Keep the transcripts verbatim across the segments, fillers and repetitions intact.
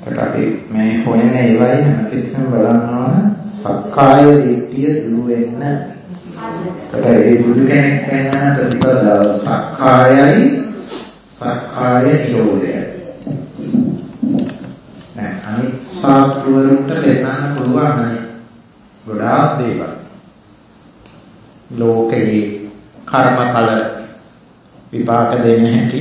අපි මේ හොයන්නේ ඒවයි හැමතිස්සෙම බලන්න ඕන සක්කාය දිට්ඨිය දුරු වෙන්න. ඒකට ඒ බුදු කෙනෙක් වෙන ප්‍රතිපදාව සක්කායයි සක්කාය නිරෝධයයි. දැන් අනිත් ශාස්ත්‍රවලට පෙන්නන්න පුළුවන් නේ ගොඩාක් දේවල්. ලෝකේ කර්මඵල විපාක දෙන හැටි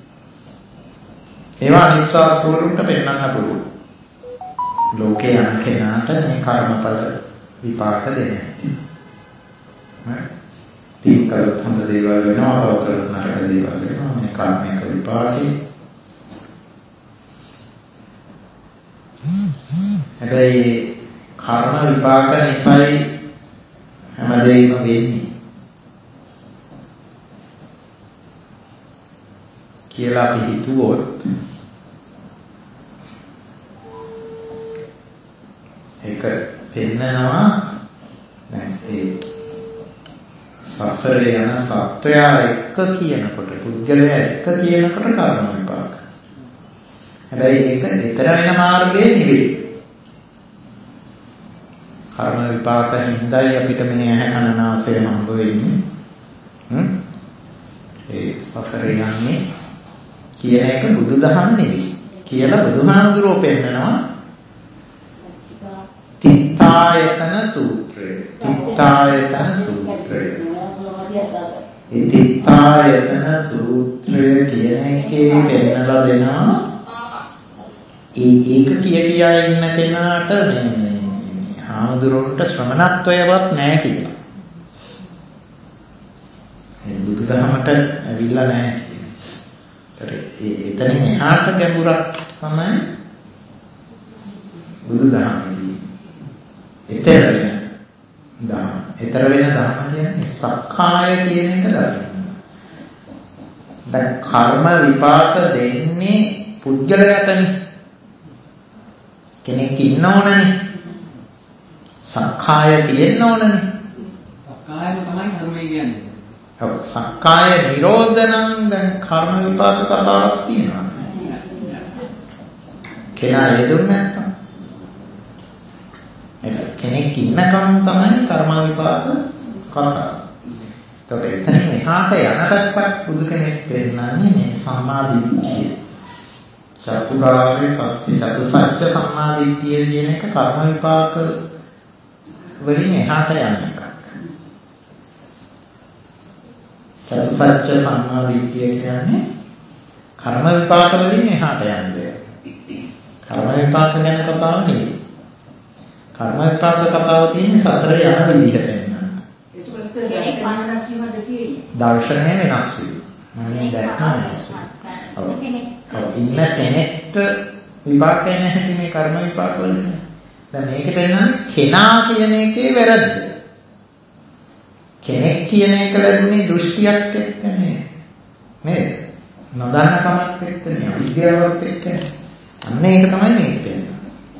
ඒවා අනිත් ශාස්ත්‍රවලට පෙන්නන්න පුළුවන්. ලෝකේ යන කෙනාට මේ කර්මඵල විපාක දෙන හැටි. හරි. තීක් කළොත් හොඳ දේවල් වෙනවා, පව කළොත් නරක දේවල් වෙනවා. මේ කර්මයක විපාකේ. හැබැයි කර්ම විපාක නිසායි හැමදේම වෙන්නේ කියලා අපි හිතුවොත් ඒක පෙන්නනවා. දැන් ඒ සසරේ යන සත්වයා එක කියනකොට පුද්ගලයා එක කියනකොට කර්ම විපාක. හැබැයි ඒක ඊතර වෙන මාර්ගයේ නෙවෙයි. කර්ම විපාක හින්දායි අපිට මේ ඇහැ කන නාසය හම්බ වෙන්නේ. හ්ම් ඒ සසරේ යන්නේ කියන එක බුදුදහම නෙවෙයි කියලා බුදුහාමුදුරුවෝ පෙන්නනවා. තිත්තායතන සූත්‍රය. තිත්තායතන සූත්‍රය. ඒ තිත්තායතන සූත්‍රය කියන එකේ පෙන්නලා දෙනවා. ඒ ඒක කිය කියා ඉන්න කෙනාට මේ මේ හාමුදුරුවන්ට ශ්‍රමණත්වයවත් නැහැ කියලා. ඒ බුදුදහමට ඇවිල්ලා නැහැ කියන්නේ. ඒතර එතනින් එහාට ගැඹුරක් තමයි බුදුදහමේ. ඊතර වෙන දහම. ඊතර වෙන දහම කියන්නේ සක්කාය කියන එක දකින්න. දැන් කර්ම විපාක දෙන්නේ පුද්ගලයාටනේ. කෙනෙක් ඉන්න ඕනනේ. සක්කාය තියෙන්න ඕනනේ. සක්කායම තමයි කර්මය කියන්නේ. ඔව් සක්කාය නිරෝධ නම් දැන් කර්ම විපාක කතාවක් තියෙනවා. කෙනා යෙදුන්නේ නැත්තම්. ඒක කෙනෙක් ඉන්නකම් තමයි කර්ම විපාක කතාව. ඒකට එතනින් එහාට යන පැත්තක් බුදු කෙනෙක් පෙන්නන්නේ මේ සම්මා දිට්ඨිය. චතුරාර්ය සත්‍ය චතුසත්‍ය සම්මා දිට්ඨිය කියන එක කර්ම විපාක වලින් එහාට යන එකක්. චතුසත්‍ය සම්මා දිට්ඨිය කියන්නේ කර්ම විපාක වලින් එහාට යන දෙයක්. කර්ම විපාක ගැන කතාව නෙවෙයි. කර්ම විපාක කතාව තියෙන්නේ සසරේ යන විදිහට එන්න. ඒක කෙනෙක් වන්නක් කියවද තියෙන්නේ. දර්ශනය වෙනස් වෙනවා. මම දැක්කා වෙනස් වෙනවා. ඉන්න කෙනෙක්ට විපාක එන හැටි මේ කර්ම විපාක වලින්. දැන් මේක පෙන්නන්නේ කෙනා කියන එකේ වැරද්ද. කෙනෙක් කියන එක ලැබුණේ දෘෂ්ටියක් එක්ක නේ. නේද? නොදන්න කමක් එක්ක නේ. අවිද්‍යාවත් එක්ක. අන්න ඒක තමයි මේක පෙන්නන්නේ.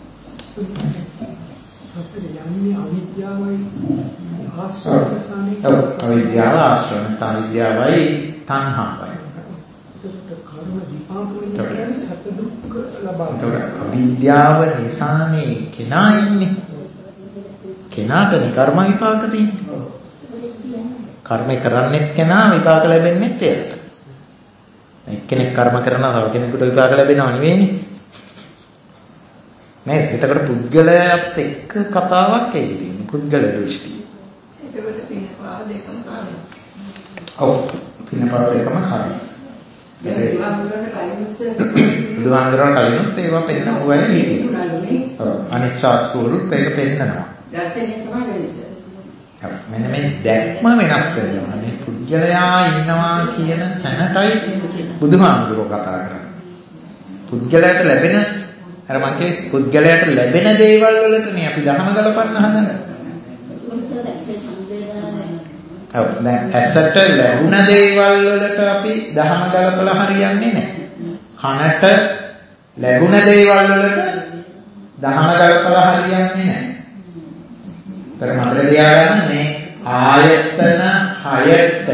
සසරේ යන්නේ අවිද්‍යාවයි ආශ්‍රවසානේ. ඔව් අවිද්‍යාව ආශ්‍රව අවිද්‍යාවයි තණ්හාවයි. කර්ම විපාක වලින් සත්‍ය දුක්ඛ ලබා. ඒතකොට අවිද්‍යාව නිසානේ කෙනා ඉන්නේ. කෙනාටනේ කර්ම විපාක තියෙන්නේ. කර්ම කරන්නෙත් කෙනා විපාක ලැබෙන්නෙත් එයාට. එක්කෙනෙක් කර්ම කරනවා තව කෙනෙකුට විපාක ලැබෙනව නෙවෙයිනේ. නේද? එතකොට පුද්ගලයාත් එක්ක කතාවක් ඒකේ තියෙන්නේ. පුද්ගල දෘෂ්ටිය. ඒකවල පිනපාව දෙකම කාරණා. ඔව් පිනපාව දෙකම කාරණා. බුදුහාමුදුරන් කලිනුත් ඒවා පෙන්නපු අය හිටියා. ඔව් අනිත් ශාස්ත්‍රවලුත් ඒක පෙන්නනවා. දර්ශනය තමයි වෙනස. ඔව් මෙන්න මේ දැක්ම වෙනස් වෙනවා. මේ පුද්ගලයා ඉන්නවා කියන තැනටයි බුදුහාමුදුරෝ කතා කරන්නේ. පුද්ගලයාට ලැබෙන අර මං කිය පුද්ගලයාට ලැබෙන දේවල් වලටනේ අපි දහම ගලපන්න හදන්නේ. ඔව් දැන් ඇසට ලැබුණ දේවල් වලට අපි දහම ගලපලා හරියන්නේ නැහැ. කනට ලැබුණ දේවල් වලට දහම ගලපලා හරියන්නේ නැහැ. ඒතර මතක තියාගන්න මේ ආයතන හයට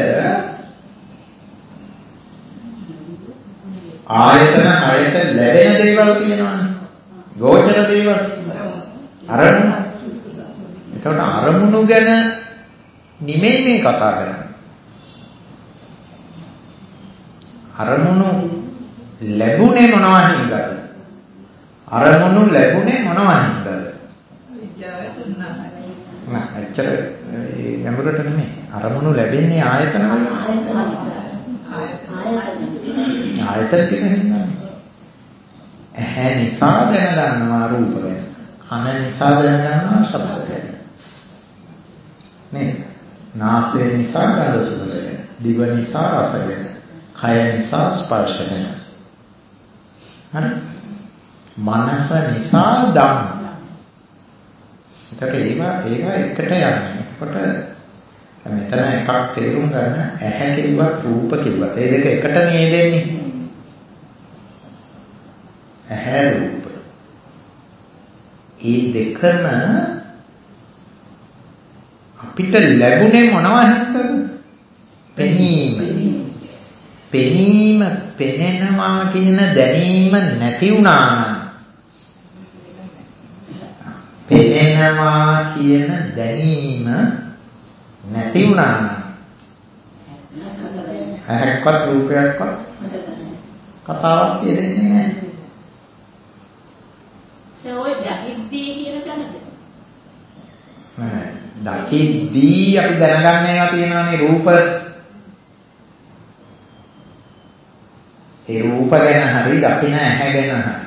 ආයතන හයට ලැබෙන දේවල් තියෙනවානේ. ගෝචර දේවල්. අරමුණු. එතකොට අරමුණු ගැන නිමෙයි මේ කතා කරන්නේ. අරමුණු ලැබුණේ මොනවා හින්දාද? අරමුණු ලැබුණේ මොනවා හින්දාද? විද්‍යාවට නෑ. නෑ එච්චර ගැඹුරට නෙමෙයි. අරමුණු ලැබෙන්නේ ආයතන වල. ආයතන ටික හින්දානේ. ඇහැ නිසා දැනගන්නවා රූප ගැන. කන නිසා දැනගන්නවා ශබ්ද ගැන. නේද? නාසය නිසා ගඳ සුවඳ ගැන. දිව නිසා රස ගැන. කය නිසා ස්පර්ශ ගැන. හරි? මනස නිසා ධම්ම. ඒකට ඒවා ඒවා එකට යන්නේ. එතකොට මෙතන එකක් තේරුම් ගන්න ඇහැ කිව්වත් රූප කිව්වත් ඒ දෙක එකට නේදෙන්නේ. ඇහැ රූප. ඒ දෙකම අපිට ලැබුණේ මොනවා හින්දාද? පෙනීම. පෙනීම පෙනෙනවා කියන දැනීම නැති වුණා නම් පෙනෙනවා කියන දැනීම නැති වුණා නම් ඇහැක්වත් රූපයක්වත් කතාවක් දෙන්නේ නැහැ. සෝයි දකිද්දී කියන තැනද? නෑ දකිද්දී අපි දැනගන්න ඒවා තියෙනවානේ රූප. ඒ රූප ගැන හරි දකින ඇහැ ගැන හරි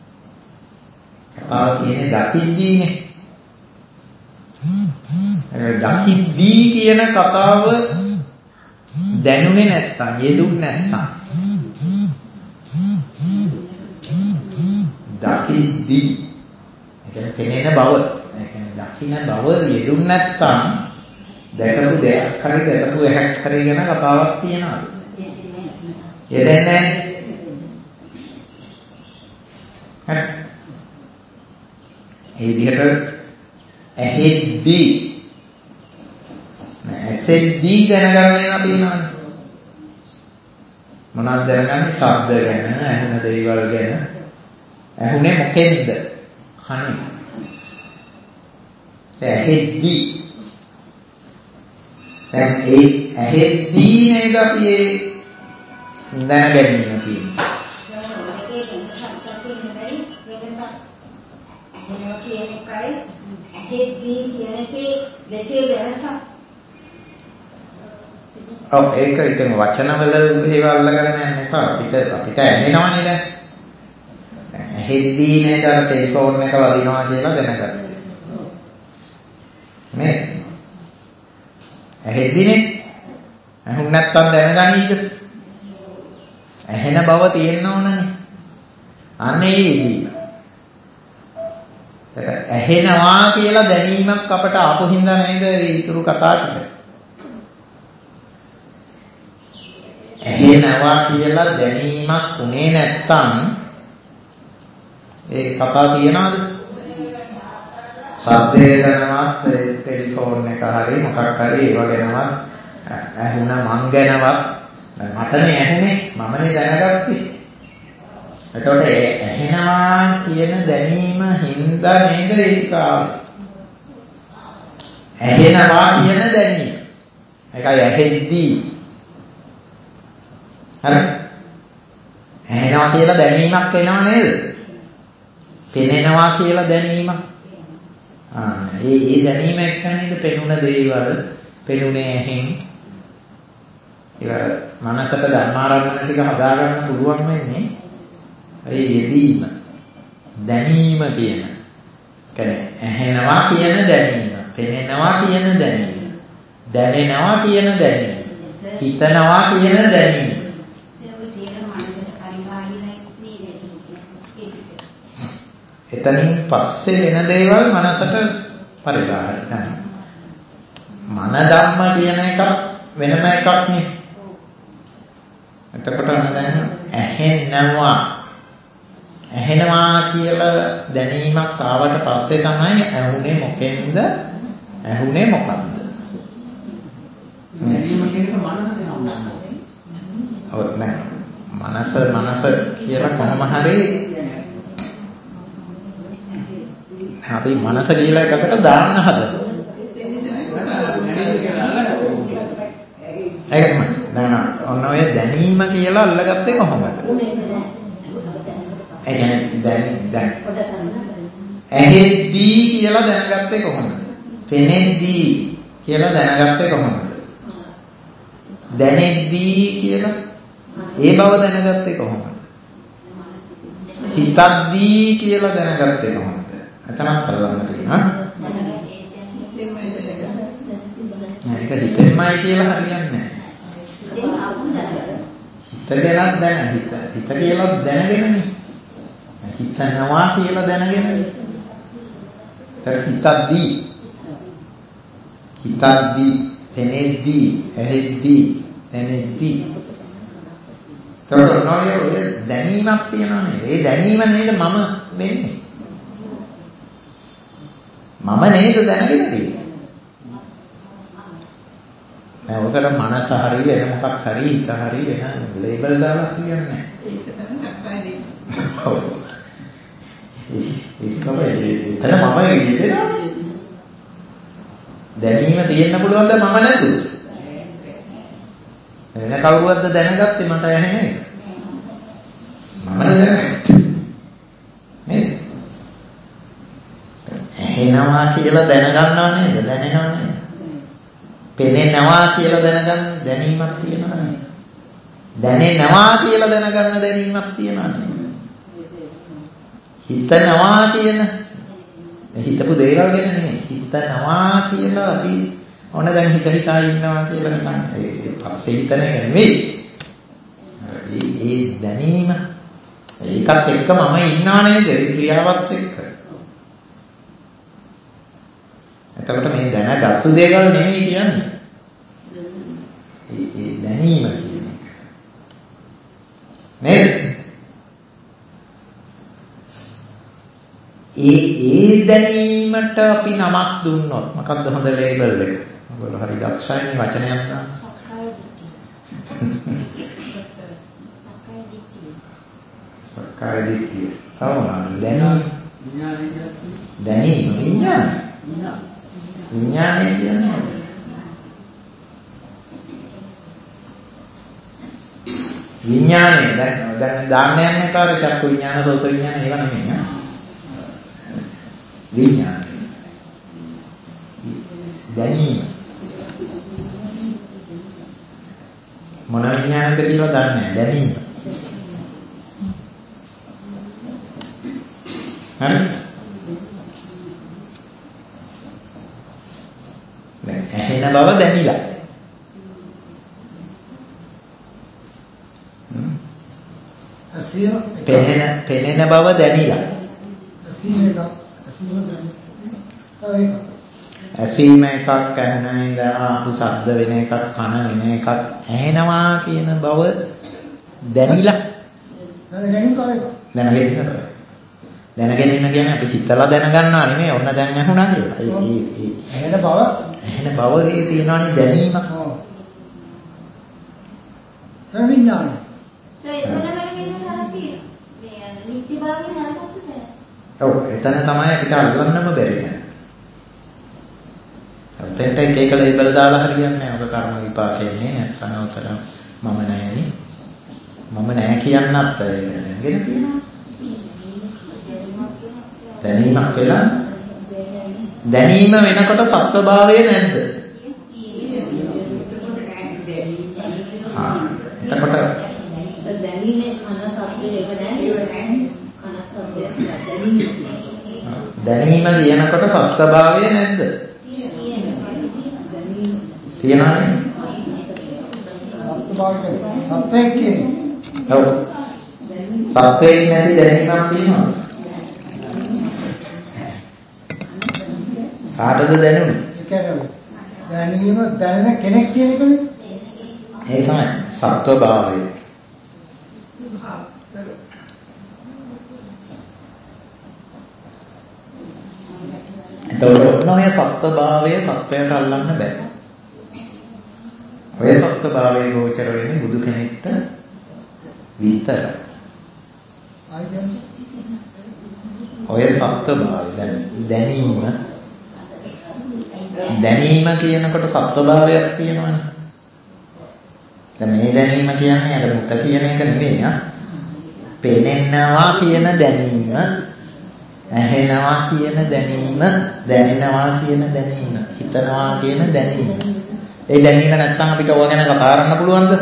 කතාව තියෙන්නේ දකිද්දීනේ. දකිද්දී කියන කතාව දැනුනේ නැත්තම් යෙදුන්නේ නැත්තම් දකිද්දී ඒ කියන්නේ පෙනෙන බව ඒ කියන්නේ දකින්න බව යෙදුන්නේ නැත්තම් දැකපු දෙයක් හරි දැකපු එකක් හරි ගැන කතාවක් තියනවාද? යෙදෙන්නේ නැහැ. හරි. ඒ විදිහට ඇහෙද්දී ඇසෙද්දී දැනගන්න ඒවා තියෙනවානේ. මොනවද දැනගන්නේ? ශබ්ද ගැන, ඇහෙන දේවල් ගැන. ඇහුනේ මොකෙන්ද? කනේ. ඇහෙද්දී දැන් ඒ ඇහෙද්දී නේද අපි ඒ දැනගැනීම තියෙන්නේ. ඇහෙද්දී කියන එකේ දෙකේ වෙනසක්. ඔව් ඒක ඉතින් වචනවල ඒවා අල්ලගෙන යන්න එපා. අපිට අපිට ඇහෙනවනේ දැන්. දැන් ඇහෙද්දී නේද අර ටෙලිෆෝන් එක වදිනවා කියලා දැනගත්තේ. නේ? ඇහෙද්දීනේ. ඇහුන් නැත්තම් දැනගනීද? ඇහෙන බව තියෙන්න ඕනනේ. අන්න ඒ විදිහ. ඇහෙනවා කියලා දැනීමක් අපට ආපු හින්දා නේද ඊතුරු කතා ටික. ඇහෙනවා කියලා දැනීමක් උනේ නැත්තම් ඒ කතා තියනවාද? ශබ්දය ගැනවත් ටෙලිෆෝන් එක හරි මොකක් හරි ඒව ගැනවත් ඇහුණා මං ගැනවත් මටනේ ඇහුනේ මමනේ දැනගත්තේ. එතකොට ඇහෙනවා කියන දැනීම හින්දා නේද ඒක ආවේ. ඇහෙනවා කියන දැනීම. ඒකයි ඇහෙද්දී. හරි. ඇහෙනවා කියලා දැනීමක් එනවා නේද? පෙනෙනවා කියලා දැනීමක්. ආ ඒ ඒ දැනීම එක්ක නේද පෙනුන දේවල් පෙනුනේ ඇහෙන්. ඒක මනසට ධර්මාරම්මන ටික හදාගන්න පුළුවන් වෙන්නේ ඒ යෙදීම දැනීම කියන කියන්නේ ඇහෙනවා කියන දැනීම පෙනෙනවා කියන දැනීම දැනෙනවා කියන දැනීම හිතනවා කියන දැනීම එතනින් පස්සේ වෙන දේවල් මනසට පරිබාහිර යනවා. මන ධම්ම කියන එක වෙනම එකක් නේ. එතකොට දැන් ඇහෙනවා ඇහෙනවා කියලා දැනීමක් ආවට පස්සේ තමයි ඇහුනේ මොකෙන්ද? ඇහුනේ මොකක්ද? දැනීම කියන එක මනස දෙනවා. ඔව් නෑ. මනස මනස කියලා කොහොම හරි අපි මනස කියලා එකකට දාන්න හදනවා. ඒකම දැන් ඔන්න ඔය දැනීම කියලා අල්ලගත්තේ කොහොමද? ඒ කියන්නේ දැන් දැන් ඇහෙද්දී කියලා දැනගත්තේ කොහොමද? පෙනෙද්දී කියලා දැනගත්තේ කොහොමද? දැනෙද්දී කියලා ඒ බව දැනගත්තේ කොහොමද? හිතද්දී කියලා දැනගත්තේ කොහොමද? එතනත් අල්ලන්න තියෙනවා. ඒක හිතෙන්මයි කියලා හරියන්නේ නැහැ. හිත ගැනත් දැන හිත හිත කියලා දැනගෙනනේ. හිතනවා කියලා දැනගෙනනේ. ඒතර හිතද්දී හිතද්දී පෙනෙද්දී ඇහෙද්දී දැනෙද්දී තොරතුරු නොයේ දැනීමක් තියෙනවා නේද? ඒ දැනීම නේද මම වෙන්නේ. මම නේද දැනගෙන තියෙන්නේ. දැන් උතර මනස හරිය වෙන මොකක් හරි හිත හරිය වෙන ලේබල් දාලා කියන්නේ නැහැ. ඒක තමයි අප්පාදී. ඔව්. ඒක තමයි එතන මම කියනවා. දැනීම තියෙන්න පුළුවන් ද මම නැතුව? වෙන කවුරුවක්ද දැනගත්තේ මට ඇහැ නේද? මම දැනගත්තේ. නේද? ඇහෙනවා කියලා දැනගන්නව නේද? දැනෙනව නේද? පෙනෙනවා කියලා දැනගන්න දැනීමක් තියෙනවා නේද? දැනෙනවා කියලා දැනගන්න දැනීමක් තියෙනවා නේද? හිතනවා කියන හිතපු දේවල් ගැන නෙමෙයි හිතනවා කියලා අපි ඕන දැන් හිත හිතා ඉන්නවා කියලා නිකන් ඒ පස්සේ හිතන එක නෙමෙයි. ඒ දැනීම ඒකත් එක්ක මම ඉන්නා නේද? ඒ ක්‍රියාවත් එක්ක. එතකොට මේ දැනගත්තු දේවල් නෙමෙයි කියන්නේ. ඒ ඒ දැනීම කියන එක. නේද? ඒ ඒ දැනීමට අපි නමක් දුන්නොත් මොකක්ද හොඳ ලේබල් එක? ඔයගොල්ලෝ හරි දක්ෂයිනේ වචනයක් ගන්න. සක්කාය දිට්ඨිය. තව මොනවද? දැනීම. දැනීම විඥානය. විඥානය කියන්නේ විඥානය දැන් දැන් දාන්න යන්නේ කාට චක්කු විඥාන සෝත විඥාන ඒවා නෙමෙයි නේ. විඥානය. දැනීම. මොන විඥානද කියලා දන්නේ නැහැ දැනීම. හරි? දැන් ඇහෙන බව දැනිලා. අසිය පෙනෙන පෙනෙන බව දැනිලා. අසිය එක අසිය දැනෙන. තව එක. ඇසීම එකක් ඇහෙන ඉඳලා ආපු ශබ්ද වෙන එකක් කන වෙන එකක් ඇහෙනවා කියන බව දැනිලා. දැනගැනීම තව එක. දැනගෙන ඉන්නවා. දැනගෙන ඉන්න කියන්නේ අපි හිතලා දැනගන්නවා නෙමෙයි ඔන්න දැන් ඇහුණා කියලා. ඒ ඒ ඇහෙන බව ඇහෙන බව ඒ තියෙනවානේ දැනීම. ඔව්. විඥානය. ඔව් එතන තමයි අපිට අල්ලන්නම බැරි තැන. එතනට එක එක ලේබල් දාලා හරියන්නේ නැහැ. ඔක කර්ම විපාකෙන්නේ නැත්නම් උතර මම නැහැනේ. මම නැහැ කියන්නත් ඒක නේගෙන තියෙනවා. දැනීමක් වෙලා දැනීම වෙනකොට සත්වභාවය නැද්ද? හා එතකොට දැනීමේ කන සබ්දේ ඒව නැහැ ඒව නැහැ කන සබ්දේ දැනීම දැනීම කියනකොට සත්වභාවය නැද්ද? තියෙනවනේ. සත්‍යභාවය සත්‍යයක් කියන්නේ. ඔව්. සත්‍යයක් නැති දැනීමක් තියෙනවද? කාටද දැනුනේ? ඒ කියන්නේ දැනීම දැනෙන කෙනෙක් කියන එකනේ. ඒ තමයි සත්වභාවය. එතකොට ඔය සත්වභාවය සත්වයට අල්ලන්න බෑ. ඔය සත්වභාවයේ ගෝචර වෙන්නේ බුදු කෙනෙක්ට විතරයි. ඔය සත්වභාවය දැන් දැනීම දැනීම කියනකොට සත්වභාවයක් තියෙනවනේ. දැන් මේ දැනීම කියන්නේ අර මුත කියන එක නෙවෙයි ආ. පෙනෙනවා කියන දැනීම, ඇහෙනවා කියන දැනීම, දැනෙනවා කියන දැනීම, හිතනවා කියන දැනීම. ඒ දැනීම නැත්තම් අපිට ඕවා ගැන කතා කරන්න පුළුවන්ද?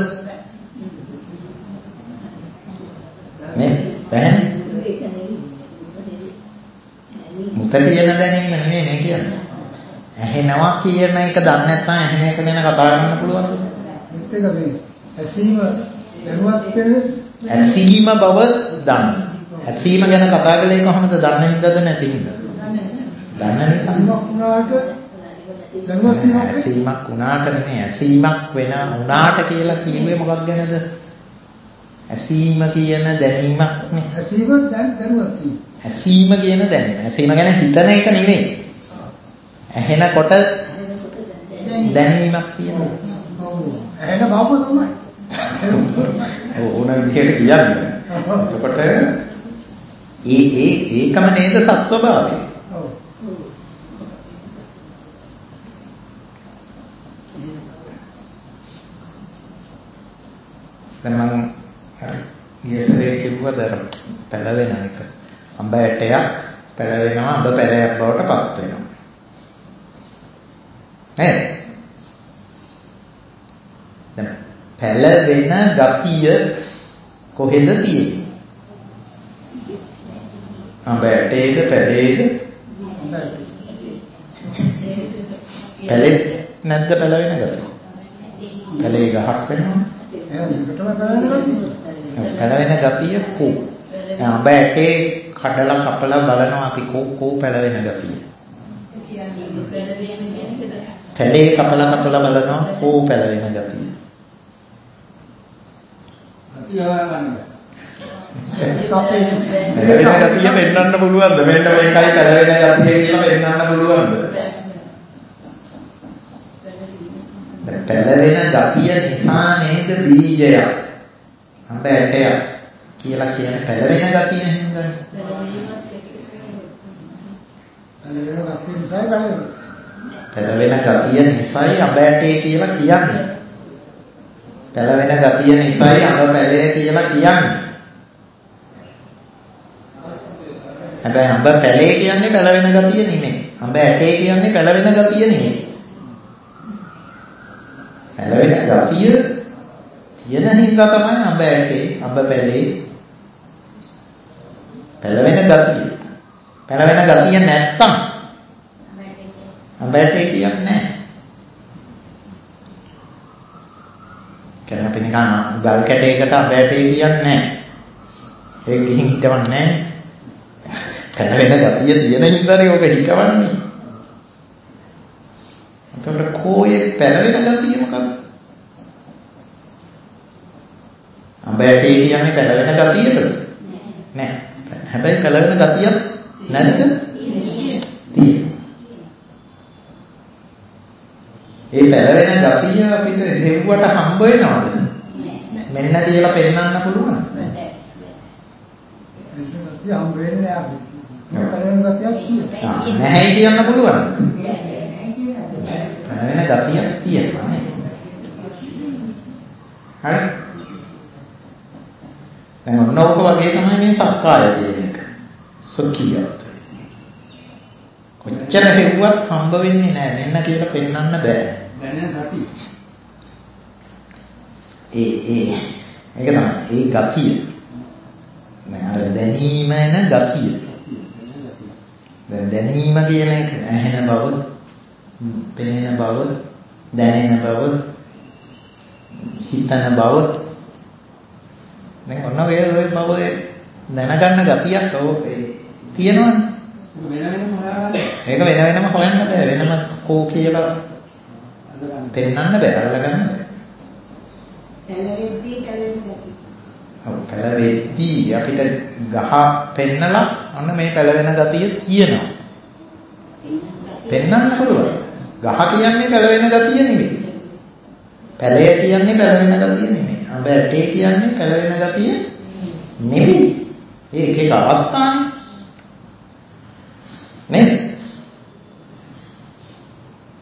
නේ? බැහැ. මුත කියන දැනීම නෙවෙයි මේ කියන්නේ. ඇහෙනවා කියන එක දන්නේ නැත්නම් ඇහෙන එක ගැන කතා කරන්න පුළුවන්ද? ඒක මේ ඇසීම දැනුවත් වෙන ඇසීම බව දන්න. ඇසීම ගැන කතා කළේ කොහොමද? දන්න හින්දාද නැති හින්දාද? දන්න නිසා. ඇසීමක් වුණාට නෙමෙයි ඇසීමක් වෙන වුණාට කියලා කිව්වේ මොකක් ගැනද? ඇසීම කියන දැනීමක් නේ. ඇසීම දැන් දැනුවත් වීම. ඇසීම කියන දැනීම. ඇසීම ගැන හිතන එක නෙමෙයි. ඇහෙනකොට දැනීමක් තියෙනවා. ඇහෙන බව තමයි. ඕන විදිහට කියන්නේ. එතකොට ඒ ඒ ඒකම නේද සත්වභාවය. ඔව්. දැන් මම ඊයේසරේ කිව්වද පැලවෙන එක. අඹ ඇටයක් පැලවෙනවා අඹ පැලයක් බවට පත් වෙනවා. නේද? දැන් පැලවෙන ගතිය කොහෙද තියෙන්නේ? අඹ ඇටේද පැලේද? පැලේ නැද්ද පැලවෙන ගතිය? පැලේ ගහක් වෙනවා. පැලවෙන ගතිය කෝ. අඹ ඇටේ කඩලා කපලා බලනවා අපි කෝ කෝ පැලවෙන ගතිය. පැලේ කපලා කපලා බලනවා කෝ පැලවෙන ගතිය. පැලවෙන ගතිය පෙන්වන්න පුළුවන්ද? මෙන්න මේකයි පැලවෙන ගතිය කියලා පෙන්වන්න පුළුවන්ද? පැලවෙන ගතිය නිසා නේද බීජයක් අඹ ඇටයක් කියලා කියන්නේ පැලවෙන ගතිය හින්දානේ. පැලවෙන ගතිය නිසා පැලවෙන. පැලවෙන ගතිය නිසායි අඹ ඇටේ කියලා කියන්නේ. පැලවෙන ගතිය නිසායි අඹ පැලය කියලා කියන්නේ. හැබැයි අඹ පැලේ කියන්නේ පැලවෙන ගතිය නෙමෙයි. අඹ ඇටේ කියන්නේ පැලවෙන ගතිය නෙමෙයි. පැලවෙන ගතිය තියෙන හින්දා තමයි අඹ ඇටේ අඹ පැලේ පැලවෙන ගතිය. පැලවෙන ගතිය නැත්තම් අඹ ඇටේ කියන්නේ නැහැ. කියන්නේ අපි නිකන් ගල් කැටයකට අඹ ඇටේ කියන්නේ නැහැ. ඒක ගිහින් හිටවන්නේ නැහැ. පැලවෙන ගතිය තියෙන හින්දානේ ඔක හිටවන්නේ. එතකොට කෝයේ පැලවෙන ගතිය මොකක්ද? අඹ ඇටේ කියන්නේ පැලවෙන ගතියද? නෑ. හැබැයි පැලවෙන ගතියක් නැද්ද? තියෙනවා. ඒ පැලවෙන ගතිය අපිට හෙව්වට හම්බ වෙනවද? මෙන්න කියලා පෙන්වන්න පුළුවන්ද? ගතිය හම්බ වෙන්නේ නැහැ අපි. පැලවෙන ගතියක් තියෙනවා. නැහැ කියන්න පුළුවන්ද? පැලවෙන ගතියක් තියෙනවා නේ. හරි. දැන් ඔන්න ඔක වගේ තමයි මේ සක්කාය කියන එක. සුඛියත්. කොච්චර හෙව්වත් හම්බ වෙන්නේ නැහැ. මෙන්න කියලා පෙන්වන්න බෑ. දැනෙන ගතිය. ඒ ඒ ඒක තමයි. ඒ ගතිය. දැන් අර දැනීම එන ගතිය. දැන් දැනීම කියන එක ඇහෙන බව, පෙනෙන බව, දැනෙන බව, හිතන බව. දැන් ඔන්න ඔය ඔය බව දැනගන්න ගතියක් ඔය තියෙනවනේ. වෙන වෙනම හොයාගන්න. ඒක වෙන වෙනම හොයන්න බෑ. වෙනම කෝ කියලා පෙන්නන්න බෑ. අල්ලගන්න බෑ. පැලවෙද්දී පැලවෙන ගතිය. ඔව් පැලවෙද්දී අපිට ගහ පෙන්නලා අන්න මේ පැලවෙන ගතිය තියෙනවා. පෙන්නන්න පුළුවන්. ගහ කියන්නේ පැලවෙන ගතිය නෙමෙයි. පැලය කියන්නේ පැලවෙන ගතිය නෙමෙයි. අඹ ඇටේ කියන්නේ පැලවෙන ගතිය නෙමෙයි. ඒක එක අවස්ථානේ.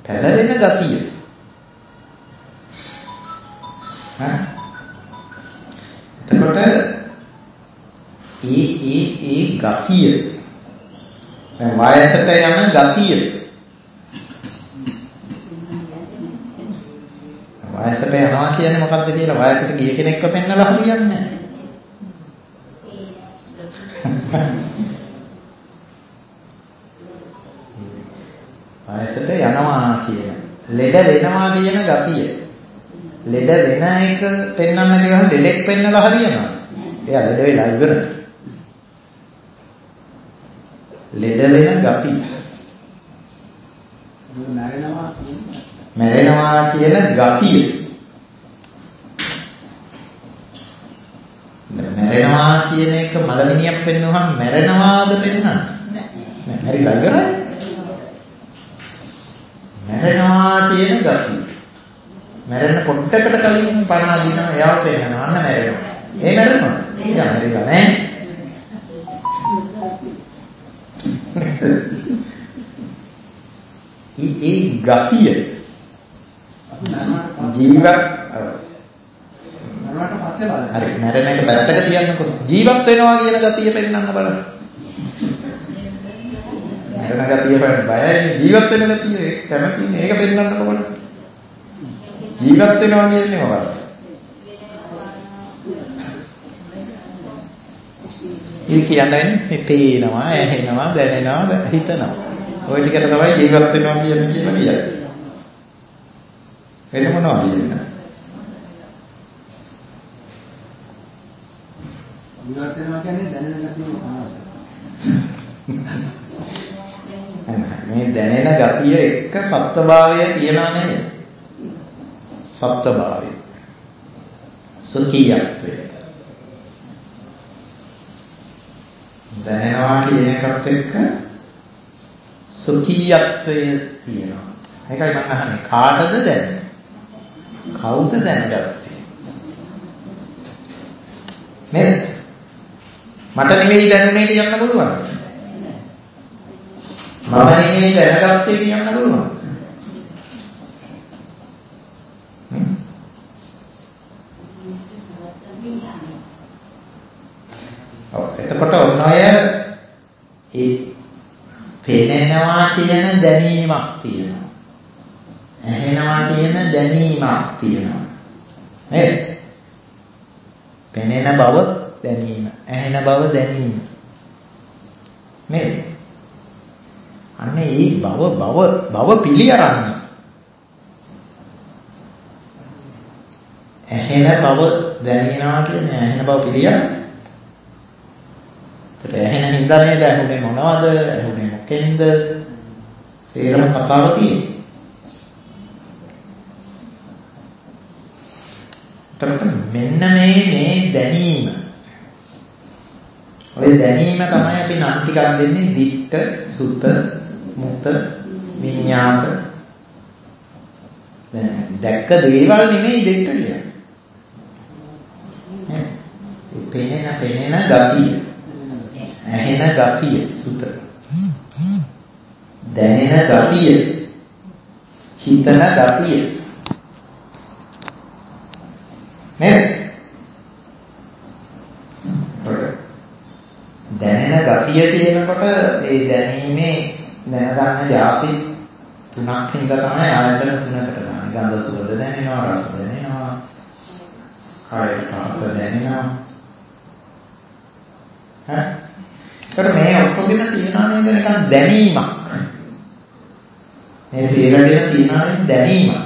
පැලවෙන ගතිය. හා එතකොට ඒ ඒ ඒ ගතිය දැන් වයසට යන ගතිය වයසට යනවා කියන්නේ මොකක්ද කියලා වයසට ගිය කෙනෙක්ව පෙන්නලා හරියන්නේ නැහැ. වයසට යනවා කියන ලෙඩ වෙනවා කියන ගතිය ලෙඩ වෙන එක පෙන්වන්න කියලා ලෙඩෙක් පෙන්නලා හරියනවා. එයා ලෙඩ වෙලා ඉවරයි. ලෙඩ වෙන ගතිය. මැරෙනවා මැරෙනවා කියන ගතිය. මැරෙනවා කියන එක මලමිනියක් පෙන්වුවහම මැරෙනවාද පෙන්වන්නේ? නෑ. හරිලා ඉවරයි. මැරෙනවා කියන ගතිය. මැරෙන්න පොඩ්ඩකට කලින් පණ අදිනවා එයාව පෙන්නනවා අන්න මැරෙනවා. ඒ මැරෙනවා. එයා මැරිලා නෑ. ඒ ඒ ගතිය ජීවත් හරි මැරෙන එක පැත්තක තියන්නකො ජීවත් වෙනවා කියන ගතිය පෙන්නන්න බලන්න. මැරෙන ගතිය බලන්න බයයි ජීවත් වෙන ගතිය කැමතිනේ ඒක පෙන්නන්නකො බලන්න. ජීවත් වෙනවා කියන්නේ මොකක්ද? ඒ කියන්නේ මේ පේනවා, ඇහෙනවා, දැනෙනවා, හිතනවා. ওই ටිකට තමයි ජීවත් වෙනවා කියන්නේ කියලා කියන්නේ. වෙන මොනවද කියන්නේ? ජීවත් වෙනවා කියන්නේ දැනෙන ගතිය මොකක්ද? මේ දැනෙන ගතිය එක්ක සත්‍යභාවය තියනා නේද? සත්‍යභාවය. සුඛියත්වය. දැනෙනවා කියන එකත් එක්ක සුඛියත්වය තියෙනවා. ඒකයි මම අහන්නේ කාටද දැනෙන්නේ? කවුද දැනගත්තේ? නේද? මට නෙමෙයි දැනුනේ කියන්න පුළුවන්. මම නෙමෙයි දැනගත්තේ කියන්න පුළුවන්. ඔව් එතකොට ඔන්න ඔය ඒ පේනවා කියන දැනීමක් තියෙනවා. ඇහෙනවා කියන දැනීමක් තියෙනවා. නේද? පෙනෙන බව දැනීම, ඇහෙන බව දැනීම. නේද? අන්න ඒ බව බව බව පිළියරන්නේ. ඇහෙන බව දැනීනවා කියන්නේ ඇහෙන බව පිළියරන්නේ. ඒත් ඇහෙන හින්දා නේද ඇහුනේ මොනවද? ඇහුනේ මොකෙන්ද? සේරම කතාව තියෙන්නේ. මෙන්න මේ මේ දැනීම ඔය දැනීම තමයි අපි නම් ටිකක් දෙන්නේ දිට්ඨ සුත මුත විඤ්ඤාත දැක්ක දේවල් නෙමෙයි දිට්ඨ කියන්නේ නේ පෙනෙන පෙනෙන ගතිය ඇහෙන ගතිය සුත දැනෙන ගතිය හිතන ගතිය නේද? දැනෙන ගතිය කියනකොට ඒ දැනීමේ දැනගන්න જાති තුනක් හින්දා තමයි ආයතන තුනකට ගන්න. ගන්ධ සුවඳ දැනෙනවා, රස දැනෙනවා, කාය ස්පර්ශ දැනෙනවා. හරි? ඒකට මේ ඔක්කොගෙම තියනා නේද නිකන් දැනීමක්. මේ සියරටේම තියනා නේද දැනීමක්.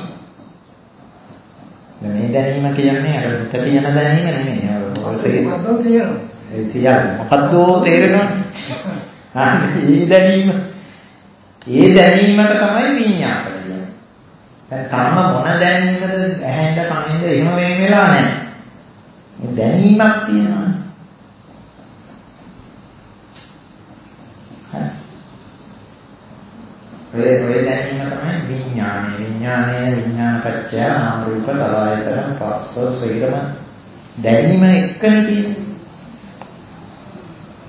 මේ දැනීම කියන්නේ අර මුත කියන දැනීම නෙමෙයි. ඔය මොකද්ද තියෙනවා? ඒ කියන්නේ මොකද්ද තේරෙනවනේ. ඒ දැනීම. ඒ දැනීමට තමයි විඤ්ඤාත කියන්නේ. දැන් තාම මොන දැනීමද ඇහෙන්ද කනෙන්ද එහෙම වෙන වෙලා නැහැ. මේ දැනීමක් තියෙනවා. හරි. ඔය ඔය දැනීම තමයි විඥානය. විඥානය විඥානපච්චය නාම රූප සලආයතන පස්ස සීරම දැනීම එක්කනේ තියෙන්නේ.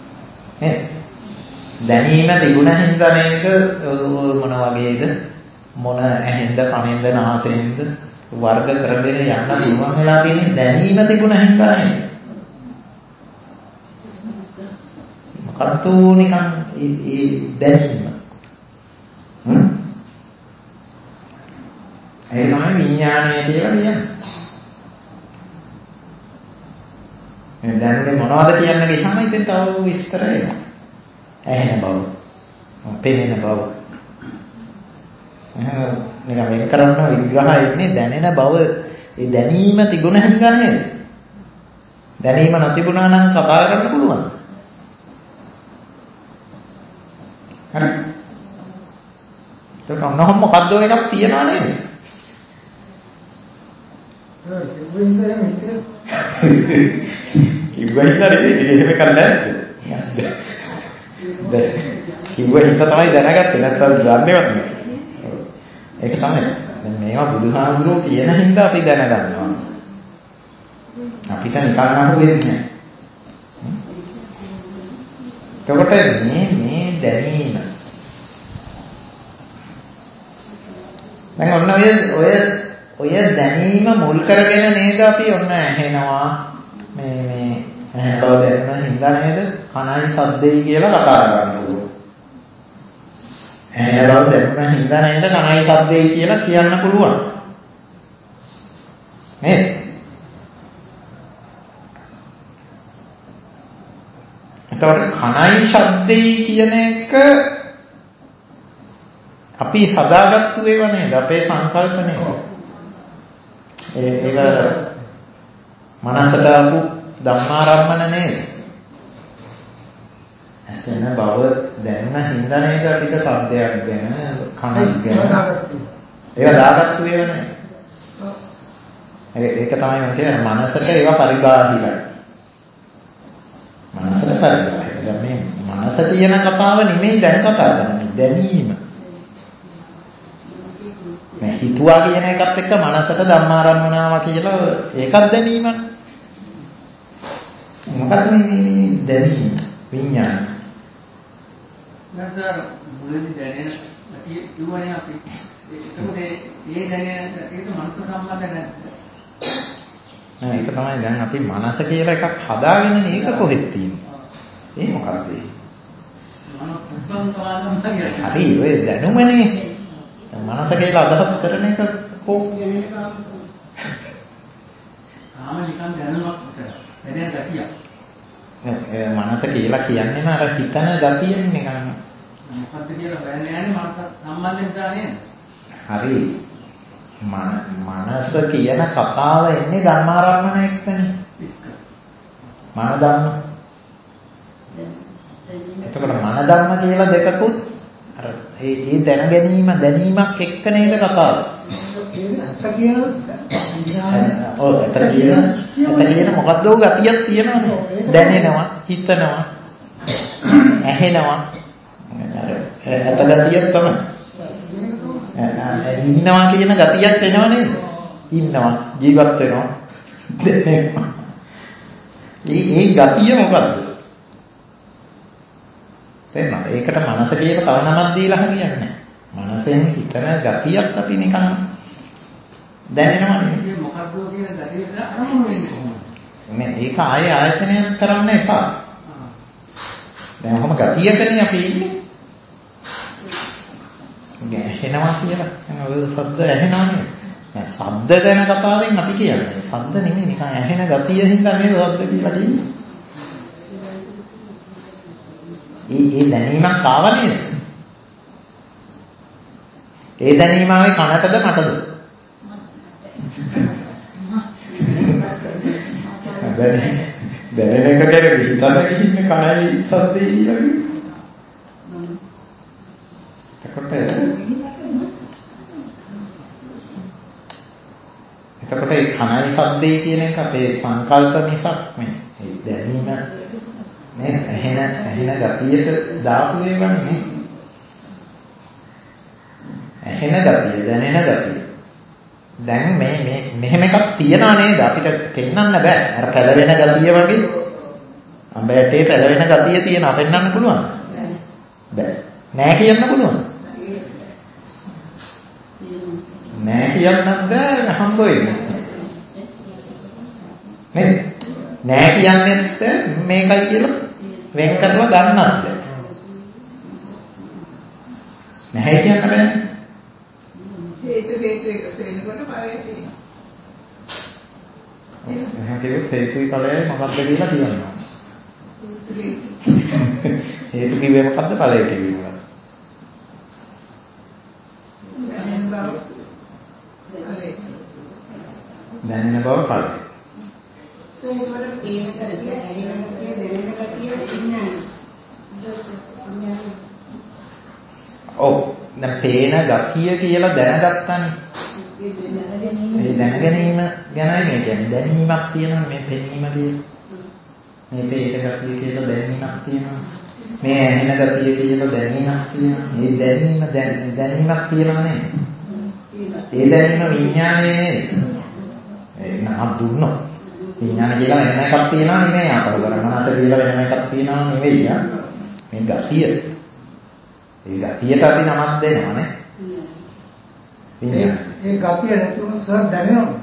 නේ? දැනීම තිබුණ හින්දා නේද මොන වගේද? මොන ඇහෙන්ද කනෙන්ද නාසයෙන්ද වර්ග කරගෙන යන්න පුළුවන් වෙලා තියෙන දැනීම තිබුණ හින්දා නේද? මොකක්ද නිකන් ඒ දැනීම. හ්ම්. ඒ තමයි විඥානය කියලා කියන්නේ. මේ දැනුනේ මොනවද කියන්න ගියාම ඉතින් තව විස්තර එනවා. ඇහෙන බව, පෙනෙන බව. එහෙනම් නිකන් වෙන් කරන්න විග්‍රහය ඉන්නේ දැනෙන බව, ඒ දැනීම තිබුණ හින්දා නේද? දැනීම නැතිුණා නම් කතා කරන්න පුළුවන්. හරි. ඒක ඔන්නෝම මොකද්ද එකක් තියනවා නේද? ඒ වෙන්නේ මේක. කිව්වෙන්ද නෙවෙයි එහෙම කරන්නේ නැද්ද? කිව්වෙන් තමයි දැනගත්තේ නැත්නම් දන්නේවත් නෑ. ඒක තමයි. දැන් මේවා බුදුහාමුදුරුවෝ කියන හින්දා අපි දැනගන්නවා. අපිට නිකන් අහුවෙන්නේ නෑ. එතකොට මේ මේ දැනීම දැන් ඔන්න ඔය ඔය ඔය දැනීම මුල් කරගෙන නේද අපි ඔන්න ඇහෙනවා මේ මේ ඇහෙන බව දැනෙන හින්දා නේද කනයි ශබ්දෙයි කියලා කතා කරන්නේ. ඇහෙන බව දැනෙන හින්දා නේද කනයි ශබ්දෙයි කියලා කියන්න පුළුවන්. නේද? එතකොට කනයි ශබ්දෙයි කියන එක අපි හදාගත්තු ඒවා නේද? අපේ සංකල්ප නේද? ඒ ඒක මනසට ආපු ධම්මාරම්මන නේද? ඇසෙන බව දැනෙන හින්දා නේද අපිට ශබ්දයක් ගැන කනක් ගැන ඒක දාගත්තු ඒවා නේද? ඒක තමයි මම කියන්නේ මනසට ඒවා පරිබාහිරයි. මනසට පරිබාහිරයි. දැන් මේ මනස කියන කතාව නෙමෙයි දැන් කතා කරන්නේ දැනීම. මේ හිතුවා කියන එකත් එක්ක මනසට ධම්මාරම්මනාව කියලා ඒකත් දැනීමක්. මොකක්ද මේ දැනීම විඥාන? නැත්නම් මුලින්ම දැනෙන ඇති දුවනේ අපි ඒකෝට ඒ දැනෙන ඒක මනස සම්බන්ධ නැද්ද? නෑ ඒක තමයි දැන් අපි මනස කියලා එකක් හදාගෙන මේක කොහෙද තියෙන්නේ? ඒ මොකක්ද ඒ? හරි ඔය දැනුමනේ. මනස කියලා අදහස් කරන එක කො ආම නිකන් දැනුමක් විතරයි. දැනෙන ගතිය. ඒ මනස කියලා කියන්නේම අර හිතන ගතියනේ නිකන්. මොකක්ද කියලා හොයන්නේ නැහැ මනස සම්බන්ධ නිසා නේද? හරි. මනස කියන කතාව එන්නේ ධර්මාරම්මන එක්කනේ. මන ධම්ම. එතකොට මන ධම්ම කියලා දෙකකුත් අර ඒ ඒ දැන ගැනීම දැනීමක් එක්ක නේද කතාව. ඇත්ත කියන ඔව් ඇත්ත කියන ඇත්ත කියන මොකද්ද ඔය ගතියක් තියෙනවනේ. දැනෙනවා, හිතනවා, ඇහෙනවා. අර ඇත්ත ගතියක් තමයි. ඉන්නවා කියන ගතියක් එනවා නේද? ඉන්නවා, ජීවත් වෙනවා. දැනෙනවා. ඒ ඒ ගතිය මොකද්ද? තේරෙනවද? ඒකට මනස කියලා තව නමක් දීලා හරියන්නේ නැහැ. මනසෙන් හිතන ගතියක් අපි නිකන් දැනෙනවනේ. මේ මොකක්ද කියන ගතියට අරමුණු වෙන්නේ කොහොමද? නේ ඒක ආයේ ආයතනයක් කරන්න එපා. දැන් ඔහොම ගතියකනේ අපි ඉන්නේ. ඇහෙනවා කියලා. ඔය ශබ්ද ඇහෙනවා නේද? දැන් ශබ්ද ගැන කතාවෙන් අපි කියන්නේ ශබ්ද නෙමෙයි නිකන් ඇහෙන ගතිය හින්දා නේද ශබ්ද කියලා කියන්නේ. ඒ ඒ දැනීමක් ආව නේද? ඒ දැනීම ආවේ කනටද මටද? දැනෙන දැනෙන එක ගැන හිතන්න ඉන්නේ කනයි ශබ්දේ කියලා කිව්වේ. එතකොට එතකොට ඒ කනයි ශබ්දේ කියන එක අපේ සංකල්ප මිසක් මේ ඒ දැනීම නේ ඇහෙන ඇහෙන ගතියට දාපු ඒවා නෙමෙයි. ඇහෙන ගතිය දැනෙන ගතිය. දැන් මේ මේ මෙහෙම එකක් තියනා නේද අපිට පෙන්වන්න බෑ. අර පැලවෙන ගතිය වගේ අඹයටේ පැලවෙන ගතිය තියෙනවා පෙන්වන්න පුළුවන්. බෑ. නෑ කියන්න පුළුවන්. නෑ කියන්නත් බෑ හම්බ වෙන්නේ. නේද? නෑ කියන්නේත් මේකයි කියලා වෙන් කරලා ගන්නත් බෑ. නැහැ කියන්න බෑනේ. හේතු හේතු එකතු වෙනකොට ඵලය තියෙනවා. එහෙනම් කිව්වොත් හේතුයි ඵලයයි මොකක්ද කියලා කියනවා. හේතු කිව්වේ මොකද්ද ඵලය කිව්වේ මොකක්ද? දැනෙන බව ඵලය. සේකවල පේන කරතිය, ඇහෙන කරතිය, දැනෙන කරතිය විඥාන. ඔව් දැන් පේන ගතිය කියලා දැනගත්තානේ. ඒ දැන ගැනීම ගැනයි මේ කියන්නේ. දැනීමක් තියෙනවා මේ පෙනීම කියලා. මේ පේන ගතිය කියලා දැනීමක් තියෙනවා. මේ ඇහෙන ගතිය කියලා දැනීමක් තියෙනවා. මේ දැනීම දැනීමක් තියෙනවා නේද? ඒ දැනීම විඥානයේ නේද? ඒ නම දුන්නොත් විඥාන කියලා වෙන එකක් තියෙනවා නෙමෙයි. අපල කරමනස කියලා වෙන එකක් තියෙනවා නෙවෙයි. මේ ගතිය. ඒ ගතියට අපි නමක් දෙනවා නේ. විඥාන. ඒ ගතිය නැතුව සර් දැනෙනවද?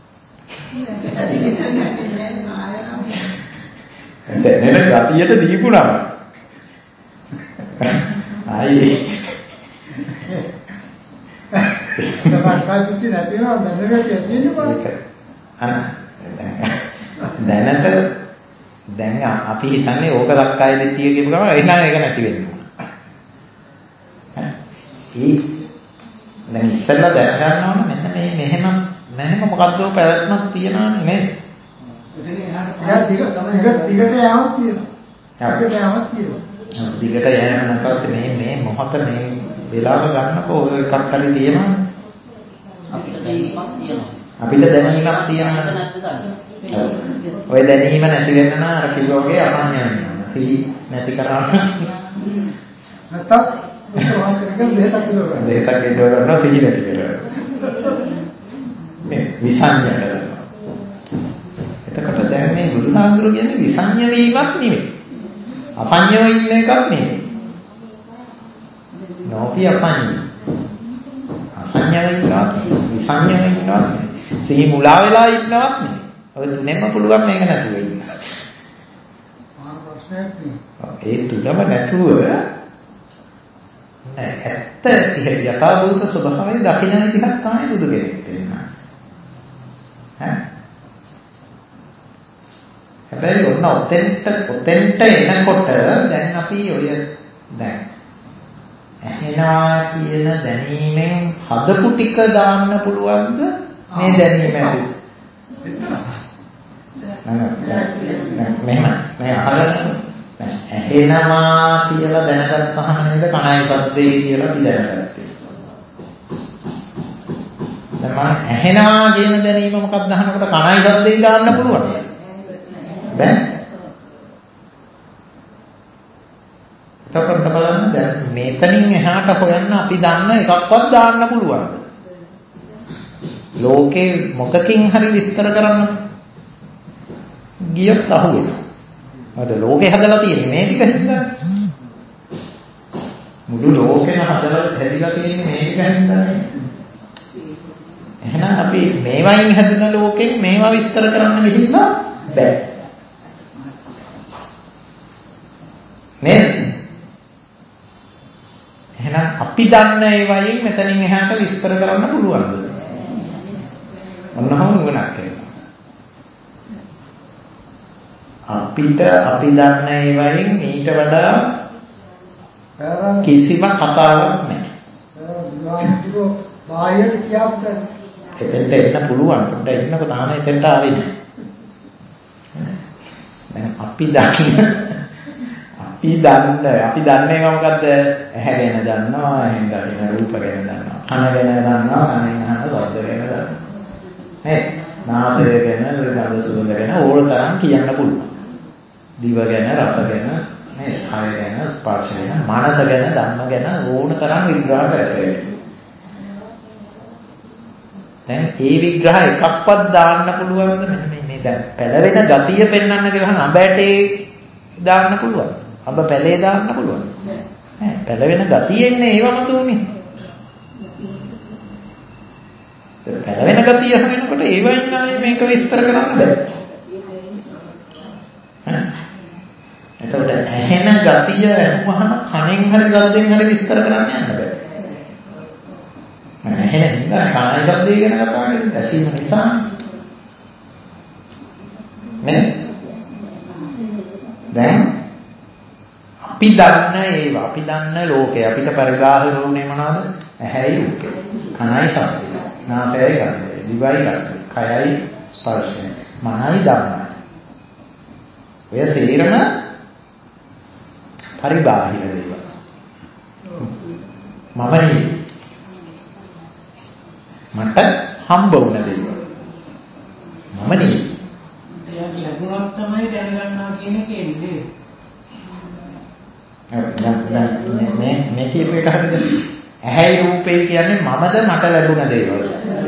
දැනෙන ගතියට දීපු නම. ආයි. කායිච්චි නැතිව දැනෙන ගතිය තියෙනවා. දැනට දැන් අපි හිතන්නේ ඕක සක්කාය දිට්ඨිය කියපු ගමන් එහෙනම් ඒක නැති වෙනවා. ඒ දැන් ඉස්සෙල්ලා දැනගන්න ඕන මෙන්න මේ මෙහෙම මෙහෙම මොකද්ද පැවැත්මක් තියනවානේ නේද? එතන දිග දිග දිගට යamak තියෙනවා. දිගට යamak තියෙනවා. දිගට යෑම නැත්නම් මේ මේ මොහොත මේ වෙලාව ගන්නකෝ ඔය එකක් හරි තියෙනවානේ. අපිට දැනීමක් තියෙනවා. අපිට දැනීමක් තියෙනවා. ඔය දැනීම නැති වෙන්න නම් අර කිව්වා වගේ අහන්න යනවා. සිහි නැති කරා නැත්තම් උත්සාහ කරගෙන බෙහෙතක් දෙනවා. බෙහෙතක් දෙනවා සිහි නැති කරා. මේ විසංය කරනවා. එතකොට දැන් මේ බුදුහාමුදුරු කියන්නේ විසංය වීමක් නෙමෙයි. අසංයව ඉන්න එකක් නෙමෙයි. නෝපි අසංය. අසංයව ඉන්නවා විසංයව ඉන්නවා සිහි මුලා වෙලා ඉන්නවත් නෙමෙයි. ඔය තුනෙන්ම පුළුවන් මේක නැතුව ඉන්න. ආ ප්‍රශ්නයක් නේ. ඒ තුනම නැතුව නෑ ඇත්ත යථාභූත ස්වභාවය දකින්න විදිහක් තමයි බුදු කෙනෙක් වෙන්නේ. ඈ හැබැයි ඔන්න ඔතෙන්ට ඔතෙන්ට එනකොට දැන් අපි ඔය දැන් ඇහෙනවා කියන දැනීමෙන් හදපු ටික දාන්න පුළුවන්ද මේ දැනීම ඇති? මෙහෙම මේ අහගෙන ඇහෙනවා කියලා දැනගත්තාම නේද කණයි සද්දේ කියලා අපි දැනගත්තේ. දැන් මම ඇහෙනවා කියන දැනීම මොකක්ද අහනකොට කණයි සද්දේ දාන්න පුළුවන්. බෑ. එතකොට බලන්න දැන් මෙතනින් එහාට හොයන්න අපි දන්න එකක්වත් දාන්න පුළුවන්ද? ලෝකේ මොකකින් හරි විස්තර කරන්න ගියොත් අහුවෙනවා. මොකද ලෝකේ හදලා තියෙන්නේ මේ ටික හින්දා. මුළු ලෝකෙම හදලා හැදිලා තියෙන්නේ මේ ටික හින්දානේ. එහෙනම් අපි මේවයින් හැදුන ලෝකෙන් මේවා විස්තර කරන්න ගිහිල්ලා බෑ. නේද? එහෙනම් අපි දන්න ඒවයින් මෙතනින් එහාට විස්තර කරන්න පුළුවන්ද? ඔන්නම නුවණක් එනවා. අපිට අපි දන්න ඒවයින් ඊට වඩා කිසිම කතාවක් නැහැ. බුදුහාමුදුරුවෝ බාහිරට කියපුවා එතෙන්ට එන්න පුළුවන්. පොඩ්ඩක් ඉන්නකො තාම එතෙන්ට ආවේ නැහැ. දැන් අපි දන්න අපි දන්න අපි දන්නේ මොකද්ද? ඇහැ ගැන දන්නවා, එහෙන් දකින්න රූප ගැන දන්නවා, කන ගැන දන්නවා, කනෙන් අහන ශබ්ද ගැන දන්නවා. නේද? නාසය ගැන, ගඳ සුවඳ ගැන ඕන තරම් කියන්න පුළුවන්. දිව ගැන, රස ගැන, නේද? කය ගැන, ස්පර්ශ ගැන, මනස ගැන, ධම්ම ගැන ඕන තරම් විග්‍රහ කරලා දැන් ඒ විග්‍රහ එකක්වත් දාන්න පුළුවන්ද? මෙන්න මේ මේ දැන් පැලවෙන ගතිය පෙන්වන්න කියවහම අඹ ඇටේ දාන්න පුළුවන්. අඹ පැලේ දාන්න පුළුවන්. නෑ පැලවෙන ගතියෙන්නේ ඒවම තුනේ. පැලවෙන ගතිය වෙනකොට ඒ වයින් ආයේ මේක විස්තර කරන්න බෑ. එතකොට ඇහෙන ගතිය අහුවහම කණෙන් හරි සද්දෙන් හරි විස්තර කරන්න යන්න බෑ. ඇහෙන හින්දා කණයි සද්දේ ගැන කතා කරන්නේ දැසීම නිසා. නේ? දැන් අපි දන්න ඒවා අපි දන්න ලෝකේ අපිට පරිග්‍රහ වුණේ මොනවද? ඇහැයි රූපේ, කනයි ශබ්දේ, නාසයයි ගන්ධය, දිවයි රසය, කයයි ස්පර්ශය, මනයි ධම්මයි. ඔය සේරම පරිබාහිර දේවල්. මම නෙවෙයි. මට හම්බ වුණ දේවල්. මම නෙවෙයි. ඒක ලැබුණොත් තමයි දැනගන්නවා කියන එක එන්නේ. දැන් මේ මේ කියපු එක හරියද? ඇහැයි රූපේ කියන්නේ මමද මට ලැබුණ දේවල්.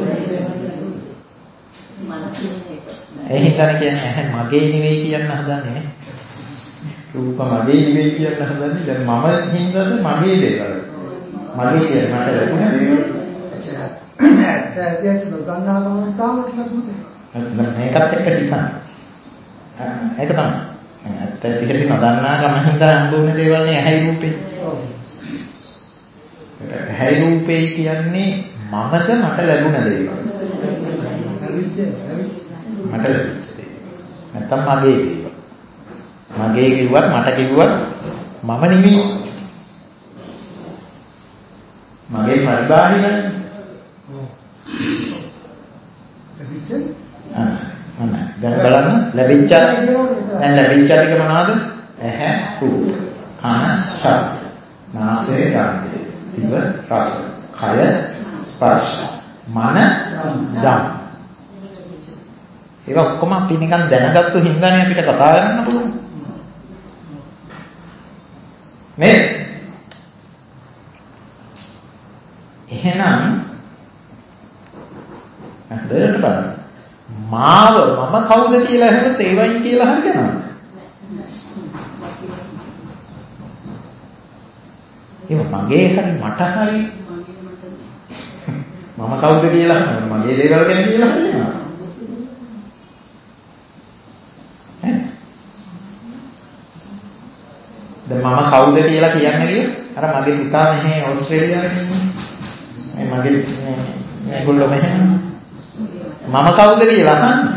ඒ හින්දානේ කියන්නේ ඇහැ මගේ නෙවෙයි කියන්න හදන්නේ. රූප මගේ නෙවෙයි කියන්න හදන්නේ. දැන් මම හින්දාද මගේ දේවල්. මගේ කියන්නේ මට ලැබුණ දේවල්. ඇත්ත ඇත්තට නොදන්නා කම නිසා මට ලැබුණේ. මේකත් එක්ක හිතන්න. ඒක තමයි. ඇත්ත ඇත්තට නොදන්නා කම හින්දා හම්බුනේ දේවල් නේ ඇහැයි රූපේ. ඇහැයි රූපේ කියන්නේ මමද මට ලැබුණ දේවල්. ලැබිච්ච ලැබිච්ච මට ලැබිච්ච දේවල්. නැත්තම් මගේ දේවල්. මගේ කිව්වත් මට කිව්වත් මම නෙමෙයි. මගේ පරිබාහිරනේ. ලැබිච්ච අන්න අන්න දැන් බලන්න ලැබිච්ච දැන් ලැබිච්ච ටික මොනවද? ඇහැ රූප, කන ශබ්ද, නාසය ගන්ධය, දිව රස, කය ස්පර්ශ, මන ධම්ම. ඒක ඔක්කොම අපි නිකන් දැනගත්තු හින්දානේ අපිට කතා කරන්න පුළුවන්. නේද? එහෙනම් හදේට බලන්න. මාව මම කවුද කියලා අහුවොත් ඒ වයින් කියලා හරියනවා. ඒක මගේ හරි මට හරි මම කවුද කියලා අහනවා. මගේ දේවල් ගැන කියලා හරියනවා. දැන් මම කවුද කියලා කියන්නේ කිය අර මගේ පුතා මෙහි ඕස්ට්‍රේලියාවේ ඉන්නේ. මගේ මේගොල්ලෝ මෙහෙම මම කවුද කියලා අහන්නේ?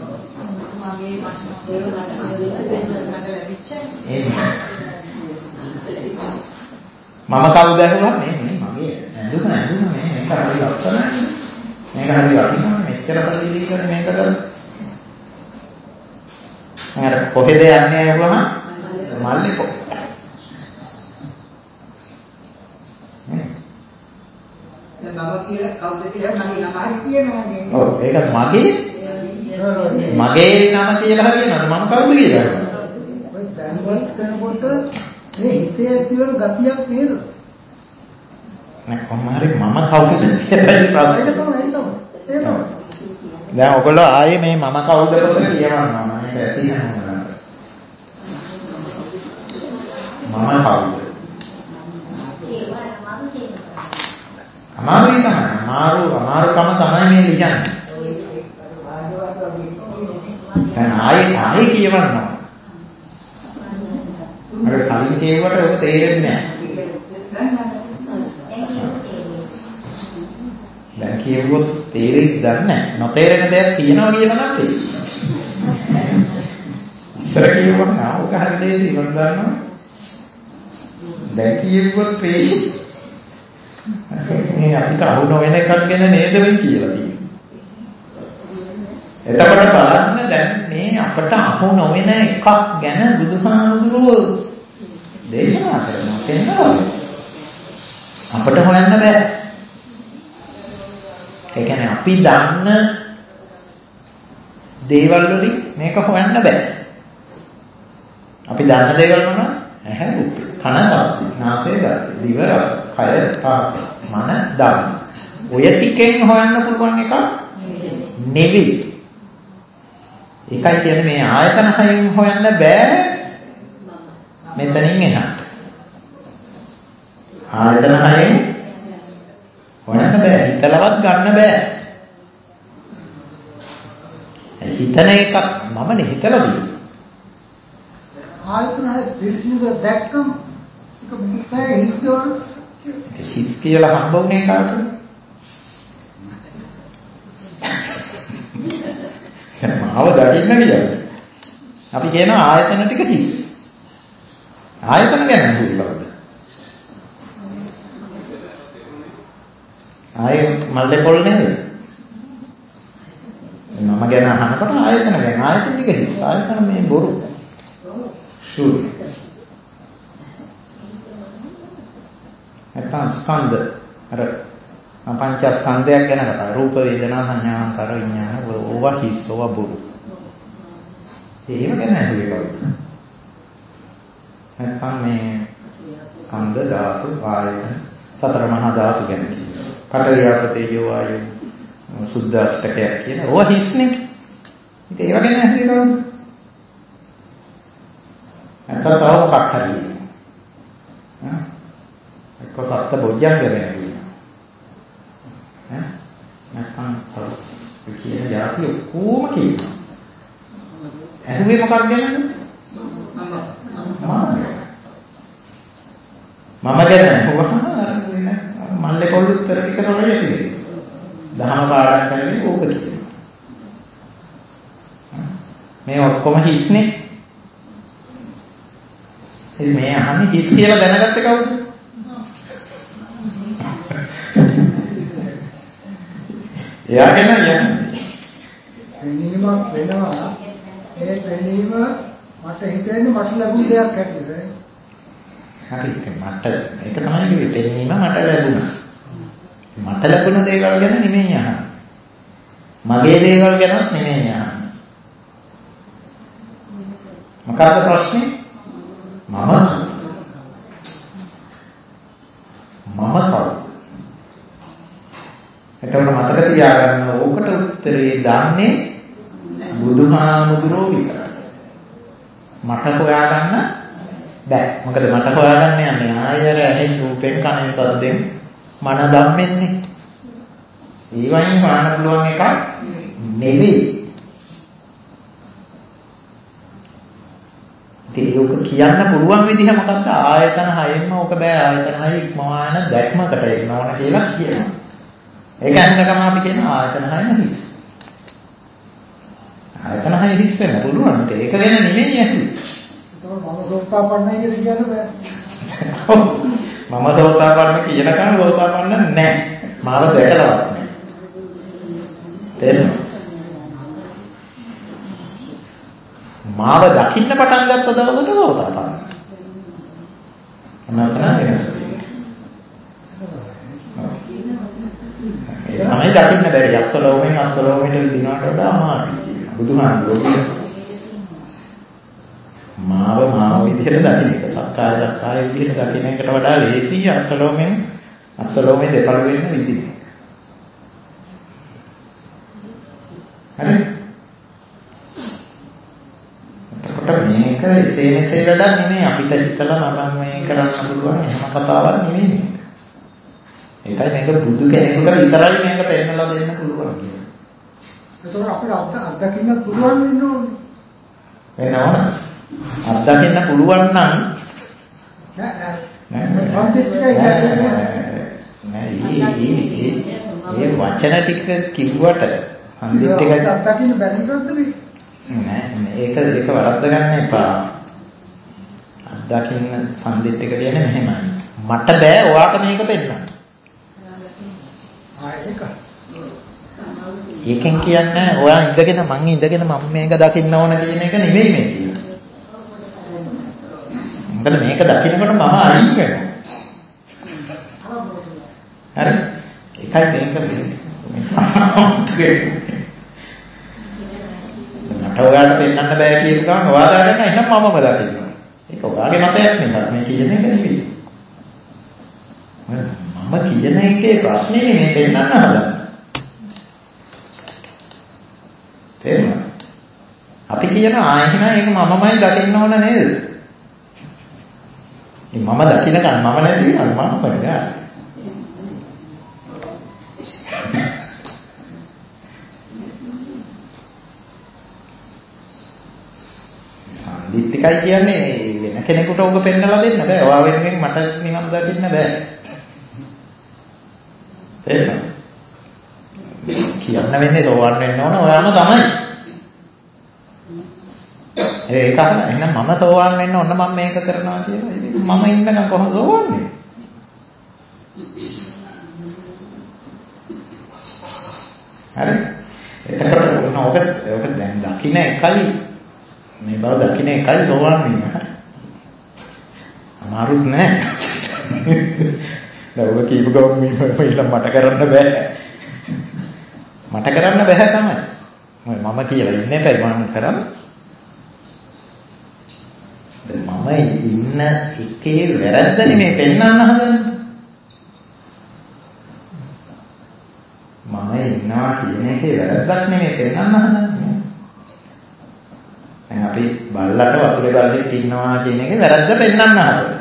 මම කවුද අහුවා මේ මේ මගේ ඇඳුම ඇඳුම මේ මේක හරි ලස්සනයි. මේක හරි වටිනවා. මෙච්චර පරිදි කරන්නේ මේක කරලා. අර කොහෙද යන්නේ අහුවම මල්ලේ කො. මම කියලා කවුද කියලා මගේ නම හරි කියනවානේ. ඔව් ඒක මගේ මගේ නම කියලා හරියනවද මම කවුද කියලා? ඔය දැනුවත් කරනකොට මේ හිතේ ඇතිවන ගතියක් නේද? නෑ කොහොම හරි මම කවුද කියලා ප්‍රශ්නේ ඒක තමයි ඒක තමයි. ඒක තමයි. දැන් ඔයගොල්ලෝ ආයේ මේ මම කවුද කියලා කියවනවා. මේක ඇති නෑ. මම කවුද? අමාරුයි තමයි. අමාරු අමාරුකම තමයි මේ ලියන්නේ. දැන් ආයේ ආයේ කියවන්න ඕන. අර කලින් කියුවට ඔක තේරෙන්නේ නැහැ. දැන් කියවුවොත් තේරෙයිද දන්නේ නැහැ. නොතේරෙන දෙයක් තියෙනවා කියලා නම් තේරෙයි. ඉස්සර කියවුවම ආවක හරි දෙයක් මම දන්නවා. දැන් කියවුවොත් පේයි. මේ අපිට අහු නොවන එකක් ගැන නේද මේ කියලා තියෙන්නේ. එතකොට බලන්න දැන් මේ අපට අහු නොවන එකක් ගැන බුදුහාමුදුරුවෝ දේශනා කරනවා කියනවා. අපට හොයන්න බෑ. ඒ කියන්නේ අපි දන්න දේවල් වලින් මේක හොයන්න බෑ. අපි දන්න දේවල් මොනවද? ඇහැ රූප, කන ශබ්ද, නාසය ගන්ධ, දිව රස, කය පහස, මන ධම්ම. ඔය ටිකෙන් හොයන්න පුළුවන් එකක් නෙවෙයි. ඒකයි කියන්නේ මේ ආයතන හයෙන් හොයන්න බෑ. මෙතනින් එහාට. ආයතන හයෙන් හොයන්න බෑ. හිතලවත් ගන්න බෑ. හිතන එකක් මමනේ හිතලා දෙන්නේ. ආයතන හය පිළිසිනද දැක්කම ඒක මුත්තේ හිස් දවන හිස් කියලා හම්බ වුණේ කාටද? මාව දකින්න කියන්නේ. අපි කියන ආයතන ටික හිස්. ආයතන ගැන හිතුවද? ආයෙ මල්ලේ පොල් නේද? මම ගැන අහනකොට ආයතන ගැන ආයතන ටික හිස්. ආයතන මේ බොරු. ෂුවර්. නැත්නම් ස්කන්ධ අර පංචස්කන්ධයක් ගැන කතා. රූප වේදනා සංඥා සංකාර විඥාන ඕවා හිස් ඕවා බොරු. ඒව ගැන අහුවේ කවුද? නැත්නම් මේ ස්කන්ධ ධාතු ආයතන සතර මහා ධාතු ගැන කියනවා. පඨවි ආපෝ තේජෝ වායු සුද්ධාෂ්ටකයක් කියන ඕවා හිස්නේ. ඉතින් ඒව ගැන අහුවේ කවුද? නැත්නම් තව මොකක් හරි. හා එක්ක සත්‍ය බොජ්ජංග ගැන කියනවා. ඈ නැත්නම් තව කියන જાති ඔක්කොම කියනවා. ඇහුවේ මොකක් ගැනද? මම ගැන ඇහුවහම මල්ලේ පොල් උත්තර ටික තමයි ඇතිනේ. දහම පාඩම් කරන්නේ ඕක කියනවා. මේ ඔක්කොම හිස්නේ. ඉතින් මේ අහන්නේ හිස් කියලා දැනගත්තේ කවුද? එයාගෙන යන්නේ. වෙනීම වෙනවා. ඒ වෙනීම මට හිතෙන්නේ මට ලැබුණ දෙයක් හැටියට. හරි මට ඒක තමයි කිව්වේ වෙනීම මට ලැබුණා. මට ලැබුණ දේවල් ගැන නෙමෙයි අහන්නේ. මගේ දේවල් ගැනත් නෙමෙයි අහන්නේ. මොකක්ද ප්‍රශ්නේ? මම මම කවුද? එතකොට මතක තියාගන්න ඕකට උත්තරේ දාන්නේ බුදුහාමුදුරෝ විතරයි. මට හොයාගන්න බෑ. මොකද මට හොයාගන්න යන්නේ ආයර ඇහෙන් රූපෙන් කනෙන් සද්දෙන් මන ධම්මෙන්නේ. ඊවයින් හොයන්න පුළුවන් එකක් නෙවෙයි. ඒක කියන්න පුළුවන් විදිහ මොකක්ද? ආයතන හයෙන්ම ඕක බෑ. ආයතන හය ඉක්මවාන දැක්මකට එන්න ඕන කියලා කියනවා. ඒක අන්නකම අපි කියන ආයතන හයම හිස්. ආයතන හය හිස් වෙන්න පුළුවන්. ඒක වෙන නෙමෙයි ඇහුවේ. ඒක මම සෝතාපන්නයි කියලා කියන්න බෑ. මම සෝතාපන්න කියනකම් සෝතාපන්න නැහැ. මාව දැකලවත් නැහැ. තේරෙනවද? මාව දකින්න පටන් ගත්ත දවසට සෝතාපන්න. අනතන වෙනස. ඒ තමයි දකින්න බැරි අක්සලෝමෙන් අක්සලෝමෙට විදිනවට වඩා අමාරුයි. බුදුහාමුදුරුවෝ මාව මාව විදිහට දකින්න එක සක්කාය සක්කාය විදිහට දකින්න එකට වඩා ලේසි අක්සලෝමෙන් අක්සලෝමෙ දෙපළ වෙන්න විදිහ. හරි? මේක එසේ මෙසේ වැඩක් නෙමෙයි අපිට හිතලා මම මේ කරන්න පුළුවන් එහෙම කතාවක් නෙමෙයි මේක. ඒකයි මේක බුදු කෙනෙකුට විතරයි මේක පෙන්නලා දෙන්න පුළුවන් කියන්නේ. ඒතකොට අපිට අත්දකින්න පුළුවන් වෙන්න ඕනේ. වෙනවද? අත්දකින්න පුළුවන් නම් නෑ නෑ සම්පූර්ණයි නෑ ඒ වචන ටික කිව්වට හන්දිත් ටික අත්දකින්න බැරි එකක්ද මේ? නෑ මේක ඒක වරද්ද ගන්න එපා. අත්දකින්න සම්දිත් එක කියන්නේ මෙහෙමයි. මට බෑ ඔයාට මේක පෙන්නන්න. ආ ඒක. ඒකෙන් කියන්නේ ඔයා ඉඳගෙන මං ඉඳගෙන මම මේක දකින්න ඕන කියන එක නෙවෙයි මේ කියන්නේ. මොකද මේක දකින්නකොට මම අයින් වෙනවා. හරි? ඒකයි මේක වෙන්නේ. මට ඔයාලට පෙන්වන්න බෑ කියපු ගමන් ඔයා දාගන්න එහෙනම් මමම දකින්නවා. ඒක ඔයාගේ මතයක් නෙවෙයි. මේ කියන එක නෙවෙයි. මම කියන එකේ ප්‍රශ්නේ නෙමෙයි පෙන්වන්න හදන්නේ. තේරුණා? අපි කියන ආයෙත් ඒක මමමයි දකින්න ඕන නේද? මේ මම දකින්නකම් මම නැති වෙනවා මම පරිගා. ඒකයි කියන්නේ වෙන කෙනෙකුට ඕක පෙන්නලා දෙන්න බෑ. ඔයා වෙනුවෙන් මට නිවන් දකින්න බෑ. එහෙනම් කියන්න වෙන්නේ සෝවන් වෙන්න ඕන ඔයාම තමයි. ඒක අහලා එහෙනම් මම සෝවන් වෙන්න ඕන මම මේක කරනවා කියලා. ඉතින් මම ඉන්නකම් කොහොමද සෝවන් වෙන්නේ? හරි. එතකොට ඔන්න ඔක ඔක දැන් දකින්න එකයි මේ බව දකින්න එකයි සෝවන් වීම. හරි. අමාරුත් නෑ. දැන් ඔක කීප ගමන් මේක මට කරන්න බෑ. මට කරන්න බෑ තමයි. මම කියලා ඉන්නේ නැයි මම කරන්නේ. දැන් මම ඉන්න එකේ වැරද්ද නෙමෙයි පෙන්වන්න හදන්නේ. මම ඉන්නවා කියන එකේ වැරද්දක් නෙමෙයි පෙන්වන්න හදන්නේ. දැන් අපි බල්ලට වතුරේ බල්ලෙක් ඉන්නවා කියන එකේ වැරද්ද පෙන්වන්න හදන්නේ.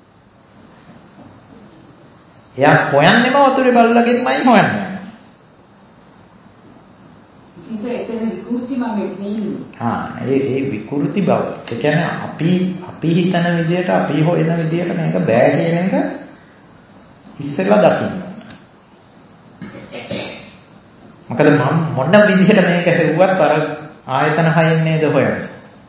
එයා හොයන්නේම වතුරේ බල්ලගෙන්මයි හොයන්නේ. ආ ඒ ඒ විකෘති බව. ඒ කියන්නේ අපි අපි හිතන විදිහට අපි හොයන විදිහට මේක බෑ කියන එක ඉස්සෙල්ලා දකින්න. මොකද මම මොන විදිහට මේක හෙව්වත් අර ආයතන හයින් නේද හොයන්නේ.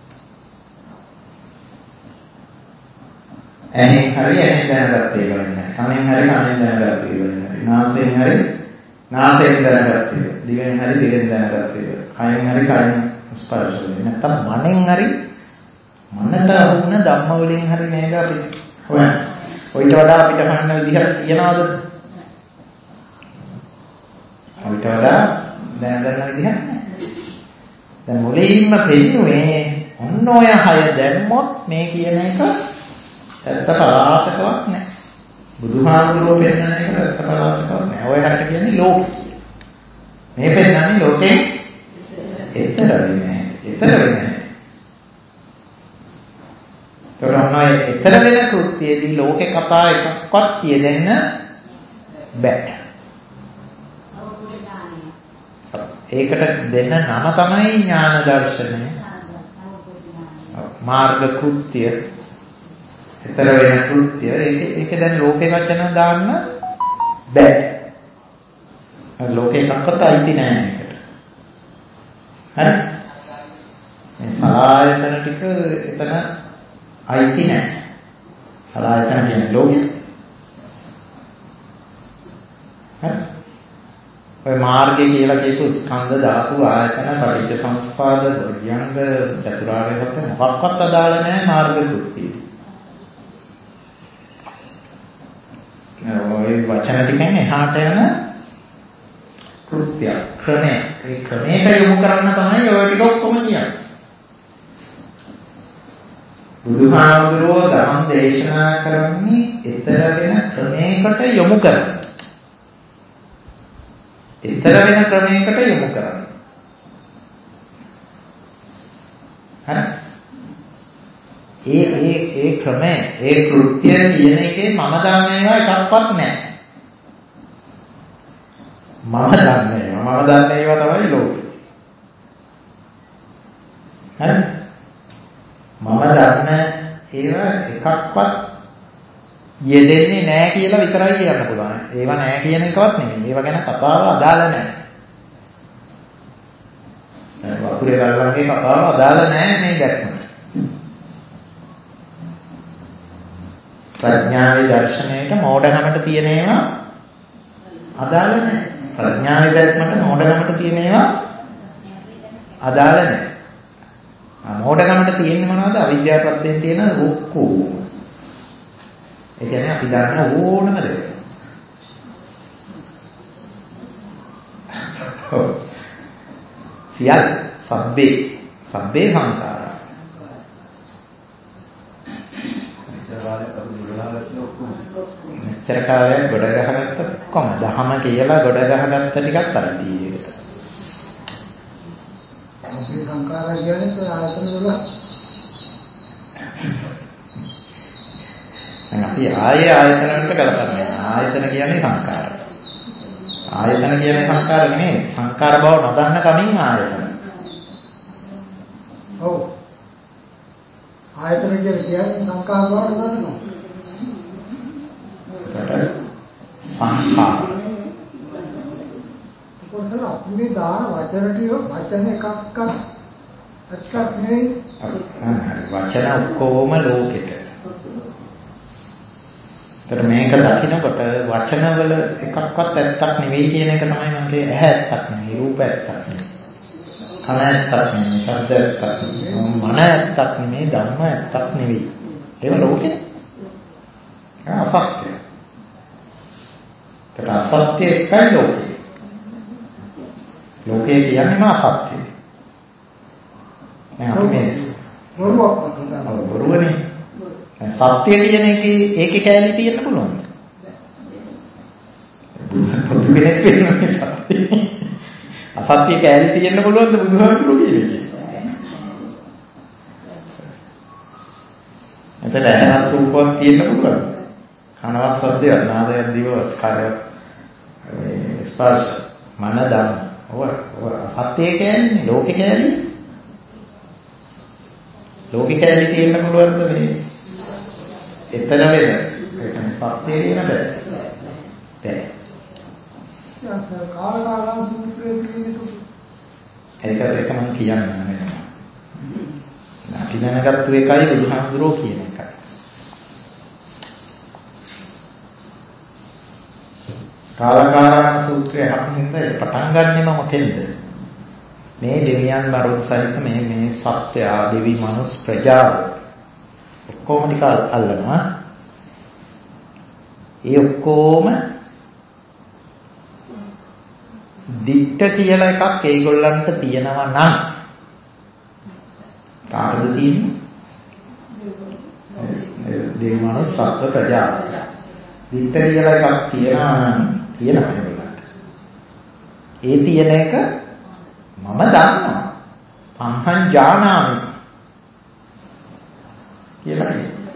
එහෙන් හරි එහෙන් දැනගත්තේ වෙන්නේ. කනෙන් හරි කනෙන් දැනගත්තේ වෙන්නේ. නාසයෙන් හරි නාසයෙන් දැනගත්තේ. දිවෙන් හරි දිවෙන් දැනගත්තේ. කයෙන් හරි කයෙන් ස්පර්ශ වෙන්නේ. නැත්තම් මනෙන් හරි මනට වුණ ධම්ම වලින් හරි නේද අපි හොයන්නේ. ඔයිට වඩා අපිට හොයන්න විදිහක් තියනවද? අපිට වඩා දැනගන්න විදිහක් නැහැ. දැන් මුලින්ම පෙන්නුවේ ඔන්න ඔය හය දැම්මොත් මේ කියන එක ඇත්ත පරාතකවක් නැහැ. බුදුහාමුදුරුවෝ පෙන්නන එක ඇත්ත පරාතකවක් නැහැ. ඔය රට කියන්නේ ලෝකෙ. මේ පෙන්නන්නේ ලෝකෙන් එතර වෙන්නේ. එතර වෙන්නේ. තොරණයි එතර වෙන කෘත්‍යයේදී ලෝකේ කතා එකක්වත් කියෙදෙන්න බෑ. ඒකට දෙන්න නම තමයි ඥාන දර්ශනය. මාර්ග කෘත්‍ය. ඊතර වෙන කෘත්‍ය. ඒක ඒක දැන් ලෝකේ වචන දාන්න බෑ. ලෝකේ එකක්වත් අයිති නෑ ඒකට. හරි? මේ සලායතන ටික එතන අයිති නෑ. සලායතන කියන්නේ ලෝකෙ. හරි? ඔය මාර්ගය කියලා කියපු ස්කන්ධ ධාතු ආයතන පටිච්ච සමුප්පාද වර්ගයන්ග චතුරාර්ය සත්‍ය මොකක්වත් අදාළ නැහැ මාර්ග කෘත්‍යය. ඔය වචන ටිකෙන් එහාට යන කෘත්‍ය ක්‍රමය. ඒ ක්‍රමයට යොමු කරන්න තමයි ඔය ටික ඔක්කොම කියන්නේ. බුදුහාමුදුරුවෝ ධර්ම දේශනා කරන්නේ ඊතර වෙන ක්‍රමයකට යොමු කරන්නේ. ඊතර වෙන ක්‍රමයකට යොමු කරන්නේ. හරි? ඒ ඒ ඒ ක්‍රමය, ඒ කෘත්‍ය කියන එකේ මම දන්න ඒවා එකක්වත් නැහැ. මම දන්නේ ඒවා, මම දන්නේ ඒවා තමයි ලෝකෙ. හරි? මම දන්න ඒවා එකක්වත් යෙදෙන්නේ නැහැ කියලා විතරයි කියන්න පුළුවන්. ඒවා නැහැ කියන එකවත් නෙමෙයි. ඒවා ගැන කතාව අදාළ නැහැ. දැන් වතුරේ ගල්ලන්ගේ කතාව අදාළ නැහැ මේ දැක්මට. ප්‍රඥාවේ දර්ශනයට මෝඩකමට තියෙන ඒවා අදාළ නැහැ. ප්‍රඥාවේ දැක්මට මෝඩකමට තියෙන ඒවා අදාළ නැහැ. ආ මෝඩකමට තියෙන්නේ මොනවද? අවිද්‍යාව ප්‍රත්‍යයෙන් තියෙන රුක්කු. ඒ කියන්නේ අපි දන්න ඕනම දේ. සියල් සබ්බේ සබ්බේ සංඛාරා. මෙච්චර කාලයක් ගොඩ ගහගත්ත කොම දහම කියලා ගොඩ ගහගත්ත ටිකක් අයිති ඒකට. සබ්බේ සංඛාරා කියන්නේ ආයතන වල දැන් අපි ආයේ ආයතන වලට ගලපන්නේ. ආයතන කියන්නේ සංකාර. ආයතන කියන්නේ සංකාර නෙමෙයි. සංකාර බව නොදන්න කමින් ආයතන. ඔව්. ආයතන කියලා කියන්නේ සංඛාර බවට ගන්නවා. සංඛාර. කොහොමද අපි දාන වචන ටික වචන එකක්වත් ඇත්තක් නෙවෙයි. වචන ඔක්කොම ලෝකෙට. ඒතර මේක දකින්නකොට වචනවල එකක්වත් ඇත්තක් නෙවෙයි කියන එක තමයි මම කියේ ඇහැ ඇත්තක් නෙවෙයි රූප ඇත්තක් නෙවෙයි. කන ඇත්තක් නෙවෙයි ශබ්ද ඇත්තක් නෙවෙයි මන ඇත්තක් නෙවෙයි ධම්ම ඇත්තක් නෙවෙයි. ඒව ලෝකෙ. අසත්‍ය. ඒක අසත්‍ය එකයි ලෝකෙ. ලෝකය කියන්නේම අසත්‍යයි. නෑ අපි මේ බොරුවක් වගේ. බොරුවනේ. සත්‍ය කියන එකේ ඒකේ කැලේ තියෙන්න පුළුවන්. බුදු කෙනෙක් වෙන්නේ සත්‍ය. අසත්‍ය කැලේ තියෙන්න පුළුවන්ද බුදුහාමුදුරුවෝ කියන්නේ? එතන ඇහත් රූපවත් තියෙන්න පුළුවන්. කනවත් සද්දයක් නාදයක් දිවවත් කායයක් මේ ස්පර්ශ මන ධම්ම. ඔය ඔය සත්‍ය කියන්නේ ලෝකේ කැලේ. ලෝකේ කැලේ තියෙන්න පුළුවන්ද මේ? එතන වෙන. ඒ කියන්නේ සත්‍ය කියන බෑ. බෑ. යස කාලකාලන සූත්‍රයේ තියෙන තු. ඒක ඒක මම කියන්නේ නෑ. අපි දැනගත්තු එකයි බුදුහාමුදුරුවෝ කියන එකයි. කාලකාලන සූත්‍රය අපිට පටන් ගන්නෙම මොකෙන්ද? මේ දෙවියන් මරුත් සහිත මේ මේ සත්‍ය දෙවි මනුස් ප්‍රජාව ඔක්කොම ටික අල්ලනවා. ඒ ඔක්කොම දිට්ඨ කියලා එකක් ඒගොල්ලන්ට තියෙනවා නම් කාටද තියෙන්නේ? දෙවි මනුස් සත්ත්ව ප්‍රජාව. දිට්ඨ කියලා එකක් තියෙනවා නම් තියෙනවා ඒගොල්ලන්ට. ඒ තියෙන එක මම දන්නවා. පංහං ජානාමි කියලා කියනවා.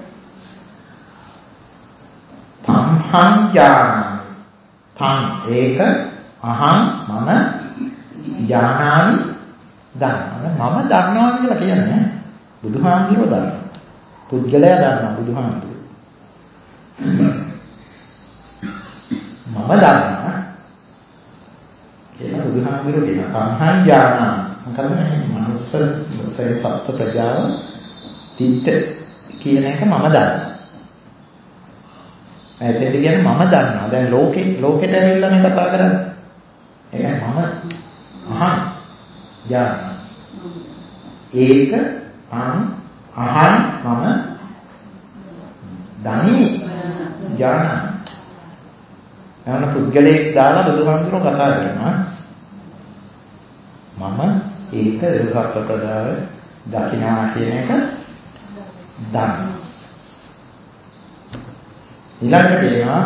පංහං ජානාමි. පං ඒක අහං මම ජානාමි දන්නවා. මම දන්නවා කියලා කියන්නේ බුදුහාමුදුරුවෝ දන්නවා. පුද්ගලයා දන්නවා බුදුහාමුදුරුවෝ. මම දන්නවා කියලා බුදුහාමුදුරුවෝ කියනවා. පංහං ජානාමි. මොකද මේ මනුස්ස සත්ත්ව ප්‍රජාව තිට කියන එක මම දන්නවා. එතෙන්ද කියන්නේ මම දන්නවා. දැන් ලෝකේ ලෝකෙට ඇවිල්ලානේ කතා කරන්නේ. ඒක මම අහන් ජාන. ඒක අහන් අහන් මම දනි ජාන. එවන පුද්ගලයෙක් දාලා බුදුහාමුදුරුවෝ කතා කරනවා. මම ඒක සත්ව ප්‍රදාව දකින්නවා කියන එක දන්නවා. ඊළඟට කියනවා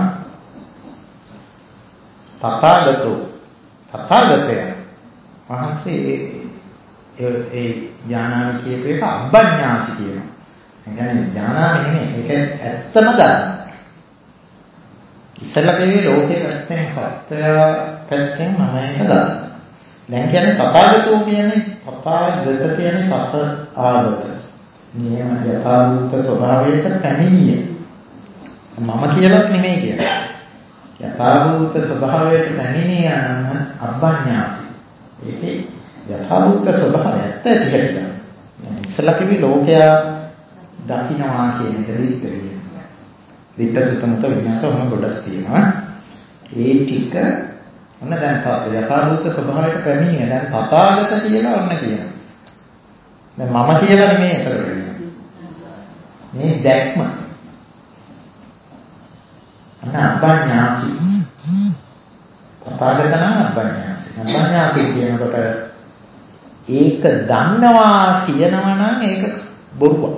තථාගතෝ තථාගතය වහන්සේ ඒ ඒ ඥානාව කියපු එක අබ්බඥාසි කියනවා. ඒ කියන්නේ ඥානාව නෙමෙයි ඒක ඇත්තම දන්නවා. ඉස්සෙල්ලා කියන්නේ ලෝකේ පැත්තෙන් සත්‍ය පැත්තෙන් මම ඒක දන්නවා. දැන් කියන්නේ තථාගතෝ කියන්නේ තථාගත කියන්නේ තත ආගත. නියම යථාභූත ස්වභාවයට පැමිණිය. මම කියලාත් නෙමෙයි කියන්නේ. යථාභූත ස්වභාවයට පැමිණිය නම් අබ්බඥාසි. ඒකේ යථාභූත ස්වභාවය ඇත්ත ඇති හැටි. ඉස්සලා කිවි ලෝකයා දකින්නවා කියන එක දිට්ඨ කියනවා. දිට්ඨ සුතමත විඥාත වුණ ගොඩක් තියෙනවා. ඒ ටික ඔන්න දැන් තාප යථාභූත ස්වභාවයට පැමිණිය. දැන් තථාගත කියලා ඔන්න කියනවා. දැන් මම කියලා නෙමෙයි ඒතර වෙන්නේ. මේ දැක්ම අන්න අබ්බඥාසි. තථාගත නම් අබ්බඥාසි. අබ්බඥාසි කියනකොට ඒක දන්නවා කියනවා නම් ඒක බොරුවක්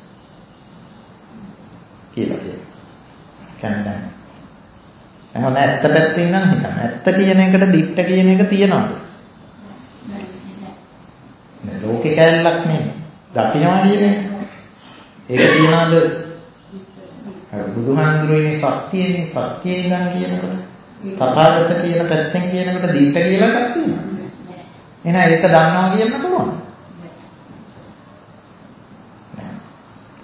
කියලා කියනවා. කියන්නේ එහෙනම් ඇත්ත පැත්තෙන් නම් හිතන්න. ඇත්ත කියන එකට දිට්ඨ කියන එක තියනවාද? නෑ. ලෝකේ කැලලක් නෙමෙයි. දකින්නවා කියන එක. ඒක තියනවාද? බුදුහාමුදුරුවනේ සත්‍යයේ සත්‍යයේ ඉඳන් කියනකොට තථාගත කියන පැත්තෙන් කියනකොට දිට්ඨ කියලා එකක් තියෙනවා. එහෙනම් ඒක දන්නවා කියන්න පුළුවන්.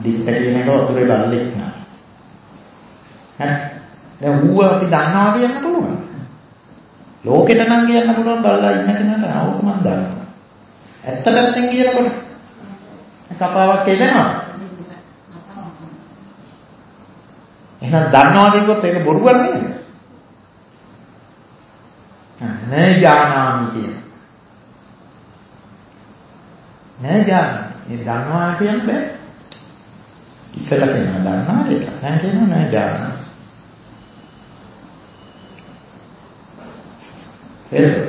දිට්ඨ කියන එක වතුරේ බල්ලෙක් නා. හරි. දැන් ඌව අපි දන්නවා කියන්න පුළුවන්. ලෝකෙට නම් කියන්න පුළුවන් බල්ලා ඉන්න කෙනාට ආවොත් මම දන්නවා. ඇත්ත පැත්තෙන් කියනකොට කපාවක් එදෙනවා. එහෙනම් දන්නවා කියනකොට ඒක බොරුවක් නේද? නෑ ඥානාමි කියන. නෑ ඥානාමි. මේ දන්නවා කියන්න බෑ. ඉස්සෙල්ලා කියනවා දන්නවා කියලා. දැන් කියනවා නෑ ඥානාමි. එළවෙ.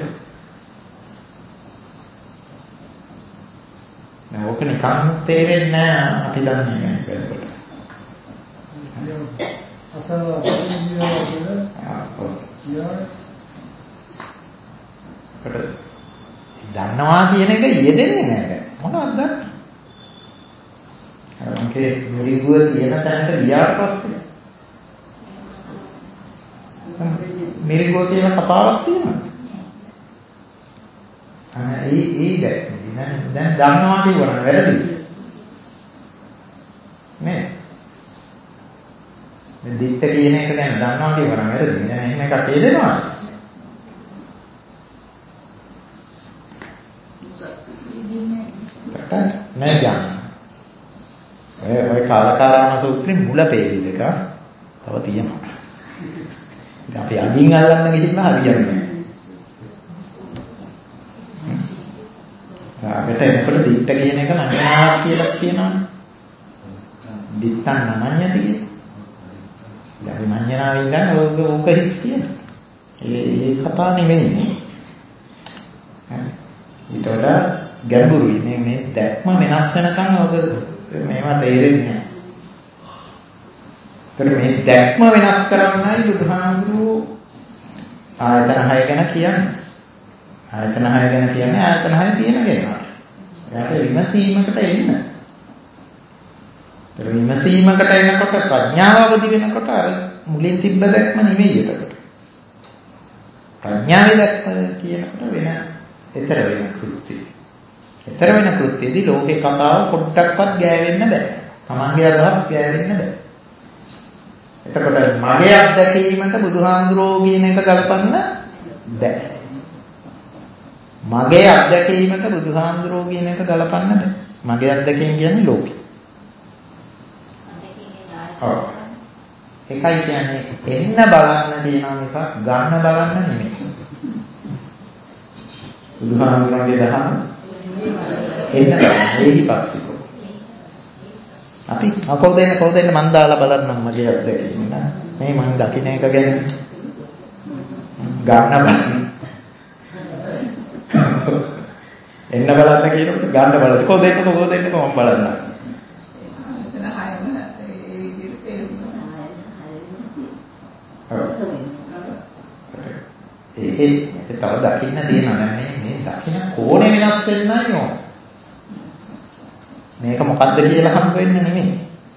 නෑ ඕක නිකන් තේරෙන්නේ නෑ අපි දන්නේ නෑ වෙලකට. අතන අතන දන්නවා කියන එක යෙදෙන්නේ නැහැ. මොනවද දන්නේ? අර මගේ මිරිගුව තියෙන තැනට ගියාට පස්සේ මිරිගුව කියන කතාවක් තියෙනවා. අනේ ඒ ඒ දැක්කේ දැන් දැන් දන්නවා කියවන වැරදිද? නේ? මේ දිට්ඨ කියන එක ගැන දන්නවා කියවන වැරදිද? දැන් එහෙම එකක් හේදෙනවද? නෑ ජාන. ඔය ඔය කාලකාරාණ සූත්‍රේ මුල පේජි දෙක තව තියෙනවා. ඉතින් අපි අදින් අල්ලන්න ගිහිල්ලා හරියන්නේ නෑ. අපිට එනකොට දිට්ඨ කියන එක නමනාවක් කියලා කියනවනේ. දිට්ඨං නමඤ්ඤති කියන. දැන් විඥානාවෙන් ගන්න ඕක ඕක හිස් කියන. ඒ ඒ කතා නෙමෙයි නේ. ඊට වඩා ගැඹුරුයි මේ මේ දැක්ම වෙනස් වෙනකන් ඔබ මේවා තේරෙන්නේ නැහැ. ඒතර මේ දැක්ම වෙනස් කරන්නයි බුදුහාමුදුරුවෝ ආයතන හය ගැන කියන්නේ. ආයතන හය ගැන කියන්නේ ආයතන හය තියෙන කෙනාට. එයාට විමසීමකට එන්න. ඒතර විමසීමකට එනකොට ප්‍රඥාව අවදි වෙනකොට අර මුලින් තිබ්බ දැක්ම නෙවෙයි එතකොට. ප්‍රඥාවේ දැක්ම කියනකොට වෙන ඊතර වෙන කෘත්‍යය. ඊතර වෙන කෘත්‍යයේදී ලෝකේ කතාව පොඩ්ඩක්වත් ගෑවෙන්න බෑ. තමන්ගේ අදහස් ගෑවෙන්න බෑ. එතකොට මගේ අත්දැකීමට බුදුහාමුදුරුවෝ කියන එක ගලපන්න බෑ. මගේ අත්දැකීමට බුදුහාමුදුරුවෝ කියන එක ගලපන්න බෑ. මගේ අත්දැකීම කියන්නේ ලෝකෙ. ඔව්. ඒකයි කියන්නේ එන්න බලන්න කියනවා මිසක් ගන්න බලන්න නෙමෙයි. බුදුහාමුදුරන්ගේ දහම එන්න ඒහි පස්සිකෝ. අපි කවුද එන්න කවුද එන්න මන් දාලා බලන්නම් මගේ අත්දැකීම නේ. මේ මම දකින්න එක ගැන ගන්න බලන්න. එන්න බලන්න කියනකොට ගන්න බලන්න. කවුද එන්න කවුද එන්න කොහොම බලන්න. ඒ තව දකින්න තියෙනවා දැන් මේ මේ දකින්න කෝණේ වෙනස් වෙන්නයි ඕන. මේක මොකද්ද කියලා හම් වෙන්නේ නෙමෙයි.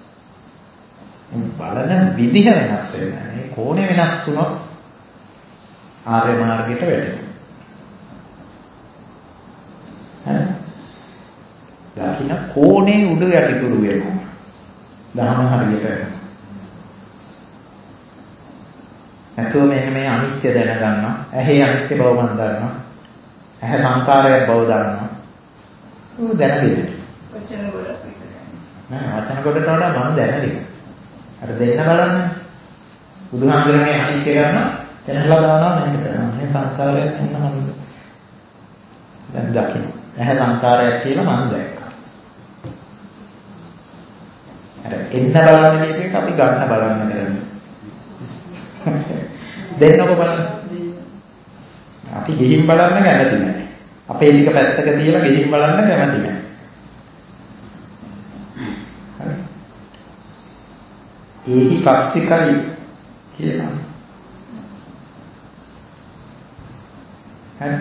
බලන විදිහ වෙනස් වෙනවා. මේ කෝණේ වෙනස් වුණොත් ආර්ය මාර්ගයට වැටෙනවා. හරි. දකින්න කෝණේ උඩ යටිකුරු වෙනවා. දහම හරියට වෙනවා. නැතුව මෙන්න මේ අනිත්‍ය දැනගන්නවා. ඇහි අනිත්‍ය බව මන් දන්නවා. ඇහැ සංකාරයක් බව දන්නවා. ਉਹ දැනගෙන. වචන ගොඩක් විතරයි. නෑ වචන ගොඩට වඩා මම දැනගෙන. අර දෙන්න බලන්න. බුදුහාමුදුරනේ අනිත්‍ය ගන්නවා. දැනලා දානවා නේද? මේ සංකාරයක් එන්න මම දැන් දකින්න. ඇහැ සංකාරයක් කියලා මම දැක්කා. අර එන්න බලන්න කියප එක අපි ගන්න බලන්න කරන්නේ. දෙන්නකො බලන්න. අපි ගිහින් බලන්න කැමති නැහැ. අපේ ටික පැත්තක තියලා ගිහින් බලන්න කැමති නැහැ. හරි. ඒහි පස්සිකයි කියලා. හරි.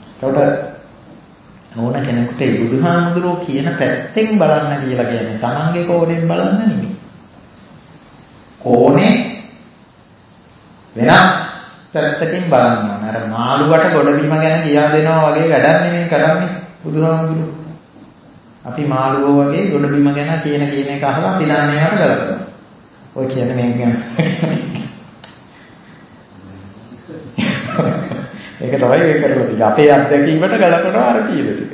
ඒකට ඕන කෙනෙකුට බුදුහාමුදුරුවෝ කියන පැත්තෙන් බලන්න කියලා කියන්නේ තමන්ගේ කෝණයෙන් බලන්න නෙමෙයි. කෝණේ වෙනස් පැත්තකින් බලන්න ඕන. අර මාළුවට ගොඩබිම ගැන කියා දෙනවා වගේ වැඩක් නෙමෙයි කරන්නේ බුදුහාමුදුරුවෝ. අපි මාළුවෝ වගේ ගොඩබිම ගැන කියන කියන එක අහලා අපි දන්නේවට ගලපනවා. ඔය කියන්නේ මේක ගැන. ඒක තමයි මේ කරලා තියෙන්නේ. අපේ අත්දැකීමට ගලපනවා අර කියන ටික.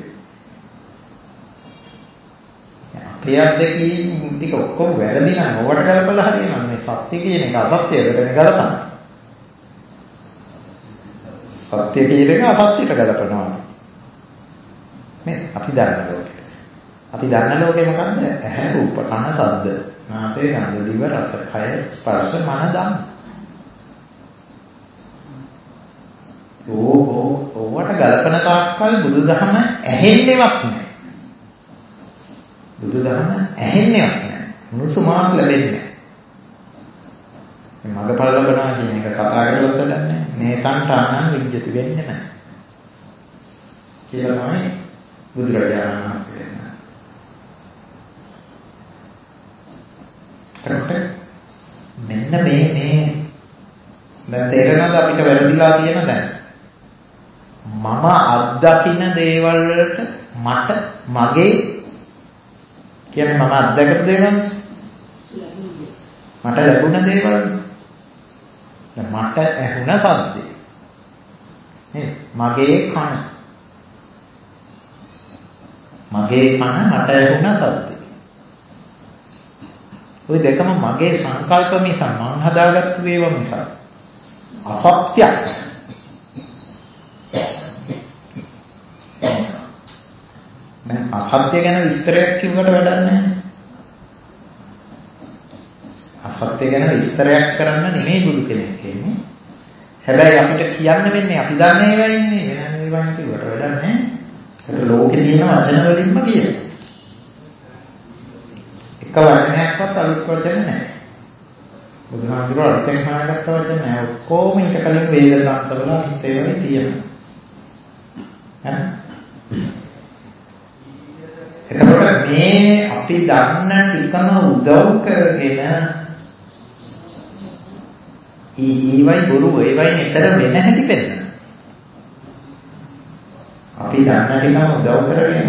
අපේ අත්දැකීම් ටික ඔක්කොම වැරදි නම් ඕවට ගලපලා හරියනවා. මේ සත්‍ය කියන එක අසත්‍යයකට ගලපන්න. සත්‍ය කියන එක අසත්‍යයට ගලපනවා. මේ අපි දන්න ලෝකෙ. අපි දන්න ලෝකෙ මොකද්ද? ඇහැ රූප කන ශබ්ද නාසය ගන්ධ දිව රස කය ස්පර්ශ මන ධම්ම. ඕ ඕවට ගලපන තාක්කල් බුදුදහම ඇහෙන්නේවත් නැහැ. බුදුදහම ඇහෙන්නේවත් නැහැ. මුසුමාත් ලැබෙන්නේ නැහැ. මගපල ලබනවා කියන එක කතා කරලත් වැඩන්නේ. නේතන්ට අනන් විජ්ජති වෙන්නේ නැහැ. කියලා තමයි බුදුරජාණන් වහන්සේ කියන්නේ. මෙන්න මේ මේ දැන් තේරෙනවද අපිට වැරදිලා තියෙන දැන් මම අත්දකින්න දේවල් වලට මට මගේ කියන්නේ මම අත්දැකපු දේවල් මට ලැබුණ දේවල් දැන් මට ඇහුණ සද්දේ නේ මගේ කන මගේ කන මට ඇහුණ සද්දේ ওই දෙකම මගේ සංකල්ප නිසා මං හදාගත්තු ඒවා නිසා අසත්‍යයක්. මම අසත්‍ය ගැන විස්තරයක් කිව්වට වැඩක් නැහැ. අසත්‍ය ගැන විස්තරයක් කරන්න නෙමෙයි බුදු කෙනෙක් කියන්නේ. හැබැයි අපිට කියන්න වෙන්නේ අපි දන්නේ ඒවා ඉන්නේ වෙන ඒවා කිව්වට වැඩක් නැහැ. ඒක ලෝකේ තියෙන වචන වලින්ම කියනවා. එක වචනයක්වත් අලුත් වචන නැහැ. බුදුහාමුදුරුවෝ අලුතෙන් හොයාගත්ත වචන නැහැ. ඔක්කොම ඊට කලින් වේද ග්‍රන්ථවල අනිත් ඒවායි තියෙනවා. හරි? එතකොට මේ අපි දන්න ටිකම උදව් කරගෙන ඊවයි බොරු ඒවයි නතර වෙන හැටි පෙන්නන. අපි දන්න ටිකම උදව් කරගෙන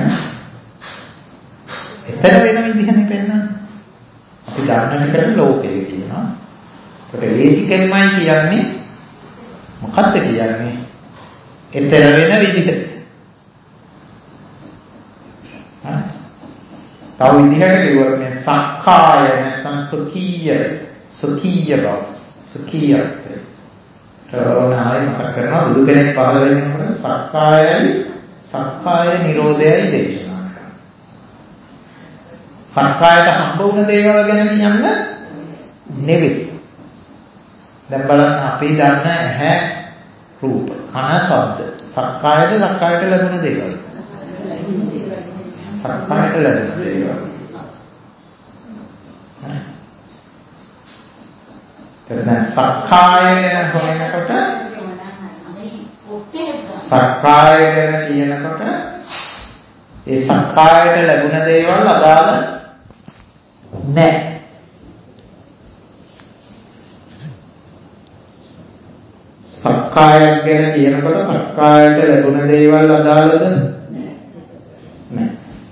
එතන වෙන විදිහනේ පෙන්නන්නේ. අපි දන්න ටිකට ලෝකෙ කියනවා. ඒකට ඒ ටිකෙන්මයි කියන්නේ මොකක්ද කියන්නේ? එතන වෙන විදිහ. හරි. තව විදිහකට කිව්වොත් මේ සක්කාය නැත්නම් සුඛීය සුඛීය බව සුඛීයත් රෝණායි මතක් කරනවා බුදු කෙනෙක් පහළ වෙනකොට සක්කායයි සක්කාය නිරෝධයයි දේශනා කරනවා. සක්කායට හම්බ වුණ දේවල් ගැන කියන්න නෙවෙයි. දැන් බලන්න අපි දන්න ඇහැ රූප කන ශබ්ද සක්කායද සක්කායට ලැබුණ දේවල්. සක්කායට ලැබුණ දේවල්. දැන් සක්කාය ගැන හොයනකොට සක්කාය ගැන කියනකොට ඒ සක්කායට ලැබුණ දේවල් අදාළ නැහැ. සක්කායක් ගැන කියනකොට සක්කායට ලැබුණ දේවල් අදාළද නැහැ.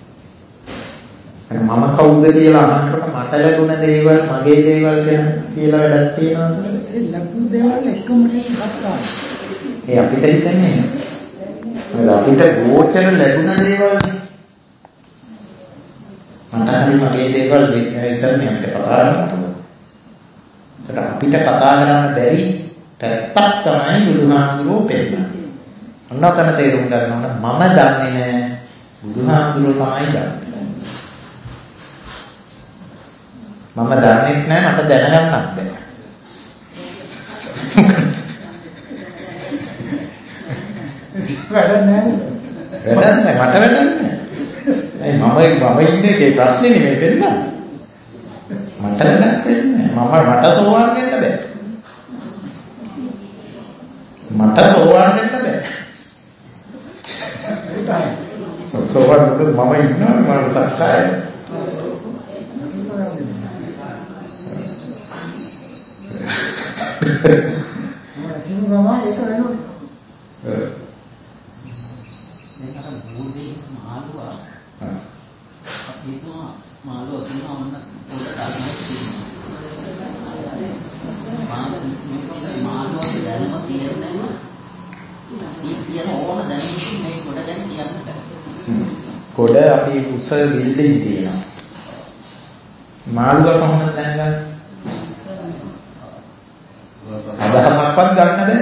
මම කවුද කියලා අහනකොට මට ලැබුණ දේවල් මගේ දේවල් ගැන කියලා වැඩක් තියෙනවද? ඒ ලැබුණ දේවල් එකම සක්කාය. ඒ අපිට හිතන්නේ නේද? අපිට ගෝචර ලැබුණ දේවල් මට හරි මගේ දේවල් විතරනේ අපිට කතා කරන්නේ. ඒකට අපිට කතා කරන්න බැරි පැත්තක් තමයි බුදුහාමුදුරුවෝ පෙන්නන්නේ. අන්නතන තේරුම් ගන්න ඕන මම දන්නේ නැහැ බුදුහාමුදුරුවෝ තමයි දන්නේ. මම දන්නේ නැහැ මට දැනගන්නත් බැහැ. වැඩක් නැහැ. වැඩක් නැහැ මට වැඩක් නැහැ. ඒ මම මම ඉන්නේ ඒ ප්‍රශ්නේ නෙමෙයි පෙන්නන්නේ. මට වැඩක් වෙන්නේ නැහැ. මම මට සෝවාන් වෙන්න බෑ. මට සෝවාන් වෙන්න බෑ. සෝවාන් වුණොත් මම ඉන්නවා මම සක්කාය. මම ඒක වෙනවා. මේකට බුදුදේ මාළුවා හිතුවා මාළුව කියනවා මොන පොඩ තරමක් තියෙනවා. මාළුවගේ දැනුම තියෙන්නම මේ කියන ඕන දැනුම මේ කොට ගැන කියන්න බෑ. කොට අපි උස බිල්ඩින් තියෙනවා. මාළුව කොහොමද දැනගන්නේ? අදහසක්වත් ගන්න බෑ.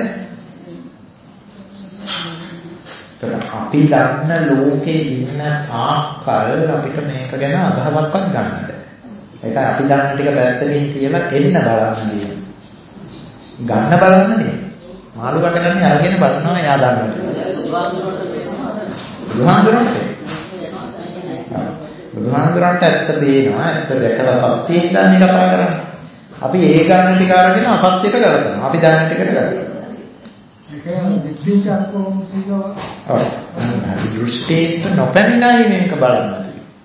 අපි දන්න ලෝකේ ඉන්න තාක්කල් අපිට මේක ගැන අදහසක්වත් ගන්න බෑ. ඒකයි අපි දන්න ටික පැත්තකින් තියලා එන්න බලන්න කියන්නේ. ගන්න බලන්න නෙමෙයි. මාළු කට ගන්න අරගෙන බලනවා එයා දන්නට. බුදුහාමුදුරන්ට බුදුහාමුදුරන්ට ඇත්ත පේනවා. ඇත්ත දැකලා සත්‍ය හිතාන්නේ කතා කරන්නේ. අපි ඒ ගන්න ටික අරගෙන අසත්‍යයට ගලපනවා. අපි දන්න ටිකට ගලපනවා. දෘෂ්ටියට නොපැමිණයි මේක බලන්න.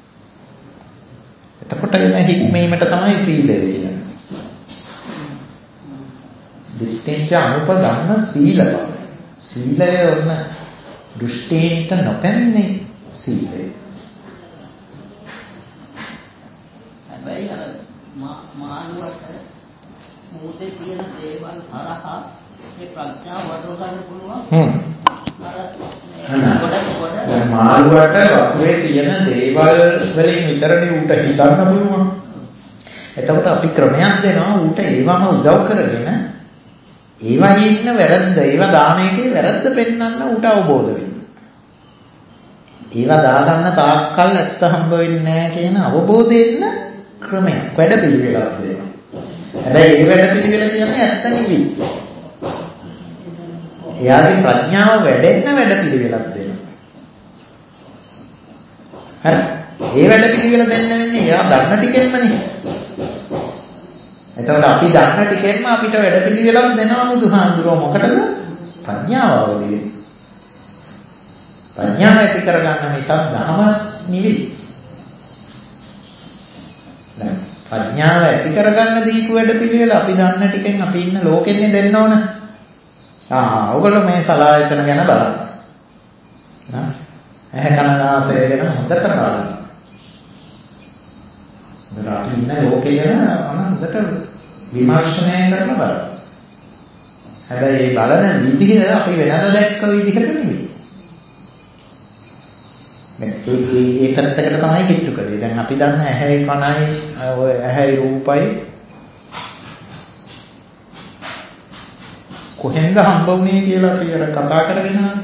එතකොට එන හික්මීමට තමයි සීලය කියන්නේ. දෘෂ්ටියට අනුපගන්න සීලය. සීලය ඔන්න දෘෂ්ටියට නොපැමිණේ සීලය. හැබැයි අර මානුවට මොහොතේ කියන දේවල් හරහා ඒ ප්‍රඥාව වඩව ගන්න පුළුවන්. හ්ම්. මාළුවට වතුරේ තියෙන දේවල් වලින් විතරනේ ඌට හිතන්න පුළුවන්. එතකොට අපි ක්‍රමයක් දෙනවා ඌට ඒවම උදව් කරගෙන ඒවයි ඉන්න වැරද්ද, ඒවා දාන එකේ වැරද්ද පෙන්වන්න ඌට අවබෝධ වෙන්න. ඒවා දාගන්න තාක්කල් ඇත්ත හම්බ වෙන්නේ නැහැ කියන අවබෝධයෙන් ක්‍රමයක් වැඩ පිළිවෙලක් දෙනවා. හැබැයි ඒ වැඩ පිළිවෙල කියන්නේ ඇත්ත නෙවෙයි. එයාගේ ප්‍රඥාව වැඩෙන්න වැඩ පිළිවෙලක් දෙනවා. හරි. ඒ වැඩ පිළිවෙල දෙන්න වෙන්නේ එයා දන්න ටිකෙන්මනේ. එතකොට අපි දන්න ටිකෙන්ම අපිට වැඩ පිළිවෙලක් දෙනවා බුදුහාමුදුරුවෝ මොකටද? ප්‍රඥාව අවදි වෙන්න. ප්‍රඥාව ඇති කරගන්න මිසක් ධර්ම නෙවෙයි. දැන් ප්‍රඥාව ඇති කරගන්න දීපු වැඩ පිළිවෙල අපි දන්න ටිකෙන් අපි ඉන්න ලෝකෙන්නේ දෙන්න ඕන. ආ ඔයගොල්ලෝ මේ සලායතන ගැන බලන්න. නා ඇහැ කන නාසය ගැන හොඳට බලන්න. මොකද අපි ඉන්න ලෝකේ ගැන හොඳට විමර්ශනය කරලා බලන්න. හැබැයි මේ බලන විදිහ අපි වෙනද දැක්ක විදිහට නෙවෙයි. මේ ඒ පැත්තකට තමයි කිට්ටු කරේ. දැන් අපි දන්න ඇහැයි කනයි ඔය ඇහැයි රූපයි කොහෙන්ද හම්බ වුනේ කියලා අපි අර කතා කරගෙන ආවේ.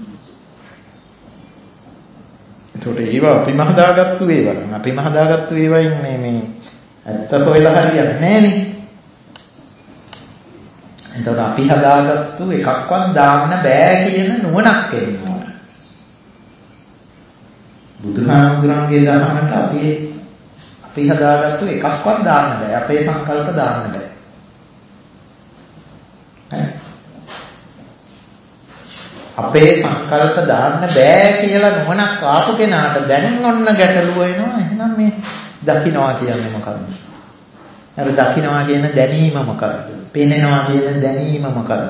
ඒකට ඒවා අපිම හදාගත්තු ඒවා. අපිම හදාගත්තු ඒවායින් මේ මේ ඇත්ත හොයලා හරියන්නේ නැහනේ. එතකොට අපි හදාගත්තු එකක්වත් දාන්න බෑ කියන නුවණක් එනවා. බුදුහාමුදුරන්ගේ දහමට අපි අපි හදාගත්තු එකක්වත් දාන්න බෑ. අපේ සංකල්ප දාන්න බෑ. අපේ සංකල්ප දාන්න බෑ කියලා නුවණක් ආපු කෙනාට දැන් ඔන්න ගැටලුව එනවා. එහෙනම් මේ දකින්නවා කියන්නේ මොකක්ද? අර දකින්නවා කියන දැනීම මොකක්ද? පේනනවා කියන දැනීම මොකක්ද?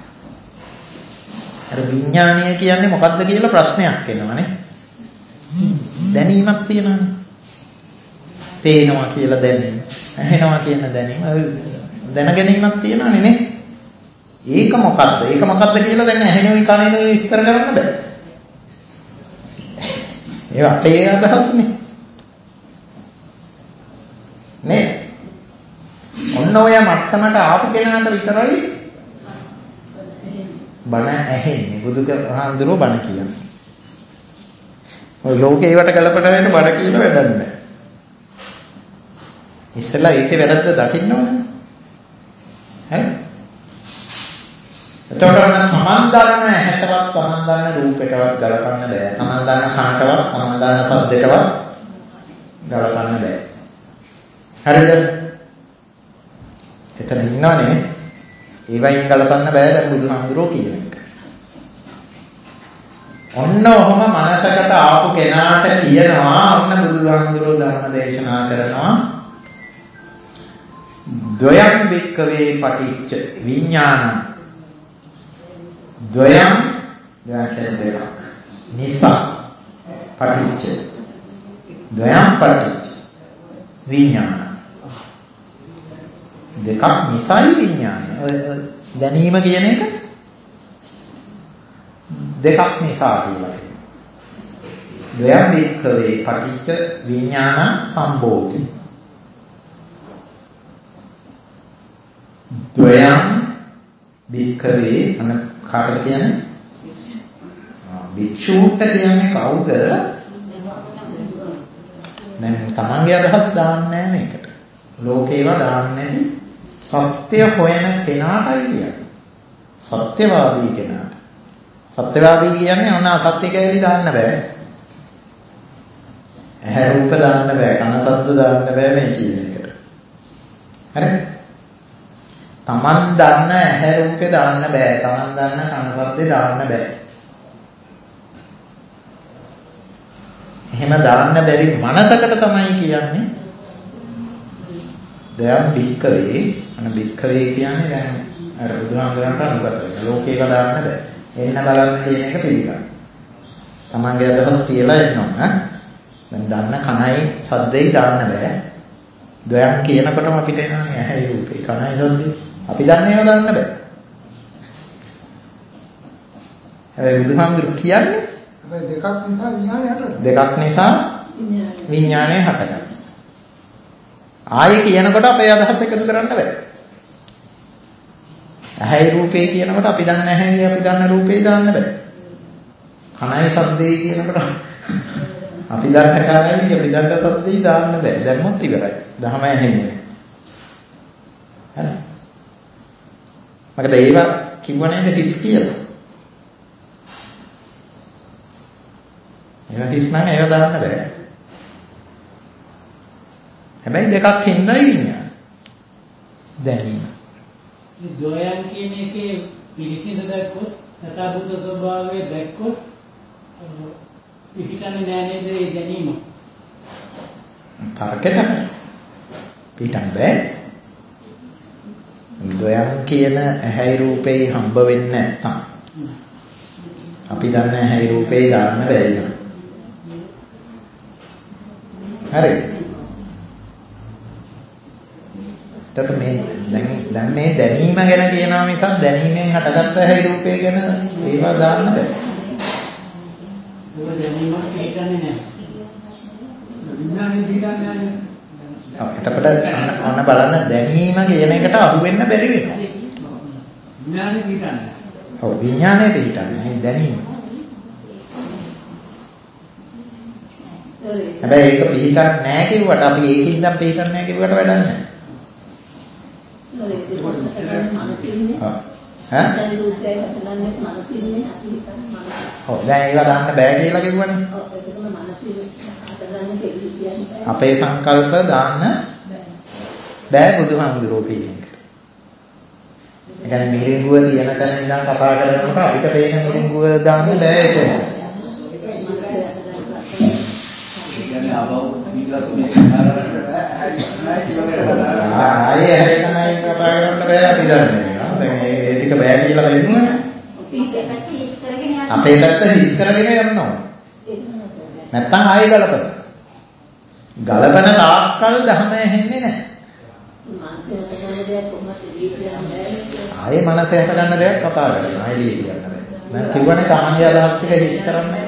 අර විඥානය කියන්නේ මොකක්ද කියලා ප්‍රශ්නයක් එනවානේ. දැනීමක් තියෙනවානේ. පේනවා කියලා දැනීම, ඇහෙනවා කියන දැනීම, දැනගැනීමක් තියෙනවානේ නේ. ඒක මොකද්ද? ඒක මොකද්ද කියලා දැන් ඇහෙනුයි කනෙනුයි විස්තර කරන්න බෑ. ඒ අපේ අදහස්නේ. නේ? ඔන්න ඔය මට්ටමට ආපු කෙනාට විතරයි බණ ඇහෙන්නේ. බුදුහාමුදුරුවෝ බණ කියන්නේ. ඔය ලෝකේ ඒවට ගලපටගෙන බණ කියන වැඩක් නෑ. ඉස්සෙල්ලා ඒකේ වැරද්ද දකින්න ඕනේ. හරි? එතකොට තමන් දන්න ඇහැටවත් තමන් දන්න රූපයටවත් ගලපන්න බෑ. තමන් දන්න කනටවත් තමන් දන්න ශබ්දයටවත් ගලපන්න බෑ. හරිද? එතන ඉන්නවනේ. ඒවයින් ගලපන්න බෑ දැන් බුදුහාමුදුරුවෝ කියන එක. ඔන්න ඔහම මනසකට ආපු කෙනාට කියනවා ඔන්න බුදුහාමුදුරුවෝ ධර්ම දේශනා කරනවා ද්වයං වික්කවේ පටිච්ච විඥානං ද්වයං ද්වයං දෙකක් නිසා පටිච්ච ද්වයං පටිච්ච විඥාන. දෙකක් නිසායි විඥානය. දැනීම කියන එක දෙකක් නිසා කියලා. ද්වයං වික්ඛවේ පටිච්ච විඥාන සම්භෝති. ද්වයං වික්ඛවේ අන කාටද කියන්නේ? වික්ෂූට කියන්නේ කවුද? දැන් තමන්ගේ අදහස් දාන්නේ නැහැ මේකට. ලෝකේව දාන්නේ සත්‍ය හොයන කෙනාටයි කියන්නේ. සත්‍යවාදී කෙනාට. සත්‍යවාදී කියන්නේ ඔන්න අසත්‍ය කැලි දාන්න බෑ. ඇහැ රූප දාන්න බෑ, කන ශබ්ද දාන්න බෑ මේ කියන එකට. හරි? තමන් දන්න ඇහැ රූපේ දාන්න බෑ, තමන් දන්න කන ශබ්දේ දාන්න බෑ. එහෙම දාන්න බැරි මනසකට තමයි කියන්නේ දැන් භික්කවේ. අන භික්කවේ කියන්නේ දැන් අර බුදුහාමුදුරන්ට අනුගත වෙන. ලෝකේක දාන්න බෑ. එන්න බලන්න කියන එක පිළිගන්න. තමන්ගේ අදහස් කියලා එන්නවා. දැන් දන්න කනයි සද්දෙයි දාන්න බෑ. ද්වයං කියනකොටම අපිට එනවනේ ඇහැයි රූපේ කනයි සද්දේ. අපි දන්නේ ඒවා දාන්න බෑ. හැබැයි බුදුහාමුදුරු කියන්නේ දෙකක් නිසා විඥානය හටගන්නවා. දෙකක් නිසා විඥානය හටගන්නවා. ආයේ කියනකොට අපේ අදහස් එකතු කරන්න බෑ. ඇහැයි රූපේ කියනකොට අපි දන්න ඇහැයි අපි දන්න රූපේ දාන්න බෑ. කනයි ශබ්දේ කියනකොට අපි දන්න කනයි අපි දන්න ශබ්දේ දාන්න බෑ. දැම්මොත් ඉවරයි. දහම ඇහෙන්නේ නැහැ. හරි. මකද ඒවා කිව්ව නේද හිස් කියලා. ඒවා හිස් නම් ඒවා දාන්න බෑ. හැබැයි දෙකක් හින්දායි විඥාන. දැනීම. මේ ද්වයං කියන එකේ පිළිසිඳ දැක්කොත් යථාභූත ස්වභාවය දැක්කොත් පිටිකන්නේ නෑ නේද ඒ දැනීම? තර්කයට පිටන් බෑ. ද්වයං කියන ඇහැයි රූපේ හම්බ වෙන්නේ නැත්තම් අපි දන්න ඇහැයි රූපේ දාන්න බෑ නේද? හරි. එතකොට මේ දැන් දැන් මේ දැනීම ගැන කියනවා මිසක් දැනීමෙන් හටගත්ත ඇහැයි රූපේ ගැන ඒවා දාන්න බෑ. ඒක දැනීම පිටිකන්නේ නෑ. විඥානේ පිටිකන්නේ නෑ. එතකොට අන්න බලන්න දැනීම කියන එකට අහු වෙන්න බැරි වෙනවා. විඥානේ පිටිකන්නේ. ඔව් විඥානේ පිටිකන්නේ දැනීම. හැබැයි ඒක පිළිටන්නේ නැහැ කිව්වට අපි ඒකින් ඉඳන් පිළිටන්නේ නැහැ කිව්වට වැඩක් නැහැ. ඈ? දැන් රූපය හසලන්නේ මනසින්නේ අපි හිතන්නේ මනස. ඔව් දැන් ඒවා දාන්න බෑ කියලා කිව්වනේ. ඔව් ඒකම මනසින් හතරගන්න දෙවියන්. අපේ සංකල්ප දාන්න බෑ බුදුහාමුදුරුවෝ කියන එක. ඒ කියන්නේ මිරිඟුව තියෙන තැන ඉඳන් කතා කරනකොට අපිට පේන මිරිඟුව දාන්න බෑ ඒක. ආයේ හැරෙන්නයි කතා කරන්න බෑ අපි දන්නේ. දැන් ඒ ටික බෑ කියලා වෙන්නුවනේ. අපේ පැත්ත හිස් කරගෙන යනවා. නැත්තම් ආයෙ ගලපන. ගලපන තාක්කල් ධර්ම ඇහෙන්නේ නැහැ. ආයෙ මනස යට ගන්න දෙයක් කතා කරනවා. ආයෙ දී කියන්න බෑ. මම කිව්වනේ තමන්ගේ අදහස් ටික හිස් කරන්නේ.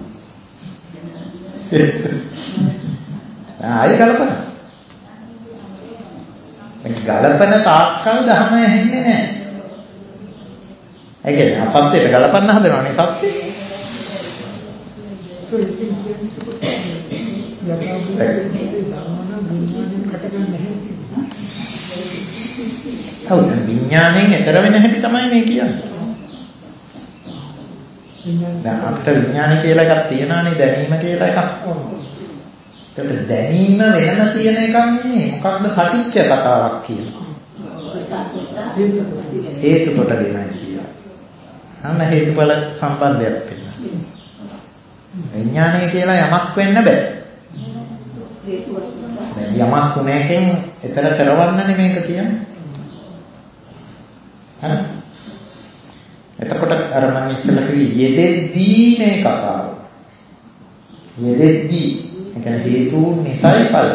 ආයෙ ගලපන. ගලපන තාක්කල් ධර්ම ඇහෙන්නේ නැහැ. ඒ කියන්නේ අසත්‍යයට ගලපන්න හදනවනේ සත්‍ය. ඔව් දැන් විඥාණයෙන් ඈතර වෙන හැටි තමයි මේ කියන්නේ. දැන් අපිට විඥාන කියලා එකක් තියනවානේ දැනීම කියලා එකක්. ඒකට දැනීම වෙනම තියෙන එකක් නෙමෙයි. මොකක්ද පටිච්ච කතාවක් කියනවා. හේතු කොටගෙනයි කියලා. අන්න හේතුඵල සම්බන්ධයක් තියෙනවා. විඥානය කියලා යමක් වෙන්න බෑ. දැන් යමක් උනේකින් ඊතර කරවන්නනේ මේක කියන්නේ. හරි. එතකොට අර මම ඉස්සෙල්ලා කිව්වේ යෙදෙද්දී මේ කතාව. යෙදෙද්දී ඒ කියන්නේ හේතු නිසායි ඵලය.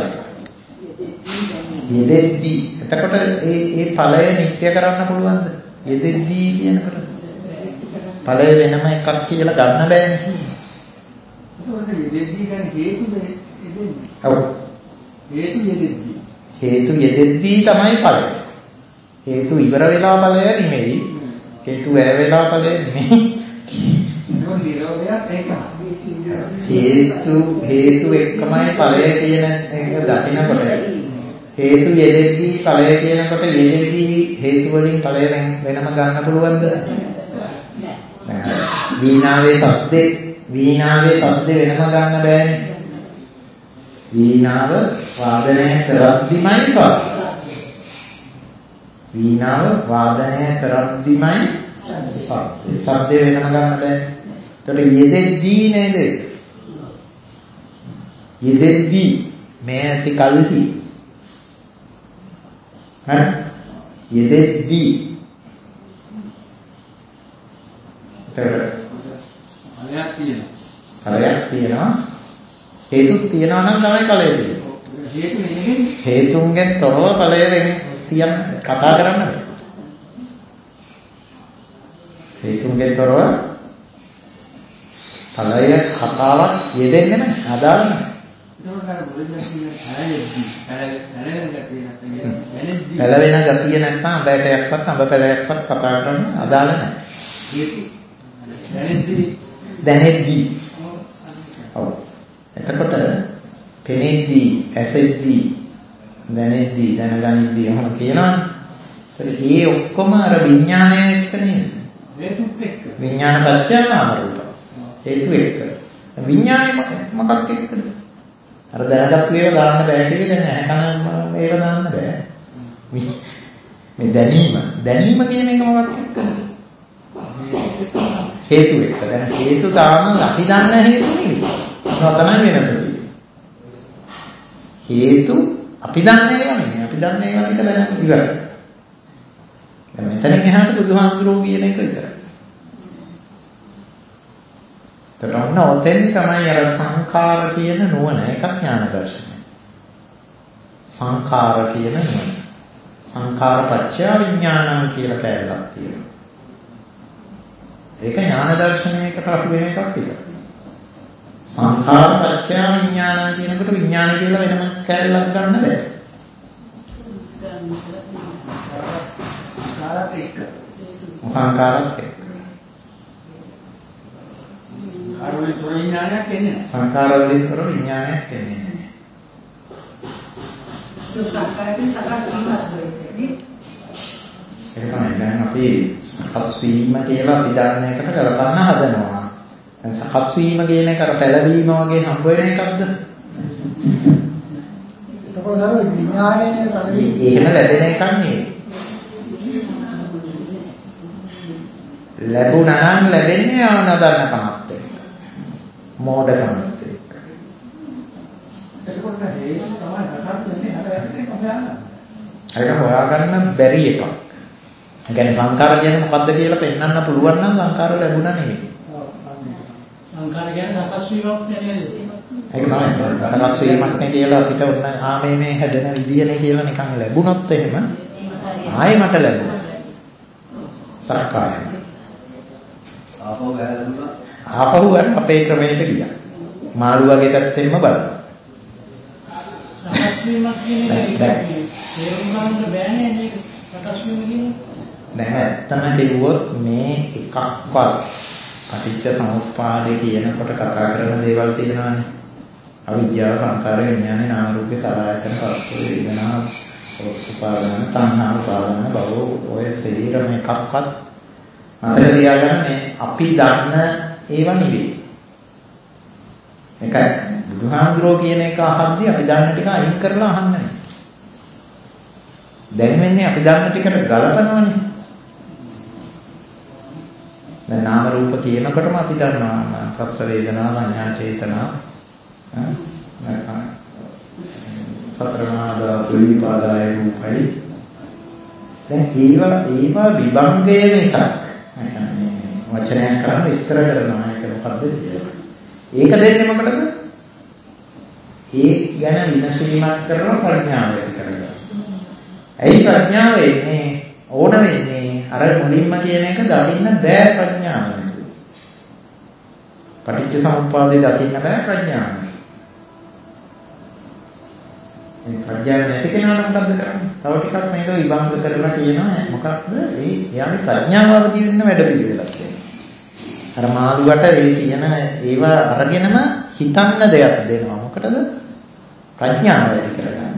යෙදෙද්දී එතකොට ඒ ඒ ඵලය නිත්‍ය කරන්න පුළුවන්ද? යෙදෙද්දී කියනකොට ඵලය වෙනම එකක් කියලා ගන්න බෑනේ. ඒක යෙදෙද්දී කියන්නේ හේතුද යෙදෙන්නේ? ඔව්. හේතු යෙදෙද්දී. හේතු යෙදෙද්දී තමයි ඵලය. හේතු ඉවර වෙලා ඵලය නෙමෙයි. හේතු වැය වෙලා ඵලය නෙමෙයි. හේතු හේතු එක්කමයි ඵලය කියන එක දකිනකොට හේතු යෙදෙද්දී ඵලය කියනකොට යෙදෙද්දී හේතු වලින් ඵලය වෙනම ගන්න පුළුවන්ද? වීණාවේ ශබ්දේ වීණාවේ ශබ්දේ වෙනම ගන්න බෑනේ. වීණාව වාදනය කරද්දිමයි ශබ්ද. වීණාව වාදනය කරද්දිමයි ශබ්ද. ශබ්දේ වෙනම ගන්න බෑ. ඒතකොට යෙදෙද්දී නේද? යෙදෙද්දී මේ ඇති කල්හි හරි යෙදෙද්දී ඒතකොට ඵලයක් තියෙනවා. ඵලයක් තියෙනවා. හේතුත් තියෙනවා නම් තමයි ඵලය තියෙන්නේ. හේතු නෙමෙයි. හේතුන්ගෙන් තොරව ඵලය වෙන තියන් කතා කරන්න බෑ. හේතුන්ගෙන් තොරව ඵලය කතාවක් යෙදෙන්නේ නැහැ. අදාළ නැහැ. පැලවෙන ගතිය නැත්නම් අඹයටයක්වත් අඹ පැලයක්වත් කතා කරන්න අදාළ නැහැ. දැනෙද්දී. ඔව්. එතකොට පෙනෙද්දී, ඇසෙද්දී, දැනෙද්දී, දැනගනිද්දී එහෙම කියනවනේ. ඒතර මේ ඔක්කොම අර විඥානය එක්ක නේද? හේතුත් එක්ක. විඥාන පත්‍ය නාම රූප. හේතු එක්ක. විඥානේ මොකක් එක්කද? අර දැනගත් ඒවා දාන්න බෑ කිව්වේ දැන් ඇහැ කන ඒවා දාන්න බෑ. මේ දැනීම දැනීම කියන එක මොකක් එක්කද? හේතු එක්ක. දැන් හේතු තාම අපි දන්න හේතු නෙවෙයි. ඒක තමයි වෙනස තියෙන්නේ. හේතු අපි දන්න ඒවා නෙවෙයි. අපි දන්න ඒවා ටික දැන් ඉවරයි. දැන් මෙතනින් එහාට බුදුහාමුදුරුවෝ කියන එක විතරයි. එතකොට ඔතෙන් තමයි අර සංඛාර කියන නුවණ එකක් ඥාන දර්ශනය. සංඛාර කියන නුවණ. සංඛාර පත්‍ය විඥානං කියලා කැලලක් තියෙනවා. ඒක ඥාන දර්ශනයකට අහු වෙන එකක් විතරයි. සංඛාර පත්‍ය විඥානං කියනකොට විඥාන කියලා වෙනම කැලලක් ගන්න බෑ. සංඛාරات එක්ක. සංඛාරات එක්ක. ආරෝහි තොර විඥානයක් එන්නේ නැහැ. සංඛාර වලින් තොර විඥානයක් එන්නේ නැහැ. ඒ සංඛාරයෙන් සකස් වීමත් ඒක තමයි දැන් අපි සකස් වීම කියලා අපි දන්න එකට කරපන්න හදනවා. දැන් සකස් වීම කියන එක අර පැලවීම වගේ හම්බ වෙන එකක්ද? එතකොට තමයි විඥානයේ පරිදි එහෙම ලැබෙන එකක් නෙවෙයි. ලැබුණා නම් ලැබෙන්නේ නොදන්න කමත් එක්ක. මෝඩකමත් එක්ක. එතකොට හේතු තමයි රසත් වෙන්නේ හැබැයි ඒක හොයාගන්න. ඒක හොයාගන්න බැරි එකක්. ඒ කියන්නේ සංඛාර කියන්නේ මොකද්ද කියලා පෙන්වන්න පුළුවන් නම් සංඛාර ලැබුණා නෙවෙයි. සංඛාර කියන්නේ සකස් වීමක් නෙවෙයි. ඒක තමයි සකස් වීමක් නේ කියලා අපිට ඔන්න ආමේ මේ හැදෙන විදියනේ කියලා නිකන් ලැබුණොත් එහෙම ආයෙ මට ලැබුණා. සක්කාය. ආපහු ගහලා ආපහු අර අපේ ක්‍රමයට ගියා. මාළු වගේ පැත්තෙන්ම බලනවා. සකස් වීමක් කියන්නේ තේරුම් ගන්න බෑනේ මේක සකස් වීම කියන්නේ. දැන් ඇත්තම කිව්වොත් මේ එකක්වත් පටිච්ච සමුප්පාදේ කියනකොට කතා කරන දේවල් තියෙනවානේ. අවිද්‍යාව, සංකාර, විඥාන, නාම රූපේ සලආයතන පස්ස වේදනා, උපාදාන, තණ්හා, උපාදාන, භව ඔය ශරීරම එකක්වත් මතක තියාගන්න මේ අපි දන්න ඒවා නෙවෙයි. ඒකයි බුදුහාමුදුරෝ කියන එක අහද්දී අපි දන්න ටික අයින් කරලා අහන්නේ. දැන් වෙන්නේ අපි දන්න ටිකට ගලපනවනේ. දැන් නාම රූප කියනකොටම අපි දන්නවා පස්ස වේදනා සංඥා චේතනා සතර මහා ධාතු විපාදාය රූපයි. දැන් ඒවා ඒවා විභංගය නිසා වචනයක් කරන්න විස්තර කරනවා. ඒක මොකද්ද කියලා. ඒක දෙන්නේ මොකටද? ඒ ගැන විමසීමක් කරලා ප්‍රඥාව ඇති කරගන්න. ඇයි ප්‍රඥාව එන්නේ ඕන වෙන්නේ අර මුලින්ම කියන එක දකින්න බෑ ප්‍රඥාව නැතුව. පටිච්ච සමුප්පාදේ දකින්න බෑ ප්‍රඥාව. මේ ප්‍රඥාව නැති කෙනාට මොකද්ද කරන්නේ? තව ටිකක් මේක විභංග කරලා කියනවා මොකක්ද? ඒ එයාගේ ප්‍රඥාව අවදි වෙන්න වැඩපිළිවෙලක් තියෙනවා. අර මාළුවට ඒ කියන ඒවා අරගෙනම හිතන්න දෙයක් දෙනවා. මොකටද? ප්‍රඥාව ඇති කරගන්න.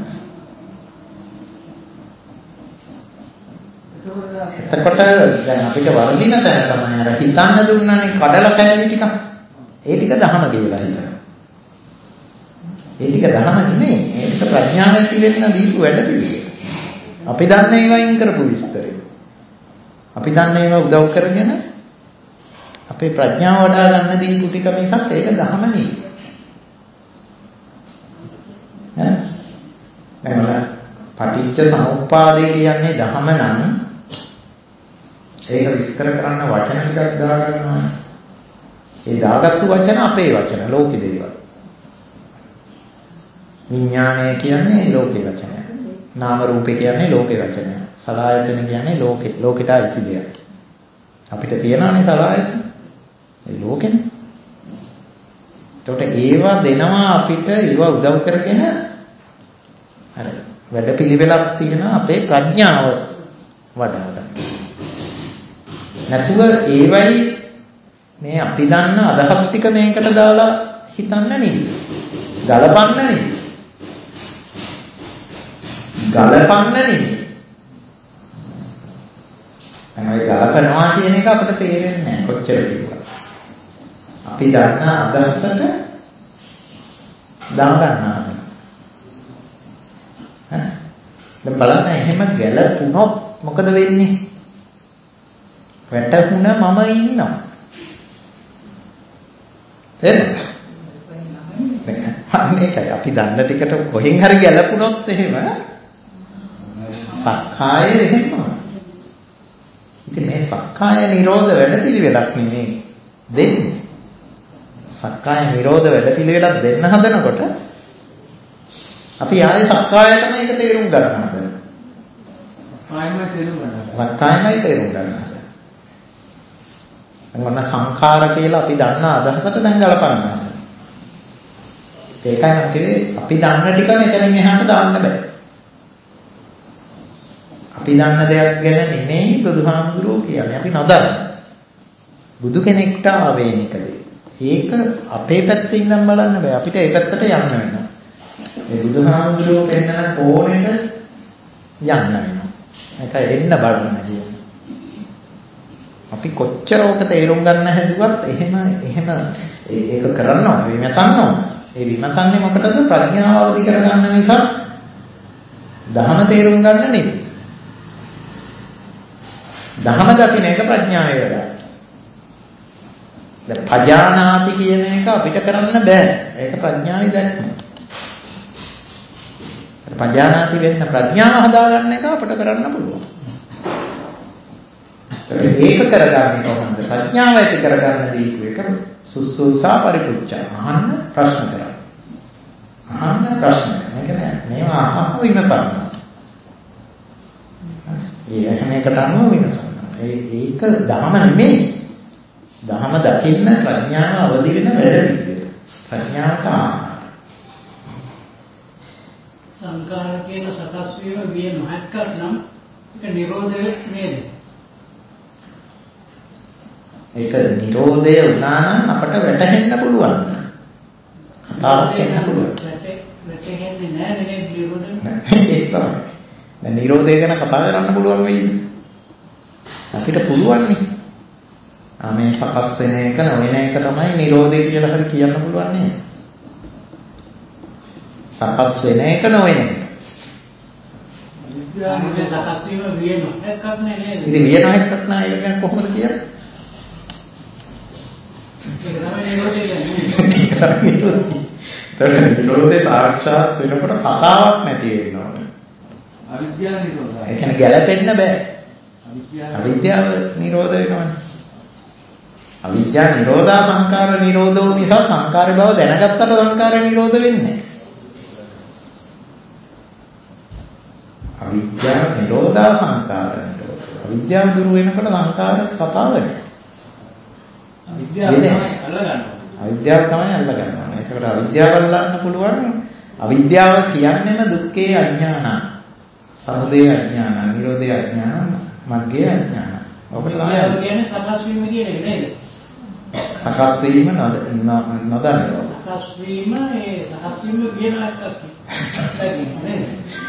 එතකොට දැන් අපිට වර්ධින තැන තමයි අර හිතන්න දුන්නානේ කඩලා කැලේ ටික. ඒ ටික දහම කියලා හිතනවා. ඒ ටික දහම නෙමෙයි. ඒක ප්‍රඥාව ඇති වෙන්න දීපු වැඩපිළිවෙල. අපි දන්න ඒවා අයින් කරපු විස්තරය. අපි දන්න ඒවා උදව් කරගෙන අපේ ප්‍රඥාව වඩා ගන්න දීපු ටික මිසක් ඒක දහම නෙමෙයි. හරි? දැන් පටිච්ච සමුප්පාදේ කියන්නේ දහම නම් ඒක විස්තර කරන්න වචන ටිකක් දාගන්නවා. ඒ දාගත්තු වචන අපේ වචන ලෝකේ දේවල්. විඥානය කියන්නේ ලෝකේ වචනය. නාම රූපේ කියන්නේ ලෝකේ වචනය. සලආයතන කියන්නේ ලෝකේ ලෝකෙට අයිති දෙයක්. අපිට තියෙනවානේ සලආයතන. ඒ ලෝකෙනේ. එතකොට ඒවා දෙනවා අපිට ඒවා උදව් කරගෙන අර වැඩපිළිවෙලක් තියෙන අපේ ප්‍රඥාව වඩා ගන්න. නැතුව ඒවයි මේ අපි දන්න අදහස් ටික මේකට දාලා හිතන්න නෙවෙයි. ගලපන්න නෙවෙයි. ගලපන්න නෙවෙයි. තමයි ගලපනවා කියන එක අපිට තේරෙන්නේ නැහැ කොච්චර කිව්වත්. අපි දන්න අදහසට දා ගන්නවා. හරි. දැන් බලන්න එහෙම ගැලපුණොත් මොකද වෙන්නේ? වැටුණ මම ඉන්නවා. එහෙනම් මේකයි අපි දන්න ටිකට කොහෙන් හරි ගැලපුණොත් එහෙම සක්කාය එහෙම. ඉතින් මේ සක්කාය නිරෝධ වැඩපිළිවෙලක් නෙමෙයි දෙන්නේ. සක්කාය නිරෝධ වැඩපිළිවෙලක් දෙන්න හදනකොට අපි ආයේ සක්කායටම ඒක තේරුම් ගන්න හදනවා. සක්කායමයි තේරුම් ගන්න. සක්කායමයි තේරුම් ගන්න හදනවා. දැන් ඔන්න සංඛාර කියලා අපි දන්න අදහසට දැන් ගලපන්න හදනවා. ඒකයි මම කිව්වේ අපි දන්න ටික මෙතනින් එහාට දාන්න බෑ. අපි දන්න දෙයක් ගැන නෙමෙයි බුදුහාමුදුරුවෝ කියන්නේ. අපි නොදන්න. බුදු කෙනෙක්ට ආවේනික දෙයක්. ඒක අපේ පැත්තේ ඉඳන් බලන්න බෑ. අපිට ඒ පැත්තට යන්න වෙනවා. ඒ බුදුහාමුදුරුවෝ පෙන්නන කෝණයට යන්න වෙනවා. ඒකයි එන්න බලන්න කියන්නේ. අපි කොච්චර ඕක තේරුම් ගන්න හැදුවත් එහෙම එහෙම ඒක කරනවා විමසනවා. ඒ විමසන්නේ මොකටද? ප්‍රඥාව අවදි කරගන්න නිසා දහම තේරුම් ගන්න නෙවෙයි. දහම දකින්න එක ප්‍රඥාවේ වැඩක්. දැන් පජානාති කියන එක අපිට කරන්න බෑ. ඒක ප්‍රඥාවේ දැක්ම. පජානාති වෙන්න ප්‍රඥාව හදාගන්න එක අපිට කරන්න පුළුවන්. ඒක කරගන්නේ කොහොමද? ප්‍රඥාව ඇති කරගන්න දීපු එක සුසුසා පරිපුච්ඡා. අහන්න ප්‍රශ්න කරා. අහන්න ප්‍රශ්න. මේක නෑ. මේවා අහන්න විමසන්න. ඒ හැමයකට අනුව විමසන්න. ඒ ඒක ධම නෙමෙයි. ධම දකින්න ප්‍රඥාව අවදි වෙන වැඩ පිළිවෙල. ප්‍රඥාවට ආහාර. සංකාර කියන සකස් වීම විය නොහැක්කක් නම් ඒක නිරෝධය නේද? ඒක නිරෝධය වුණා නම් අපට වැටහෙන්න පුළුවන්. කතාවක් වෙන්න පුළුවන්. වැටහෙන්නේ නැහැ නේද නිරෝධය? ඒක තමයි. දැන් නිරෝධය ගැන කතා කරන්න පුළුවන් වෙයිද? අපිට පුළුවන් නේ. ආ මේ සකස් වෙන එක නොවන එක තමයි නිරෝධය කියලා හරි කියන්න පුළුවන් නේද? සකස් වෙන එක නොවන එක. විද්‍යාවේ සකස් වීම විය නොහැක්කක් නේද? ඉතින් විය නොහැක්කක් නා ඒක ගැන කොහොමද කියන්නේ? ඒක තමයි නිරෝධය කියන්නේ. ඒක නිරෝධය සාක්ෂාත් වෙනකොට කතාවක් නැති වෙනවා. අවිද්‍යාව නිරෝධය. ඒ කියන්නේ ගැලපෙන්න බෑ. අවිද්‍යාව නිරෝධ වෙනවනේ. අවිද්‍යාව නිරෝධා සංකාර නිරෝධෝ නිසා සංකාර බව දැනගත්තට සංකාර නිරෝධ වෙන්නේ නැහැ. අවිද්‍යාව නිරෝධා සංකාර නිරෝධ. අවිද්‍යාව දුරු වෙනකොට සංකාර කතාව නෑ. අවිද්‍යාව තමයි අල්ලගන්නවා. අවිද්‍යාව තමයි අල්ලගන්නවා. ඒකට අවිද්‍යාව අල්ලන්න පුළුවන්. අවිද්‍යාව කියන්නේම දුක්ඛේ අඥාන, සමුදය අඥාන, නිරෝධය අඥාන, මග්ගේ අඥාන. ඔබට අවිද්‍යාව කියන්නේ සකස් වීම කියන එක නේද? සකස් වීම නොදන්නවා. සකස් වීම ඒ සකස් වීම කියන එකක් නේද?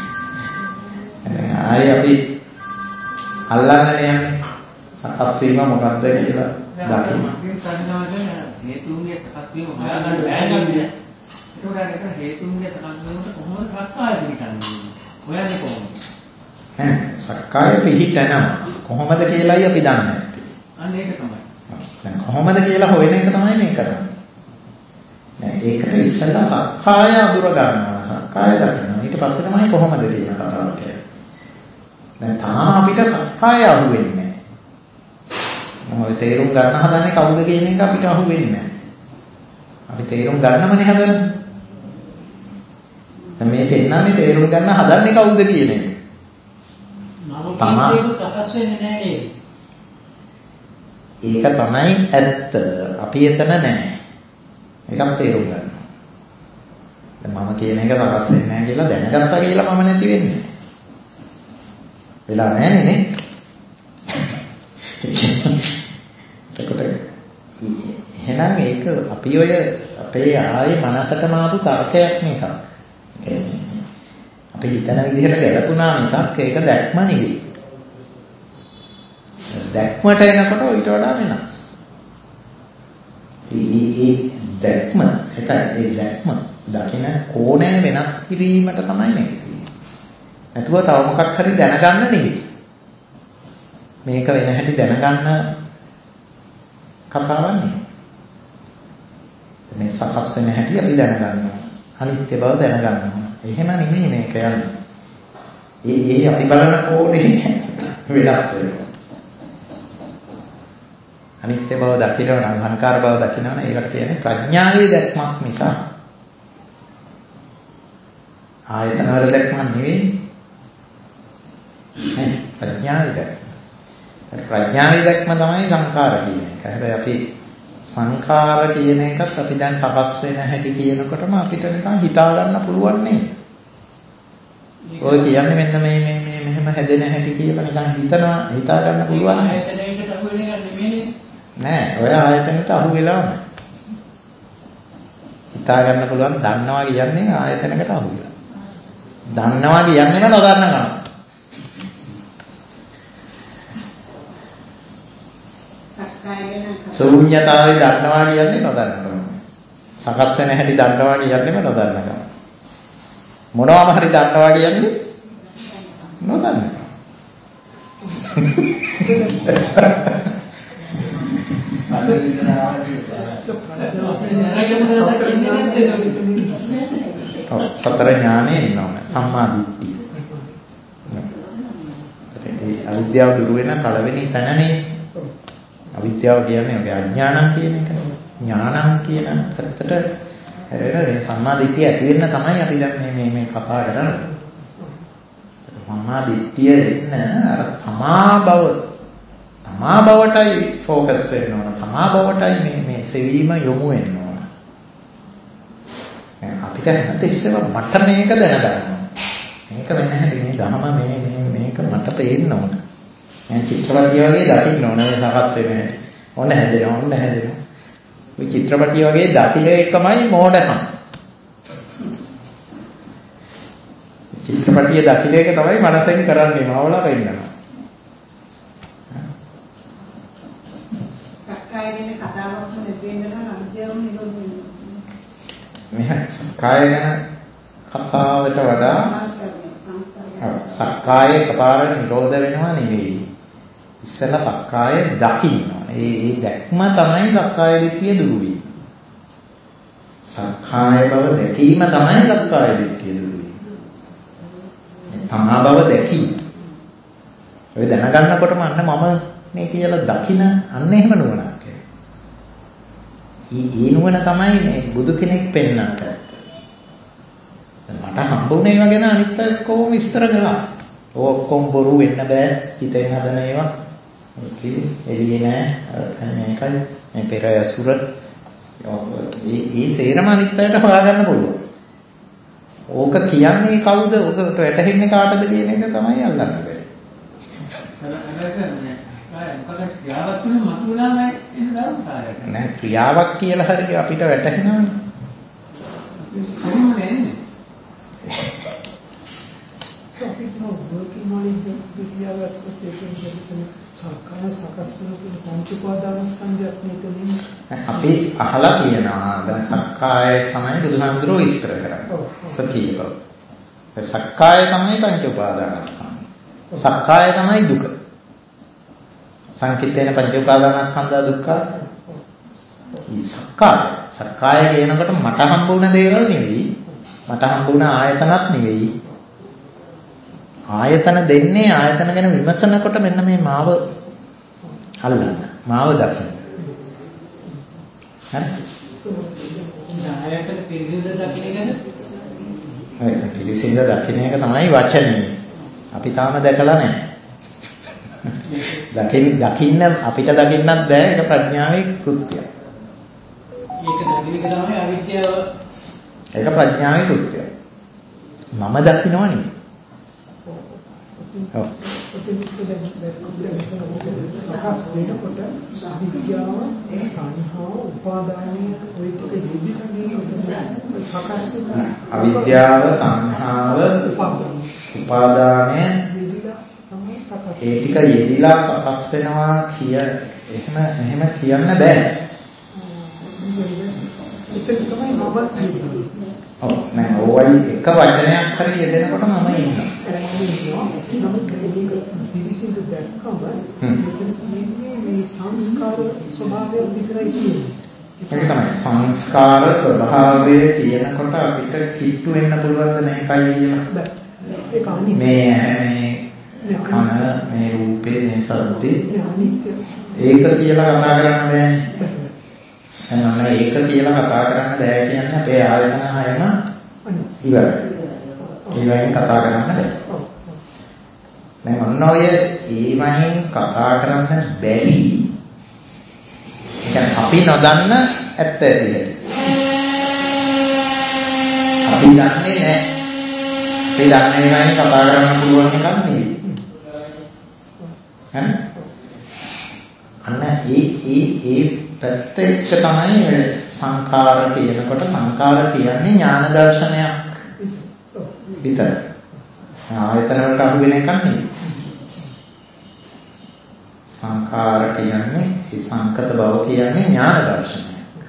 ආයි අපි අල්ලන්නනේ යන්නේ. සකස් වීම මොකක්ද කියලා දකින්න. හේතුන්ගේ සකස් වීම හොයාගන්න බෑ නේද? ඒකට හේතුන්ගේ සකස් වීමට කොහොමද සක්කාය පිළිගන්නේ? හොයන්නේ කොහොමද? ඈ සක්කාය පිළිහිටනවා. කොහොමද කියලායි අපි දන්නේ නැත්තේ. අන්න ඒක තමයි. දැන් කොහොමද කියලා හොයන එක තමයි මේ කරන්නේ. දැන් ඒකට ඉස්සෙල්ලා සක්කාය අඳුර ගන්නවා. සක්කාය දකිනවා. ඊට පස්සේ තමයි කොහොමද කියන කතාවට යන්නේ. දැන් තාම අපිට සක්කාය අහුවෙන්නේ නැහැ. මොකද තේරුම් ගන්න හදන්නේ කවුද කියන එක අපිට අහුවෙන්නේ නැහැ. අපි තේරුම් ගන්නමනේ හදන්නේ. දැන් මේ පෙන්නන්නේ තේරුම් ගන්න හදන්නේ කවුද කියන එක. තමයි සකස් වෙන්නේ නැහැ නේද? ඒක තමයි ඇත්ත. අපි එතන නැහැ. ඒකත් තේරුම් ගන්නවා. දැන් මම කියන එක සකස් වෙන්නේ නැහැ කියලා දැනගත්තා කියලා මම නැති වෙන්නේ. වෙලා නැහැ නේ. එතකොට එහෙනම් ඒක අපි ඔය අපේ ආයේ මනසටම ආපු තර්කයක් නිසා. අපි හිතන විදිහට ගැලපුණා මිසක් ඒක දැක්ම නෙවෙයි. දැක්මට එනකොට ඊට වඩා වෙනස්. ඒ දැක්ම ඒකයි ඒ දැක්ම දකින්න කෝණය වෙනස් කිරීමට තමයි නෙවෙයි. නැතුව තව මොකක් හරි දැනගන්න නෙවෙයි. මේක වෙන හැටි දැනගන්න කතාවක් නෙවෙයි. මේ සකස් වෙන හැටි අපි දැනගන්නවා. අනිත්‍ය බව දැනගන්නවා. එහෙම නෙමෙයි මේක යන්නේ. ඒ ඒ අපි බලන කෝණේ වෙනස් වෙනවා. අනිත්‍ය බව දකිනවා නම් සංකාර බව දකිනවා නම් ඒකට කියන්නේ ප්‍රඥාවේ දැක්මක් නිසා. ආයතන වල දැක්මක් නෙවෙයි. නේ ප්‍රඥාවේ දැක්ම. ප්‍රඥාවේ දැක්ම තමයි සංකාර කියන එක. හැබැයි අපි සංකාර කියන එකත් අපි දැන් සකස් වෙන හැටි කියනකොටම අපිට නිකන් හිතා ගන්න පුළුවන් නේද? ඔය කියන්නේ මෙන්න මේ මේ මේ මෙහෙම හැදෙන හැටි කියලා නිකන් හිතනවා හිතා ගන්න පුළුවන් නේද? ආයතනයකට අහු වෙන එක නෙමෙයි. නෑ ඔය ආයතනයට අහු වෙලා නැහැ. හිතා ගන්න පුළුවන් දන්නවා කියන්නේ ආයතනයකට අහු වෙලා. දන්නවා කියන්නේම නොදන්න කම. ශූන්‍යතාවේ දන්නවා කියන්නේ නොදන්න කම. සකස් වෙන හැටි දන්නවා කියන්නේම නොදන්න කම. මොනවාම හරි දන්නවා කියන්නේ නොදන්න කම. සතර ඥානෙ එන්න සම්මා දිට්ඨිය. ඒ අවිද්‍යාව දුරු වෙන පළවෙනි තැනනේ. අවිද්‍යාව කියන්නේ ඔය අඥානං කියන එක. ඥානං කියන පැත්තට හැරෙන සම්මා දිට්ඨිය ඇති වෙන්න තමයි අපි දැන් මේ මේ මේ කතා කරන්නේ. සම්මා දිට්ඨිය එන්න අර තමා බව තමා බවටයි ફોકસ වෙන්න ඕන. තමා බවටයි මේ මේ සෙවීම යොමු වෙන්න ඕන. අපිට හැමතිස්සෙම මට මේක දැනගන්න. මේක වෙන හැටි මේ ධර්ම මේ මේ මේක මට පේන්න ඕන. මම චිත්‍රපටිය වගේ දකින්න ඕන මේ සකස් වෙන හැටි. ඔන්න හැදෙනවා ඔන්න හැදෙනවා. මේ චිත්‍රපටිය වගේ දකින්න එකමයි මෝඩකම. චිත්‍රපටිය දකින්න එක තමයි මනසෙන් කරන්නේ මවලා වෙන්නවා. සක්කාය ගැන කතාවක් නැති වෙන්න නම් අවිද්‍යාවම නිරෝධ වෙනවා. මේ සක්කාය ගැන කතාවට වඩා සක්කාය එකපාර නිරෝධ වෙනවා නෙවෙයි. ඉස්සෙල්ලා සක්කාය දකින්නවා. ඒ ඒ දැක්ම තමයි සක්කාය දිට්ඨිය දුරු වෙන්නේ. සක්කාය බව දැකීම තමයි සක්කාය දිට්ඨිය දුරු වෙන්නේ. තමා බව දැකීම. ඔය දැනගන්නකොටම අන්න මම මේ කියලා දකින අන්න එහෙම නුවණක් එනවා. ඒ නුවණ තමයි මේ බුදු කෙනෙක් පෙන්වන්නට. මට හම්බුනේ ඒවා ගැන අනිත් අය කොහොම විස්තර කළා. ඔක්කොම බොරු වෙන්න බෑ හිතෙන් හදන ඒවා. ඒක එළියේ නෑ. මේකයි මේ පෙර ඇසුර. ඒ ඒ සේරම අනිත් අයට හොයාගන්න පුළුවන්. ඕක කියන්නේ කවුද? ඔකට වැටහෙන්නේ කාටද කියන එක තමයි අල්ලන්න බැරි. නෑ ක්‍රියාවක් කියලා හරිය අපිට වැටහෙනවනේ. So people are working on it, the ක්‍රියාවක් taking සංකාර සකස් කරන පංච උපාදානස්කන්ධයක් මේකනේ. අපි අහලා තියෙනවා දැන් සක්කාය තමයි බුදුහාමුදුරුවෝ විස්තර කරන්නේ. සකීව. සක්කාය තමයි පංච උපාදානස්කන්ධ. සක්කාය තමයි දුක. සංකිටේන පංච උපාදානස්කන්ධ දුක්ඛ. මේ සක්කාය සක්කාය කියනකොට මට හම්බ වුණ දේවල් නෙවෙයි. මට හම්බ වුණ ආයතනත් නෙවෙයි. ආයතන දෙන්නේ ආයතන ගැන විමසනකොට මෙන්න මේ මාව අල්ලන්න. මාව දකින්න. හරි? ආයතන පිළිසිඳ දකින්න ගැන? ආයතන පිළිසිඳ දකින්න එක තමයි වචනේ. අපි තාම දැකලා නැහැ. දකින්න දකින්න අපිට දකින්නත් බෑ ඒක ප්‍රඥාවේ කෘත්‍යයක්. ඒක දකින්න එක තමයි අවිද්‍යාව. ඒක ප්‍රඥාවේ කෘත්‍යයක්. මම දකින්නව නෙමෙයි. ඔව්. සකස් වෙනකොට අවිද්‍යාව, තණ්හාව, උපාදානය ඔය ටික යෙදිලා සකස් වෙන අවිද්‍යාව, තණ්හාව, උපාදානය ඒ ටික යෙදිලා සකස් වෙනවා කිය එහෙම එහෙම කියන්න බෑ. ඒක තමයි මම කියන්නේ. ඔව් නෑ ඕවයි එක වචනයක් හරි යෙදෙනකොට මම ඉන්නවා. නමුත් මේක පිළිසිඳ දැක්කම මේ සංස්කාර ස්වභාවය විතරයි කියන්නේ. ඒක තමයි සංස්කාර ස්වභාවය තියෙනකොට අපිට කිට්ටු වෙන්න පුළුවන්ද මේකයි කියලා. ඒක අනිත්‍ය. මේ මේ කන මේ රූපේ මේ සද්දේ ඒක කියලා කතා කරන්න බෑනේ. එහෙනම් ඒක කියලා කතා කරන්න බෑ කියන්නේ අපේ ආයතන හයම ඉවරයි. ඒවයින් කතා කරන්න බෑ. දැන් ඔන්න ඔය ඒවයින් කතා කරන්න බැරි. يعني අපි නොදන්න ඇත්ත ඇති. අපි දන්නේ නැහැ. අපි දන්නේ නැහැ කතා කරන්න පුළුවන් එකක් නෙවෙයි. හරි? අන්න ඒ ඒ ඒ පැත්ත එක්ක තමයි සංඛාර කියනකොට සංඛාර කියන්නේ ඥාන දර්ශනයක් විතරයි. ආයතන වලට අහු වෙන එකක් නෙවෙයි. සංඛාර කියන්නේ ඒ සංකත බව කියන්නේ ඥාන දර්ශනයක්.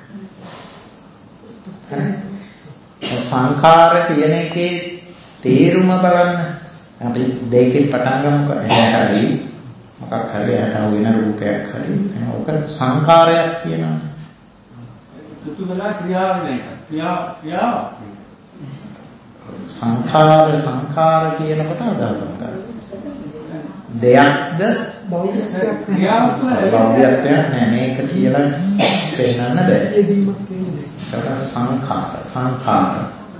හරි? සංඛාර කියන එකේ තේරුම බලන්න. අපි දෙකෙන් පටන් ගමුකෝ. එහෙනම් මොකක් හරි යට වෙන රූපයක් හරි ඔක සංඛාරයක් කියනවා. සුතුමලා ක්‍රියාව නේද? ක්‍රියා ක්‍රියාව. සංඛාර සංඛාර කියනකොට අදහස් මොකක්ද? දෙයක්ද ක්‍රියාවක් බෞද්ධත්වයක් නෑ මේක කියලා පෙන්නන්න බෑ. ඒක සංඛාර සංඛාර.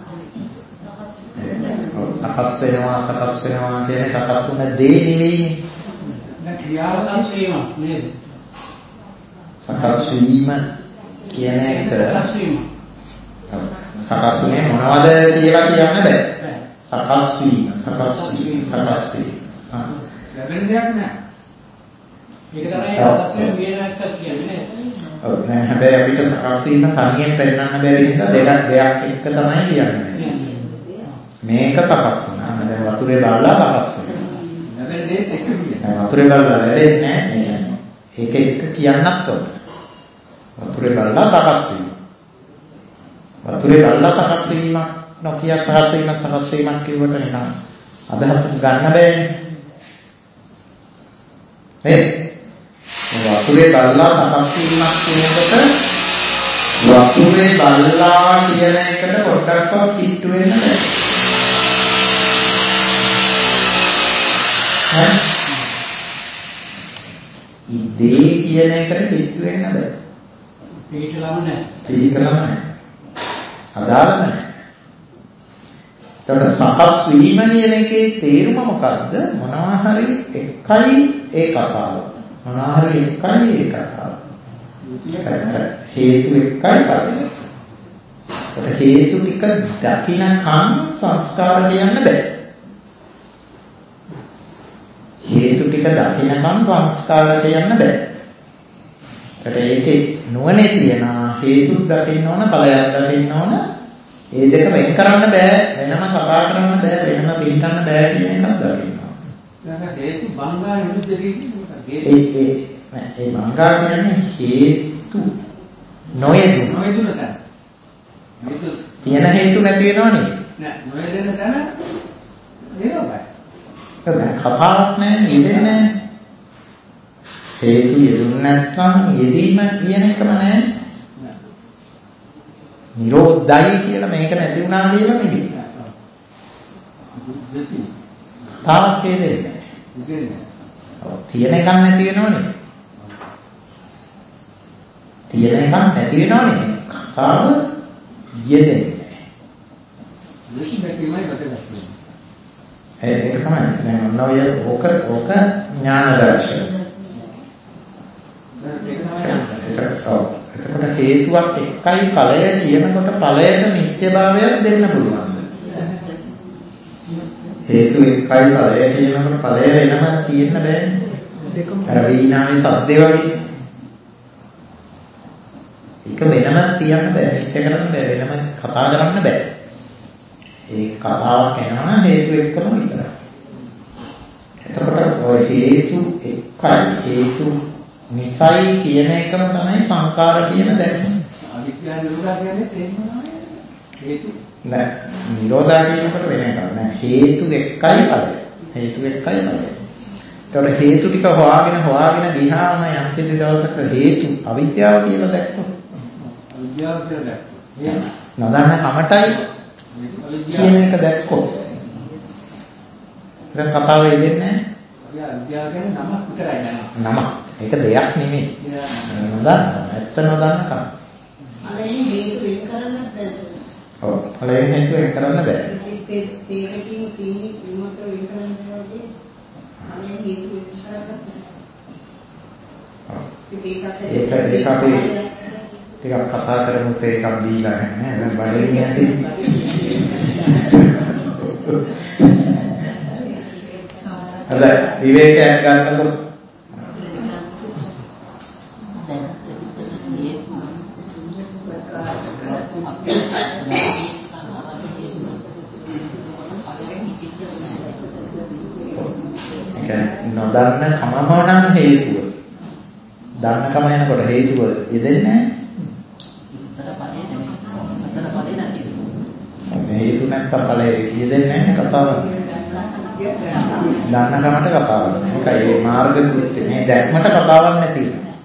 සකස් වෙනවා සකස් වෙනවා කියන්නේ සකස් වුණ දේ නෙවෙයිනේ. ක්‍රියාවක් වීම නේද? සකස් වීම කියන එක සකස් වීම. සකස් වීම මොනවද කියලා කියන්න බෑ. සකස් වීම සකස් වීම සකස් වීම. ලැබෙන දෙයක් නෑ. ඒක තමයි සකස් වීම කියන එක කියන්නේ. ඔව් නෑ හැබැයි අපිට සකස් වීම තනියෙන් පෙන්නන්න බැරි නිසා දෙකක් දෙයක් එක තමයි කියන්නේ. මේක සකස් වුණා. දැන් වතුරේ බලලා සකස් වුණා. ලැබෙන දෙයක් එක කියන්නේ. වතුරේ බලලා ලැබෙන්නේ නැහැ. ඒක එක කියන්නත් ඕන. වතුරේ බලලා සකස් වීම. වතුරේ බලලා සකස් වීමක් නොකිය සකස් වීම සකස් වීමක් කියවට නිකන් අදහස් ගන්න බෑනේ. නේද? වතුරේ බලලා සකස් වීමක් කියනකොට වතුරේ බලලා කියන එකට පොඩ්ඩක්වත් කිට්ටු වෙන්න බෑ. හරි? ඉදී කියන එකට කිට්ටු වෙන්න බෑ. පිළිකලම නැහැ. පිළිකලම නැහැ. අදාළම නැහැ. එතකොට සකස් වීම කියන එකේ තේරුම මොකද්ද? මොනවා හරි එකයි ඒ කතාව. මොනවා හරි එකයි ඒ කතාව. හේතු එකයි ඵලය. ඒකට හේතු ටික දකින්නකම් සංස්කාර කියන්න බෑ. හේතු ටික දකින්නකම් සංස්කාර කියන්න බෑ. ඒකට ඒකේ නුවණේ තියෙන හේතුත් දකින්න ඕන, ඵලයක් දකින්න ඕන. ඒ දෙක වෙන් කරන්න බෑ, වෙනම කතා කරන්න බෑ, වෙනම පිළිගන්න බෑ කියන එකක් දකින්න ඕන. දැන් හේතු බංගා නිරුද්ධ කියන්නේ ඒ ඒ ඒ බංගා කියන්නේ හේතු නොයදුන. නොයදුන තැන. තියෙන හේතු නැති වෙනව නෙවෙයි. නෑ නොයදෙන තැන ඒවා බෑ. ඒක දැන් කතාවක් නෑ, යෙදෙන්නේ නෑ. හේතු යෙදුන්නේ නැත්නම් යෙදීම කියන එකම නෑ. නිරෝධයි කියලා මේක නැති වුණා කියලා නෙවෙයි. තාක් හේදෙන්නේ නෑ. ඔව් තියෙන එකක් නැති වෙනව නෙවෙයි. තියෙන එකක් නැති වෙනව නෙවෙයි. කතාව යෙදෙන්නේ නෑ. ඒක තමයි. දැන් ඔය ඕක ඕක ඥාන දර්ශන. එතකොට හේතුවක් එකයි ඵලය කියනකොට ඵලයට නිත්‍යභාවයක් දෙන්න පුළුවන්. හේතු එකයි ඵලය කියනකොට ඵලය වෙනම තියෙන්න බෑනේ. අර වීණාවේ සද්දේ වගේ. ඒක වෙනම තියන්න බෑ, නිත්‍ය කරන්න බෑ, වෙනම කතා කරන්න බෑ. ඒ කතාවක් එනවා හේතු එක්කම විතරයි. එතකොට ඔය හේතු එකයි හේතු නිසයි කියන එකම තමයි සංකාර කියන දැක්ම. අවිද්‍යාව නිරෝධා කියන්නේ තේරුණා හේතු නෑ නිරෝධා කියනකොට වෙන එකක් නෑ. හේතු එකයි ඵලය. හේතු එකයි ඵලය. ඒතකොට හේතු ටික හොයාගෙන හොයාගෙන ගියාම යම් කිසි දවසක හේතු අවිද්‍යාව කියලා දැක්කොත් අවිද්‍යාව කියලා දැක්කොත් නොදන්න කමටයි කියන එක දැක්කොත් දැන් කතාව එදෙන්නේ නැහැ. අවිද්‍යාව කියන්නේ නමක් විතරයි නේද? නම. ඒක දෙයක් නෙමෙයි. නොදන්න ඇත්ත නොදන්න කම. අනේ හේතු වෙන කරන්න බෑ. ඔව් ඵලයෙන් හේතු වෙන කරන්න බෑ. තේරකින් සීනි විමත වෙන කරන්න බෑ. අනේ හේතු වෙන කරන්න බෑ. ඒක ඒක අපි ටිකක් කතා කරමු ඒකක් දීලා නැහැ. දැන් බඩේින් යන්නේ. අද විවේකයක් ගන්නකො. නොදන්න කමම නම් හේතුව. දන්න කම යනකොට හේතුව යෙදෙන්නේ නැහැ. හේතු නැත්නම් ඵලය යෙදෙන්නේ නැහැ කතාවක්. දන්න කමට කතාවක්. ඒකයි මේ මාර්ග කෘත්‍ය. මේ දැක්මට කතාවක් නැති වෙනවා.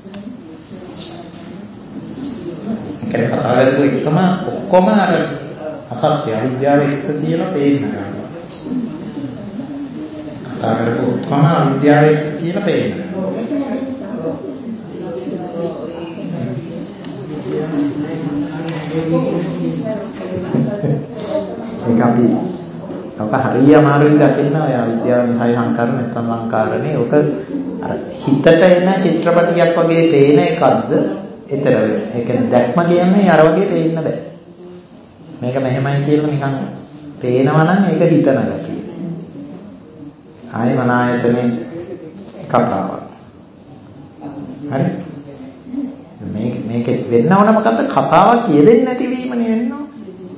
ඒකේ කතා කරපු එකම ඔක්කොම අර අසත්‍ය අවිද්‍යාව එක්ක කියලා පේන්න ගන්නවා. කතා කරපු ඔක්කොම අවිද්‍යාව එක්ක කියලා පේන්න. ඒක අපි ඔක හරිය අමාරුයි දකින්න ඔය අවිද්‍යාව නිසායි සංකාර නැත්නම් සංකාරනේ ඔක අර හිතට එන චිත්‍රපටියක් වගේ පේන එකක්ද ඊතර වෙන්නේ. ඒ කියන්නේ දැක්ම කියන්නේ අර වගේ පේන්න බෑ. මේක මෙහෙමයි කියලා නිකන් පේනවා නම් ඒක හිතන ගැතියි. ආයි මන ආයතනේ කතාවක්. හරි. මේක මේක වෙන්න ඕන මොකද්ද කතාවක් කියෙදෙන්නේ නැති වීමනේ වෙන්න ඕන.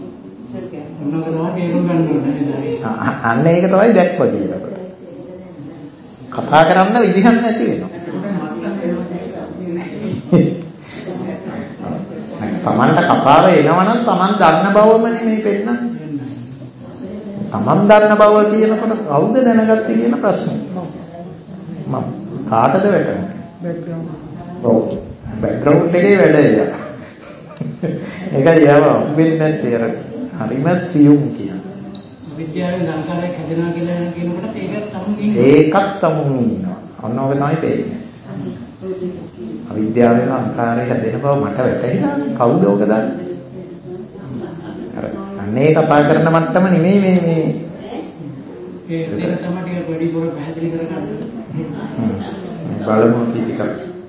අන්න ඒක තමයි දැක්ව කියනකොට. කතා කරන්න විදිහක් නැති වෙනවා. තමන්ට කතාව එනවනම් තමන් දන්න බවම නෙමෙයි පෙන්නන්නේ. තමන් දන්න බව කියනකොට කවුද දැනගත්තේ කියන ප්‍රශ්නේ. මම කාටද වැටෙන්නේ? බෑග්ග්‍රවුන්ඩ්. ඔව්. බෑග්ග්‍රවුන්ඩ් එකේ වැඩ ඒක. ඒකයි යව උඹෙන් නැත්තේ අර හරිම සියුම් කියන. විද්‍යාවේ ලංකාවේ හැදෙනවා කියලා කියනකොට ඒකත් තමුන් ඉන්නවා. ඒකත් තමුන් ඉන්නවා. ඔන්න ඔක තමයි පේන්නේ. අවිද්‍යාවේ ලංකාවේ හැදෙන බව මට වැටහෙනවා. කවුද ඔක දන්නේ? අර අන්නේ කතා කරන මට්ටම නෙමෙයි මේ මේ ඒ දෙක තමයි ටික වැඩි පොර පැහැදිලි කරගන්න. බලමු ටිකක්